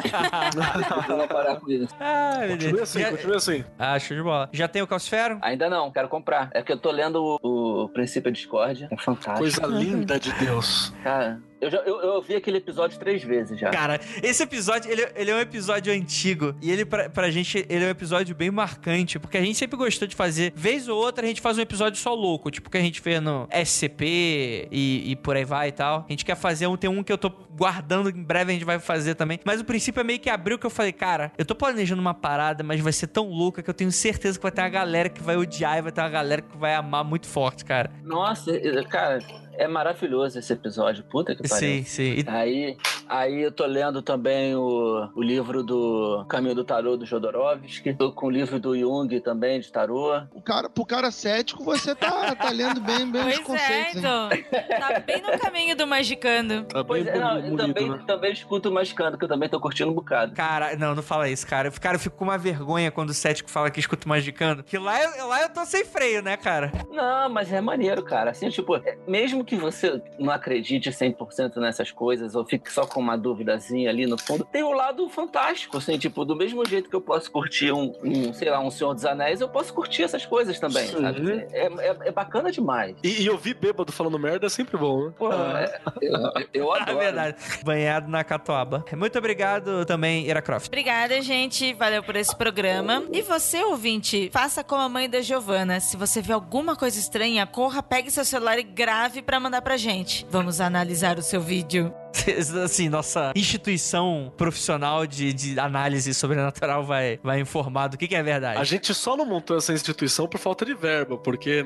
Eu não parar com isso. Continue assim. Ah, show de bola. Já tem o Calcifero? Ainda não, quero comprar. É que eu tô lendo o Princípio de Discórdia. É fantástico. Coisa linda de Deus. Cara, eu vi aquele episódio 3 vezes já. Cara, esse episódio, ele é um episódio antigo. E ele, pra gente, ele é um episódio bem marcante. Porque a gente sempre gostou de fazer. Vez ou outra, a gente faz um episódio só louco. Tipo, que a gente fez no SCP e por aí vai e tal. A gente quer fazer tem um que eu tô guardando. Em breve a gente vai fazer também. Mas o princípio é meio que abriu que eu falei, cara, eu tô planejando uma parada, mas vai ser tão louca que eu tenho certeza que vai ter uma galera que vai odiar e vai ter uma galera que vai amar muito forte, cara. Nossa, cara, é maravilhoso esse episódio. Puta que pariu. Sim. Aí eu tô lendo também o livro do Caminho do Tarô do Jodorowsky. Tô com o livro do Jung também, de tarô. Pro cara cético, você tá lendo bem os Pois conceitos. então. Tá bem no caminho do magicando. Tá Pois bem é, não, bonito, eu né? também escuto o Magicando, que eu também tô curtindo um bocado. Cara, não fala isso, cara. Cara, eu fico com uma vergonha quando o cético fala que escuta o Magicando. Que lá eu tô sem freio, né, cara? Não, mas é maneiro, cara. Assim, tipo, mesmo que você não acredite 100% nessas coisas, ou fique só com uma duvidazinha ali no fundo, tem o lado fantástico, assim, tipo, do mesmo jeito que eu posso curtir sei lá, um Senhor dos Anéis, eu posso curtir essas coisas também, sabe? É bacana demais. E ouvir bêbado falando merda é sempre bom, né? Pô, eu É adoro. verdade. Banhado na catuaba. Muito obrigado também, Ira Croft. Obrigada, gente. Valeu por esse programa. E você, ouvinte, faça como a mãe da Giovana. Se você vê alguma coisa estranha, corra, pegue seu celular e grave pra mandar pra gente. Vamos analisar o seu vídeo. Assim, nossa instituição profissional de análise sobrenatural vai informar do que é verdade. A gente só não montou essa instituição por falta de verba, porque,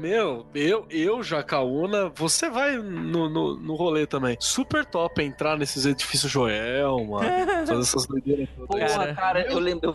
eu, Jacaúna, você vai no rolê também. Super top entrar nesses edifícios Joelma, fazer essas doideiras todas. Porra, cara, eu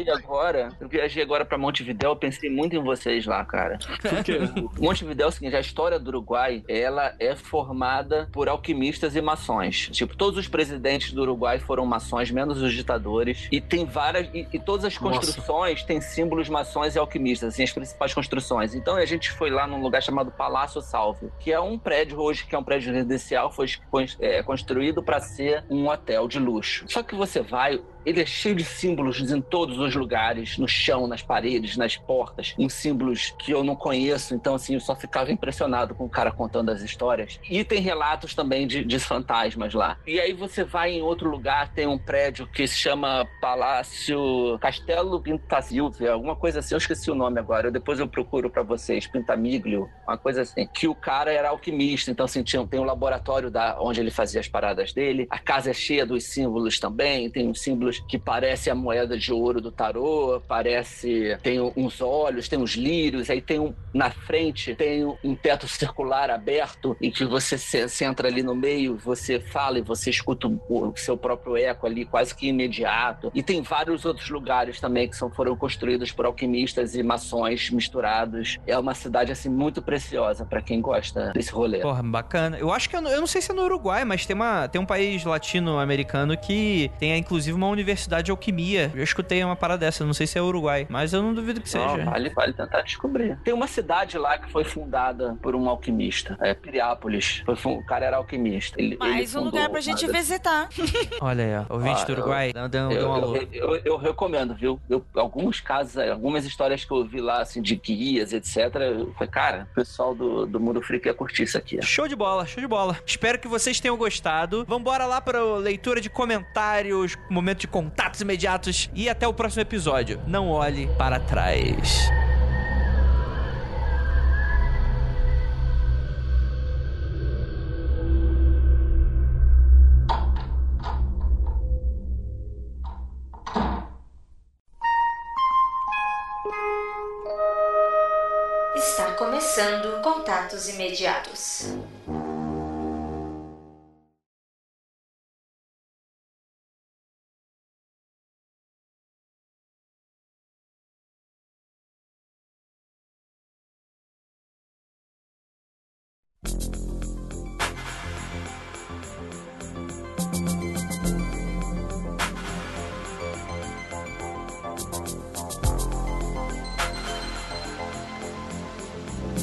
viajei agora pra Montevidéu, eu pensei muito em vocês lá, cara. Por quê? Montevidéu é o seguinte, a história do Uruguai, ela é formada por alquimistas e maçons. Tipo, todos os presidentes do Uruguai foram maçons, menos os ditadores. E tem várias... E todas as construções têm símbolos maçons e alquimistas, assim, as principais construções. Então a gente foi lá num lugar chamado Palácio Salvio, que é um prédio hoje, que é um prédio residencial, foi construído para ser um hotel de luxo. Só que você vai... Ele é cheio de símbolos em todos os lugares, no chão, nas paredes, nas portas, uns símbolos que eu não conheço, então assim, eu só ficava impressionado com o cara contando as histórias. E tem relatos também de fantasmas lá. E aí você vai em outro lugar, tem um prédio que se chama Palácio Castelo Pintasilvia, alguma coisa assim, eu esqueci o nome agora, depois eu procuro pra vocês, Pintamiglio, uma coisa assim, que o cara era alquimista, então assim, tem um laboratório onde ele fazia as paradas dele, a casa é cheia dos símbolos também, tem uns símbolos que parece a moeda de ouro do tarô, tem uns olhos, tem uns lírios, aí na frente tem um teto circular aberto em que você entra ali no meio, você fala e você escuta o seu próprio eco ali quase que imediato. E tem vários outros lugares também que foram construídos por alquimistas e maçons misturados. É uma cidade assim muito preciosa pra quem gosta desse rolê. Porra, bacana. Eu acho que eu não sei se é no Uruguai, mas tem um país latino-americano que tem inclusive uma universidade de alquimia. Eu escutei uma parada dessa, não sei se é Uruguai, mas eu não duvido que seja. Vale tentar descobrir. Tem uma cidade lá que foi fundada por um alquimista, Piriápolis. O cara era alquimista. Mais um lugar pra gente visitar. Olha aí, ó. Ouvinte do Uruguai, deu um alô. Eu recomendo, viu? Alguns casos, algumas histórias que eu vi lá, assim, de guias, etc. Eu falei, cara, o pessoal do Mundo Freak ia curtir isso aqui. Show de bola, show de bola. Espero que vocês tenham gostado. Vambora lá para a leitura de comentários, momento de contatos imediatos e até o próximo episódio. Não olhe para trás. Está começando Contatos Imediatos.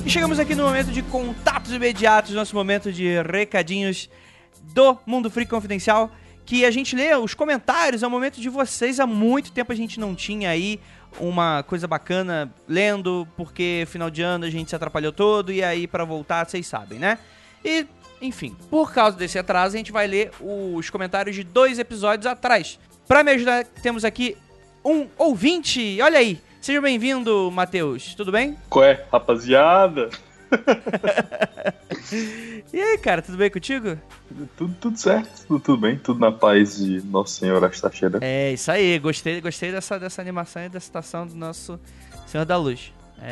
E chegamos aqui no momento de contatos imediatos, nosso momento de recadinhos do Mundo Freak Confidencial, que a gente lê os comentários, é o momento de vocês. Há muito tempo a gente não tinha aí uma coisa bacana lendo, porque final de ano a gente se atrapalhou todo, e aí pra voltar, vocês sabem, né? E, enfim, por causa desse atraso, a gente vai ler os comentários de 2 episódios atrás. Pra me ajudar, temos aqui um ouvinte, olha aí. Seja bem-vindo, Matheus, tudo bem? Qual é, rapaziada? E aí, cara, tudo bem contigo? Tudo certo, tudo bem, tudo na paz de Nosso Senhor Astacheira. É, isso aí, gostei dessa animação e da citação do nosso Senhor da Luz.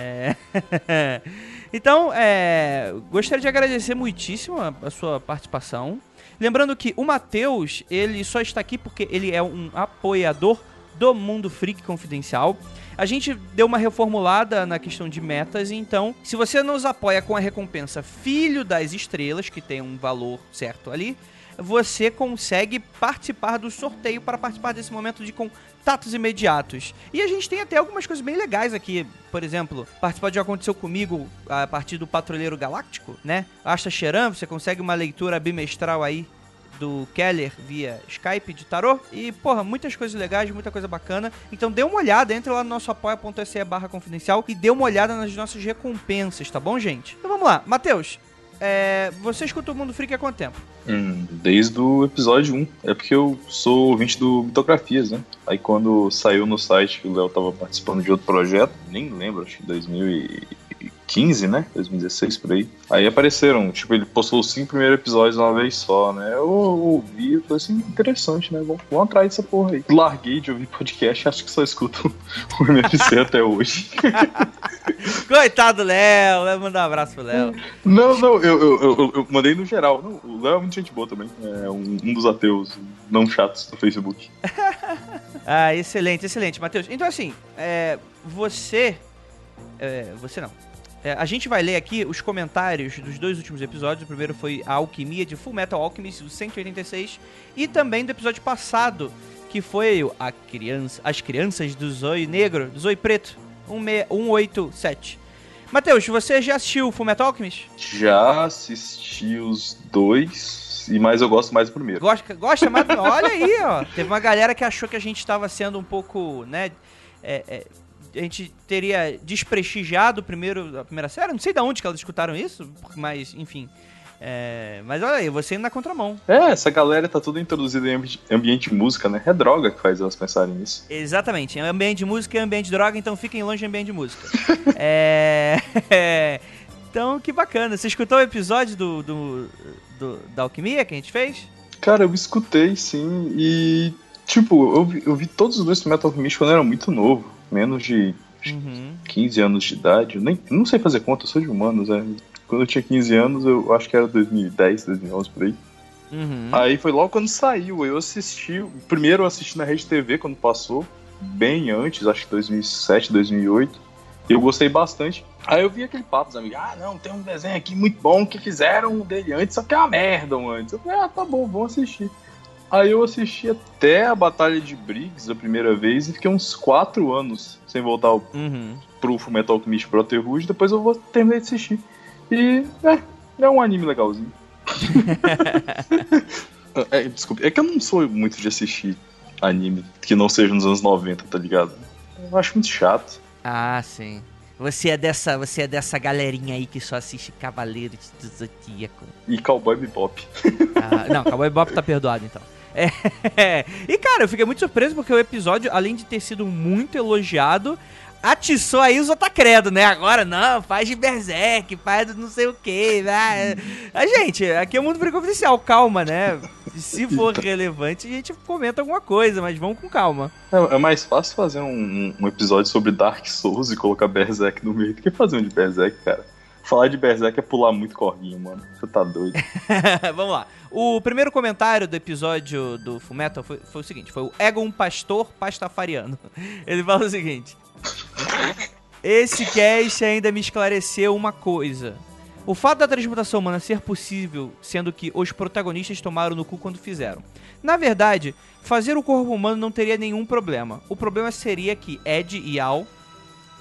Então, gostaria de agradecer muitíssimo a sua participação. Lembrando que o Matheus, ele só está aqui porque ele é um apoiador do Mundo Freak Confidencial. A gente deu uma reformulada na questão de metas, então, se você nos apoia com a recompensa Filho das Estrelas, que tem um valor certo ali, você consegue participar do sorteio para participar desse momento de contatos imediatos. E a gente tem até algumas coisas bem legais aqui. Por exemplo, participar de Aconteceu Comigo a partir do Patrulheiro Galáctico, né? Asta Cheran, você consegue uma leitura bimestral aí do Keller via Skype de tarô. E, porra, muitas coisas legais, muita coisa bacana. Então dê uma olhada, entre lá no nosso apoia.se/confidencial e dê uma olhada nas nossas recompensas, tá bom, gente? Então vamos lá, Matheus, você escuta o Mundo Freak há quanto tempo? Desde o episódio 1. É porque eu sou ouvinte do Mitografias, né? Aí quando saiu no site que o Léo tava participando de outro projeto, nem lembro, acho que 2015, né? 2016, por aí. Aí apareceram, tipo, ele postou os 5 primeiros episódios uma vez só, né? Eu ouvi e falei assim, interessante, né? Vamos atrás dessa porra aí. Larguei de ouvir podcast, acho que só escuto o MFC até hoje. Coitado do Léo, vai mandar um abraço pro Léo. Não, eu mandei no geral. Não, o Léo é muito gente boa também. É um dos ateus não chatos do Facebook. Excelente, Matheus. Então assim, você não. A gente vai ler aqui os comentários dos 2 últimos episódios. O primeiro foi a Alquimia de Full Metal Alchemist, o 186. E também do episódio passado, que foi As Crianças do Zóio Negro, do Zóio Preto, 187. Matheus, você já assistiu Full Metal Alchemist? Já assisti os 2, mas eu gosto mais do primeiro. Gosta mais? Olha aí, ó. Teve uma galera que achou que a gente estava sendo um pouco, né... a gente teria desprestigiado a primeira série. Não sei de onde que elas escutaram isso, mas, enfim. Mas olha aí, você indo na contramão. Essa galera tá tudo introduzida em ambiente de música, né? É droga que faz elas pensarem nisso. Exatamente. Ambiente de música é ambiente de droga, então fiquem longe de ambiente de música. Então, que bacana. Você escutou o episódio da Alquimia que a gente fez? Cara, eu escutei, sim. E, tipo, eu vi todos os 2 Metal Alchemist quando eu era muito novo. Menos de 15 anos de idade. Eu não sei fazer conta, eu sou de humanos, Quando eu tinha 15 anos, eu acho que era 2010, 2011, por aí. Aí foi logo quando saiu, eu assisti. Primeiro eu assisti na Rede TV quando passou, bem antes, acho que 2007, 2008. E eu gostei bastante. Aí eu vi aquele papo dos amigos, não, tem um desenho aqui muito bom que fizeram dele antes, só que é uma merda antes. Eu falei, tá bom, vamos assistir. Aí eu assisti até a Batalha de Briggs a primeira vez e fiquei uns 4 anos sem voltar pro Fullmetal Alchemist Brotherhood. Depois eu terminei de assistir. E é um anime legalzinho. Desculpa, é que eu não sou muito de assistir anime que não seja nos anos 90, tá ligado? Eu acho muito chato. Ah, sim. Você é dessa galerinha aí que só assiste Cavaleiros do Zodíaco. E Cowboy Bebop. Não, Cowboy Bebop tá perdoado, então. E, cara, eu fiquei muito surpreso porque o episódio, além de ter sido muito elogiado, atiçou aí os otacredo, né? Agora não, faz de Berserk, faz não sei o que. Gente, aqui é o Mundo Freak Confidencial, calma, né? Se for relevante, a gente comenta alguma coisa, mas vamos com calma. É mais fácil fazer um episódio sobre Dark Souls e colocar Berserk no meio do que fazer um de Berserk, cara. Falar de Berserk é pular muito corguinho, mano. Você tá doido. Vamos lá. O primeiro comentário do episódio do Fullmetal foi o seguinte. Foi o Egon Pastor Pastafariano. Ele fala o seguinte. Esse cast ainda me esclareceu uma coisa. O fato da transmutação humana ser possível, sendo que os protagonistas tomaram no cu quando fizeram. Na verdade, fazer o corpo humano não teria nenhum problema. O problema seria que Ed e Al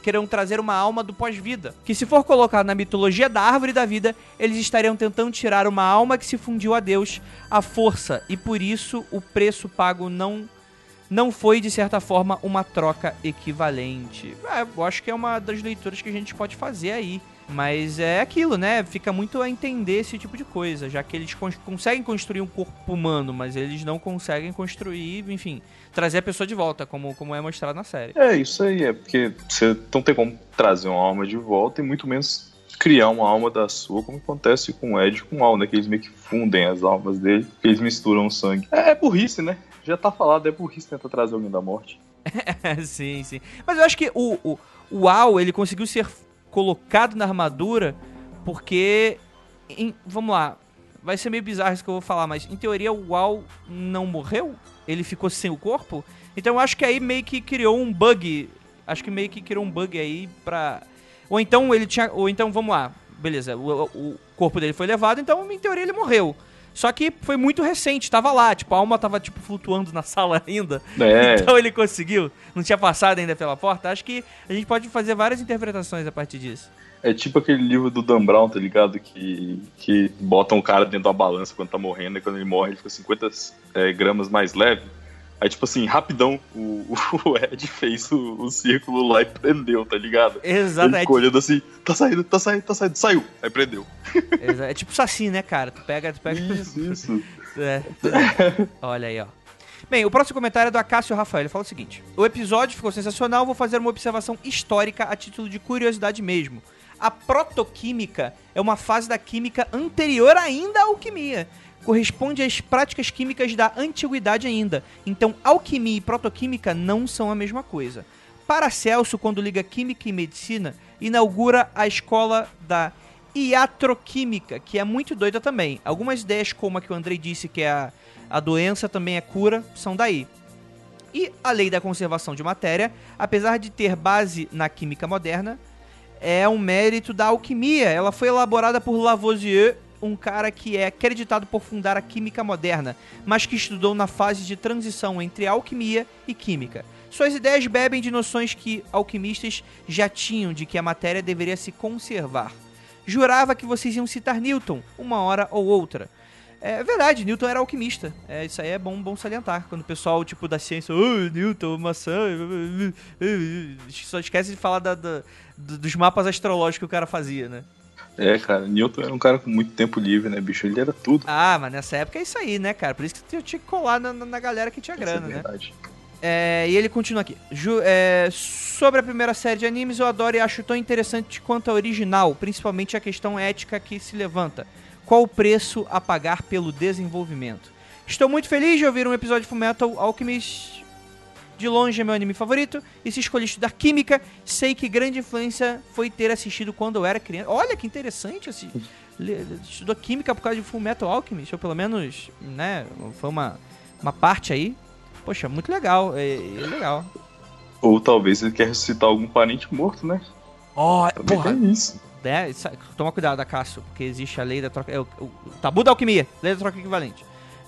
queiram trazer uma alma do pós-vida. Que se for colocado na mitologia da árvore da vida, eles estariam tentando tirar uma alma que se fundiu a Deus à força. E por isso o preço pago não foi, de certa forma, uma troca equivalente. Eu acho que é uma das leituras que a gente pode fazer aí. Mas é aquilo, né? Fica muito a entender esse tipo de coisa, já que eles conseguem construir um corpo humano, mas eles não conseguem construir, enfim, trazer a pessoa de volta, como é mostrado na série. É, isso aí, porque você não tem como trazer uma alma de volta e muito menos criar uma alma da sua, como acontece com o Ed e com o Al, né? Que eles meio que fundem as almas dele, que eles misturam o sangue. É burrice, né? Já tá falado, é burrice tentar trazer alguém da morte. Sim. Mas eu acho que o Al, ele conseguiu ser colocado na armadura porque, vamos lá, vai ser meio bizarro isso que eu vou falar, mas em teoria o Al não morreu? Ele ficou sem o corpo? Então eu acho que aí meio que criou um bug, aí pra... Ou então, vamos lá, beleza, o corpo dele foi levado, então em teoria ele morreu. Só que foi muito recente, tava lá, tipo, a alma tava, tipo, flutuando na sala ainda. Então ele conseguiu, não tinha passado ainda pela porta. Acho que a gente pode fazer várias interpretações a partir disso. É tipo aquele livro do Dan Brown, tá ligado? Que botam o cara dentro da balança quando tá morrendo, e quando ele morre ele fica 50 gramas mais leve. Aí, tipo assim, rapidão, o Ed fez o círculo lá e prendeu, tá ligado? Exato. Ele ficou olhando assim, tá saindo, saiu. Aí prendeu. É tipo Saci, né, cara? Tu pega... Isso. Olha aí, ó. Bem, o próximo comentário é do Acácio Rafael. Ele fala o seguinte: o episódio ficou sensacional, vou fazer uma observação histórica a título de curiosidade mesmo. A protoquímica é uma fase da química anterior ainda à alquimia. Corresponde às práticas químicas da antiguidade ainda. Então, alquimia e protoquímica não são a mesma coisa. Paracelso, quando liga química e medicina, inaugura a escola da iatroquímica, que é muito doida também. Algumas ideias, como a que o Andrei disse, que é a doença também é cura, são daí. E a lei da conservação de matéria, apesar de ter base na química moderna, é um mérito da alquimia. Ela foi elaborada por Lavoisier, um cara que é acreditado por fundar a química moderna, mas que estudou na fase de transição entre alquimia e química. Suas ideias bebem de noções que alquimistas já tinham de que a matéria deveria se conservar. Jurava que vocês iam citar Newton, uma hora ou outra. É verdade, Newton era alquimista. Isso aí é bom salientar. Quando o pessoal, tipo, da ciência, Newton, maçã... Só esquece de falar dos mapas astrológicos que o cara fazia, né? Cara, Newton era um cara com muito tempo livre, né, bicho? Ele era tudo. Mas nessa época é isso aí, né, cara? Por isso que eu tinha que colar na galera que tinha grana, né? E ele continua aqui. Sobre a primeira série de animes, eu adoro e acho tão interessante quanto a original, principalmente a questão ética que se levanta. Qual o preço a pagar pelo desenvolvimento? Estou muito feliz de ouvir um episódio de Fullmetal Alchemist. De longe é meu anime favorito, e se escolhi estudar química, sei que grande influência foi ter assistido quando eu era criança. Olha que interessante, assim, estudou química por causa de Fullmetal Alchemist, ou pelo menos, né, foi uma parte aí. Poxa, muito legal, é legal. Ou talvez ele quer ressuscitar algum parente morto, né? Porra, é isso. Toma cuidado, Acácio, porque existe a lei da troca, o tabu da alquimia, lei da troca equivalente.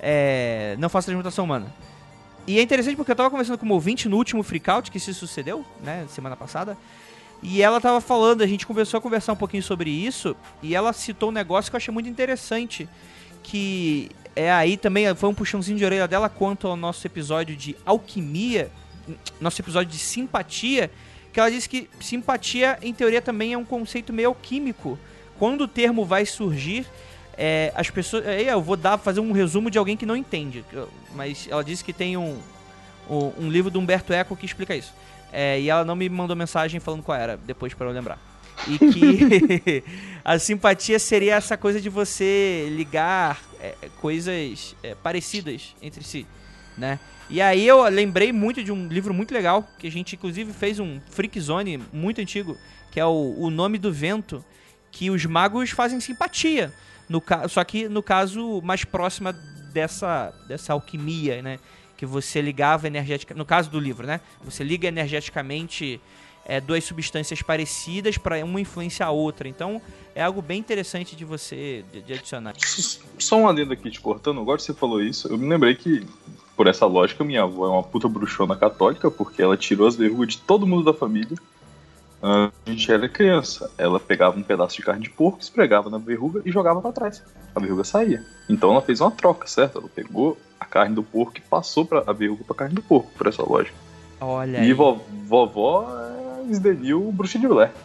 Não faça transmutação humana. E é interessante porque eu tava conversando com uma ouvinte no último freakout que se sucedeu, né, semana passada, e ela tava falando, a gente começou a conversar um pouquinho sobre isso, e ela citou um negócio que eu achei muito interessante, que aí também foi um puxãozinho de orelha dela quanto ao nosso episódio de alquimia, nosso episódio de simpatia, que ela disse que simpatia, em teoria, também é um conceito meio alquímico. Quando o termo vai surgir... as pessoas... eu vou fazer um resumo de alguém que não entende, mas ela disse que tem um livro do Humberto Eco que explica isso. E ela não me mandou mensagem falando qual era, depois para eu lembrar. E que a simpatia seria essa coisa de você ligar coisas parecidas entre si, né? E aí eu lembrei muito de um livro muito legal, que a gente inclusive fez um Freak Zone muito antigo, que é o Nome do Vento, que os magos fazem simpatia. Só que no caso mais próxima dessa alquimia, né? Que você ligava energeticamente. No caso do livro, né? Você liga energeticamente duas substâncias parecidas para uma influenciar a outra. Então é algo bem interessante de você de adicionar. Só um adendo aqui te cortando, agora que você falou isso, eu me lembrei que, por essa lógica, minha avó é uma puta bruxona católica, porque ela tirou as verrugas de todo mundo da família A gente era criança. Ela pegava um pedaço de carne de porco, esfregava na verruga e jogava pra trás. A verruga saía. Então ela fez uma troca, certo? Ela pegou a carne do porco e passou a verruga pra carne do porco, por essa lógica. Olha E aí. vovó esdeniu o Bruxa de Blair.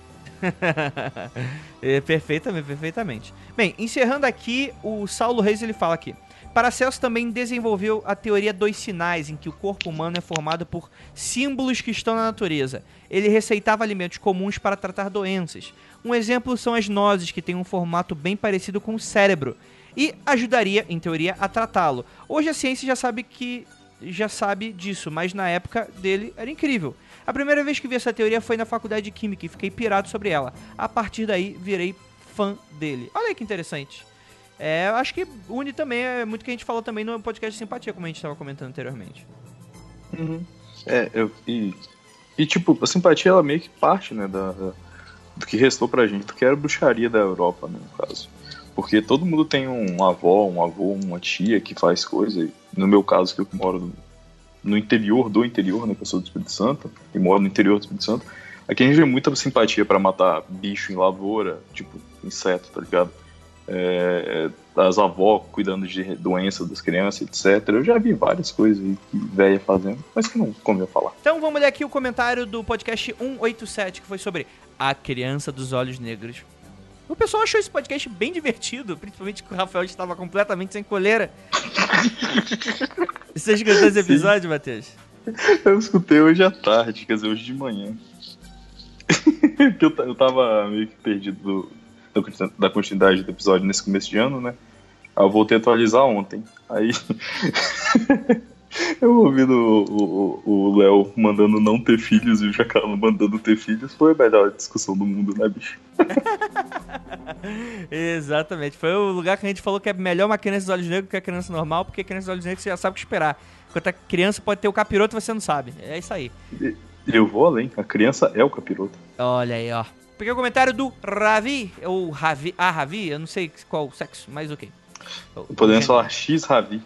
Perfeitamente. Bem, encerrando aqui, o Saulo Reis ele fala aqui: Paracelso também desenvolveu a teoria dos sinais, em que o corpo humano é formado por símbolos que estão na natureza. Ele receitava alimentos comuns para tratar doenças. Um exemplo são as nozes, que têm um formato bem parecido com o cérebro, e ajudaria, em teoria, a tratá-lo. Hoje a ciência já sabe disso, mas na época dele era incrível. A primeira vez que vi essa teoria foi na faculdade de Química e fiquei pirado sobre ela. A partir daí, virei fã dele. Olha aí que interessante. Eu acho que une também, é muito que a gente falou também no podcast de simpatia, como a gente estava comentando anteriormente. Uhum. Tipo, a simpatia, ela meio que parte, né, do que restou pra gente, do que era a bruxaria da Europa, né, no caso. Porque todo mundo tem um avô, uma tia que faz coisa. No meu caso, que eu moro no interior do interior, né, que eu sou do Espírito Santo, e moro no interior do Espírito Santo, aqui a gente tem muita simpatia pra matar bicho em lavoura, tipo, inseto, tá ligado? As avós cuidando de doenças das crianças, etc. Eu já vi várias coisas aí que velha fazendo, mas que não convém falar. Então vamos ler aqui o comentário do podcast 187, que foi sobre a criança dos olhos negros. O pessoal achou esse podcast bem divertido, principalmente que o Rafael estava completamente sem coleira. Você escutou esse episódio, Matheus? Eu escutei hoje à tarde, quer dizer, hoje de manhã. eu tava meio que perdido da continuidade do episódio nesse começo de ano, né? Aí eu voltei a atualizar ontem. Aí eu ouvindo o Léo mandando não ter filhos e o Jacalo mandando ter filhos. Foi a melhor discussão do mundo, né, bicho? Exatamente. Foi o lugar que a gente falou que é melhor uma criança dos olhos negros que a criança normal, porque a criança dos olhos negros você já sabe o que esperar. Enquanto a criança pode ter o capiroto e você não sabe. É isso aí. Eu vou além. A criança é o capiroto. Olha aí, ó. Peguei o comentário do Ravi, ou Ravi, Ravi, eu não sei qual sexo, mas ok. Podemos falar X-Ravi.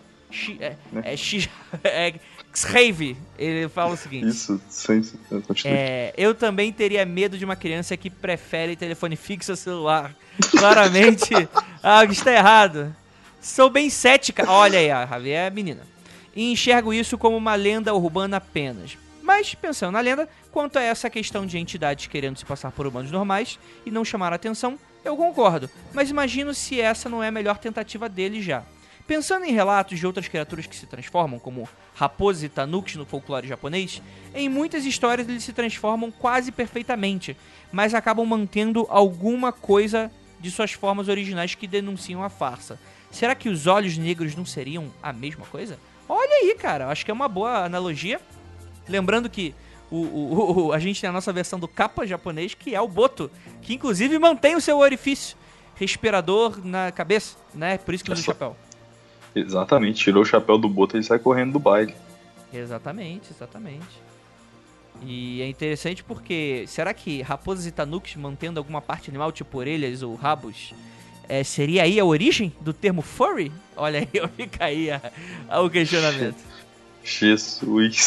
X-Rave, ele fala o seguinte: Isso, sim, eu também teria medo de uma criança que prefere telefone fixo ao celular. Claramente, algo está errado. Sou bem cética, olha aí, a Ravi é a menina, e enxergo isso como uma lenda urbana apenas. Mas, pensando na lenda, quanto a essa questão de entidades querendo se passar por humanos normais e não chamar a atenção, eu concordo. Mas imagino se essa não é a melhor tentativa dele já. Pensando em relatos de outras criaturas que se transformam, como raposas e tanuks no folclore japonês, em muitas histórias eles se transformam quase perfeitamente, mas acabam mantendo alguma coisa de suas formas originais que denunciam a farsa. Será que os olhos negros não seriam a mesma coisa? Olha aí, cara, acho que é uma boa analogia. Lembrando que a gente tem a nossa versão do kappa japonês, que é o Boto, que inclusive mantém o seu orifício respirador na cabeça, né? Por isso que usa o chapéu. Exatamente, tirou o chapéu do Boto e sai correndo do baile. Exatamente. E é interessante porque, será que raposas e tanuks mantendo alguma parte animal, tipo orelhas ou rabos, seria aí a origem do termo furry? Olha aí, fica aí o questionamento. Jesus.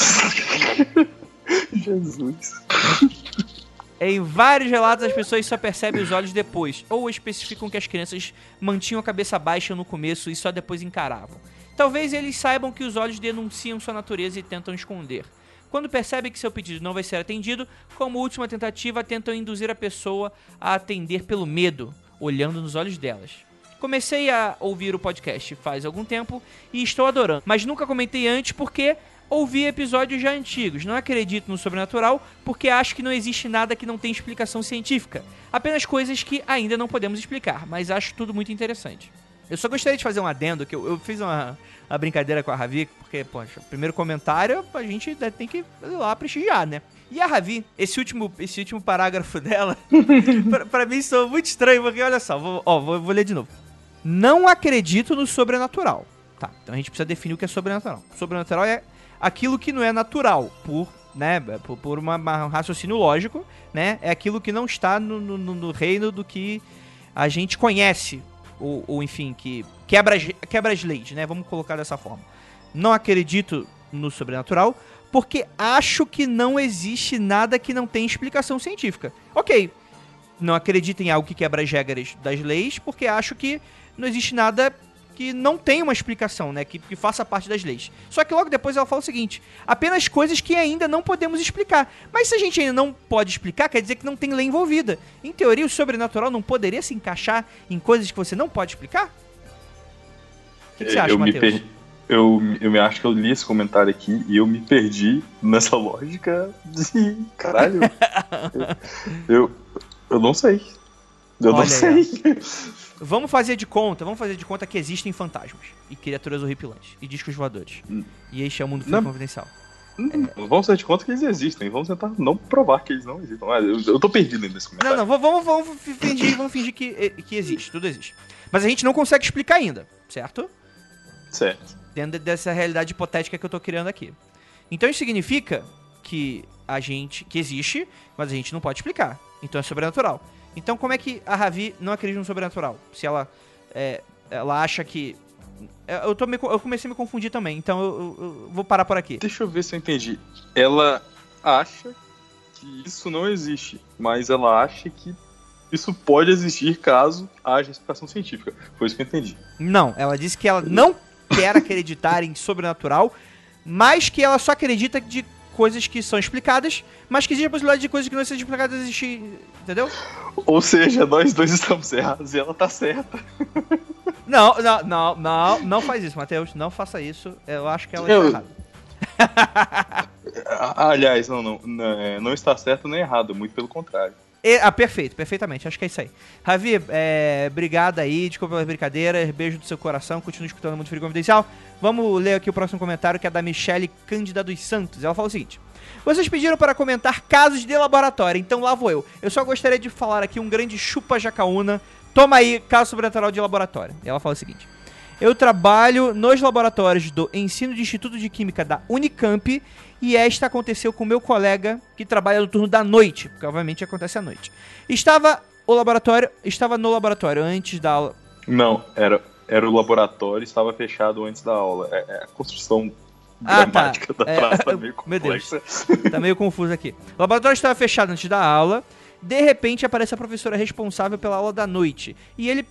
Jesus. Em vários relatos, as pessoas só percebem os olhos depois, ou especificam que as crianças mantinham a cabeça baixa no começo e só depois encaravam. Talvez eles saibam que os olhos denunciam sua natureza e tentam esconder. Quando percebem que seu pedido não vai ser atendido, como última tentativa, tentam induzir a pessoa a atender pelo medo, olhando nos olhos delas. Comecei a ouvir o podcast faz algum tempo e estou adorando, mas nunca comentei antes porque ouvi episódios já antigos. Não acredito no sobrenatural porque acho que não existe nada que não tenha explicação científica. Apenas coisas que ainda não podemos explicar, mas acho tudo muito interessante. Eu só gostaria de fazer um adendo, que eu fiz uma brincadeira com a Ravi, porque, poxa, primeiro comentário a gente tem que ir lá prestigiar, né? E a Ravi, esse último parágrafo dela, pra mim soa muito estranho, porque olha só, vou ler de novo. Não acredito no sobrenatural. Tá, então a gente precisa definir o que é sobrenatural. Sobrenatural é aquilo que não é natural, por um raciocínio lógico, né? É aquilo que não está no reino do que a gente conhece, ou enfim, que quebra as leis, né? Vamos colocar dessa forma. Não acredito no sobrenatural, porque acho que não existe nada que não tenha explicação científica. Ok, não acredito em algo que quebra as regras das leis, porque acho que não existe nada que não tenha uma explicação, né? Que faça parte das leis. Só que logo depois ela fala o seguinte: apenas coisas que ainda não podemos explicar. Mas se a gente ainda não pode explicar, quer dizer que não tem lei envolvida. Em teoria, o sobrenatural não poderia se encaixar em coisas que você não pode explicar? O que você acha, Matheus? Eu me acho que eu li esse comentário aqui e eu me perdi nessa lógica de... Caralho. eu não sei. Eu não sei. Vamos fazer de conta que existem fantasmas e criaturas horripilantes e discos voadores. E este é o mundo confidencial. Vamos fazer de conta que eles existem. Vamos tentar não provar que eles não existem. Mas eu tô perdido nesse comentário. Não, vamos fingir que existe, tudo existe. Mas a gente não consegue explicar ainda, certo? Certo. Dentro dessa realidade hipotética que eu tô criando aqui. Então isso significa que que existe, mas a gente não pode explicar. Então é sobrenatural. Então como é que a Ravi não acredita no sobrenatural? Se ela acha que... Eu comecei a me confundir também, então eu vou parar por aqui. Deixa eu ver se eu entendi. Ela acha que isso não existe, mas ela acha que isso pode existir caso haja explicação científica. Foi isso que eu entendi. Não, ela disse que ela não quer acreditar em sobrenatural, mas que ela só acredita de coisas que são explicadas, mas que existe a possibilidade de coisas que não sejam explicadas existir, entendeu? Ou seja, nós dois estamos errados e ela tá certa. Não faz isso, Matheus, não faça isso, eu acho que ela está errada. Aliás, não está certo nem errado, muito pelo contrário. Perfeitamente, acho que é isso aí. Ravi, obrigado aí, desculpa pelas brincadeiras, beijo do seu coração, continue escutando o Mundo Frio Confidencial. Vamos ler aqui o próximo comentário, que é da Michele Cândida dos Santos. Ela fala o seguinte: vocês pediram para comentar casos de laboratório, então lá vou eu. Eu só gostaria de falar aqui um grande chupa Jacaúna. Toma aí, caso sobrenatural de laboratório. Ela fala o seguinte: eu trabalho nos laboratórios do ensino de Instituto de Química da Unicamp e esta aconteceu com meu colega que trabalha no turno da noite, porque obviamente acontece à noite. Estava no laboratório antes da aula. Não, era o laboratório, estava fechado antes da aula. É a construção gramática da frase tá meio complexa. Meu Deus, tá meio confuso aqui. O laboratório estava fechado antes da aula. De repente aparece a professora responsável pela aula da noite e ele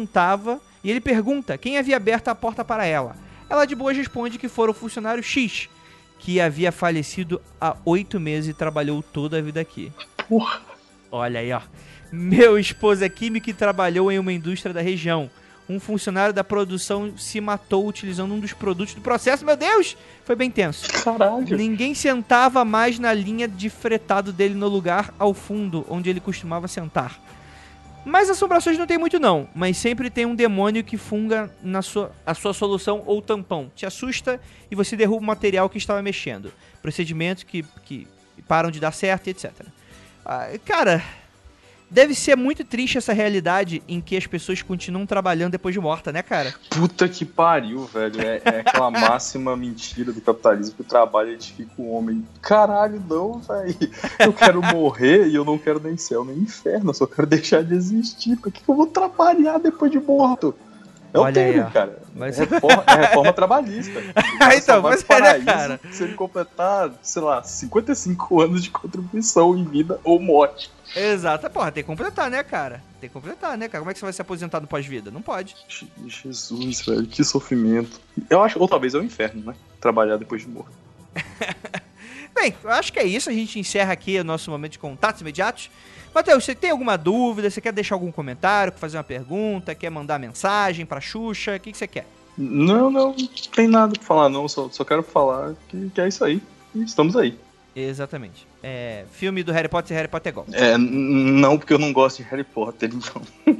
pergunta quem havia aberto a porta para ela. Ela de boas responde que fora o funcionário X, que havia falecido há 8 meses e trabalhou toda a vida aqui. Porra. Olha aí, ó. Meu esposo é químico e trabalhou em uma indústria da região. Um funcionário da produção se matou utilizando um dos produtos do processo. Meu Deus! Foi bem tenso. Caralho. Ninguém sentava mais na linha de fretado dele no lugar ao fundo, onde ele costumava sentar. Mas assombrações não tem muito não, mas sempre tem um demônio que funga a sua solução ou tampão. Te assusta e você derruba o material que estava mexendo. Procedimentos que param de dar certo, etc. Cara... Deve ser muito triste essa realidade em que as pessoas continuam trabalhando depois de morta, né, cara? Puta que pariu, velho. É aquela máxima mentira do capitalismo que o trabalho edifica o homem. Caralho, não, velho. Eu quero morrer e eu não quero nem céu nem inferno. Eu só quero deixar de existir. Por que eu vou trabalhar depois de morto? É o termo, cara. Mas... É reforma trabalhista. Então, mas cara. Se ele completar, sei lá, 55 anos de contribuição em vida ou morte. Exato, porra, tem que completar, né, cara? Como é que você vai se aposentar no pós-vida? Não pode. Jesus, velho, que sofrimento. Eu acho, ou talvez é o inferno, né? Trabalhar depois de morto. Bem, eu acho que é isso. A gente encerra aqui o nosso momento de contatos imediatos. Matheus, você tem alguma dúvida? Você quer deixar algum comentário, fazer uma pergunta? Quer mandar mensagem pra Xuxa? O que você quer? Não tem nada pra falar, não. Só quero falar que é isso aí. E estamos aí. Exatamente. Filme do Harry Potter, Harry Potter é igual. Não, porque eu não gosto de Harry Potter, então.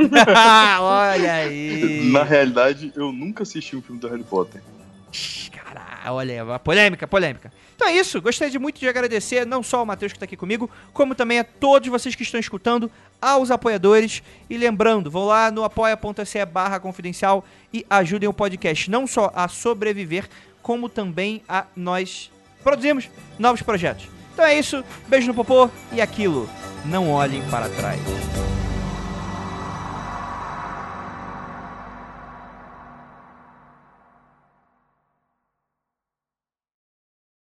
Olha aí. Na realidade, eu nunca assisti um filme do Harry Potter. Caralho, olha aí, polêmica. Então é isso, gostaria muito de agradecer não só ao Matheus que tá aqui comigo, como também a todos vocês que estão escutando, aos apoiadores. E lembrando, vão lá no apoia.se/confidencial e ajudem o podcast não só a sobreviver, como também a nós produzimos novos projetos. Então é isso, beijo no popô e aquilo, não olhem para trás.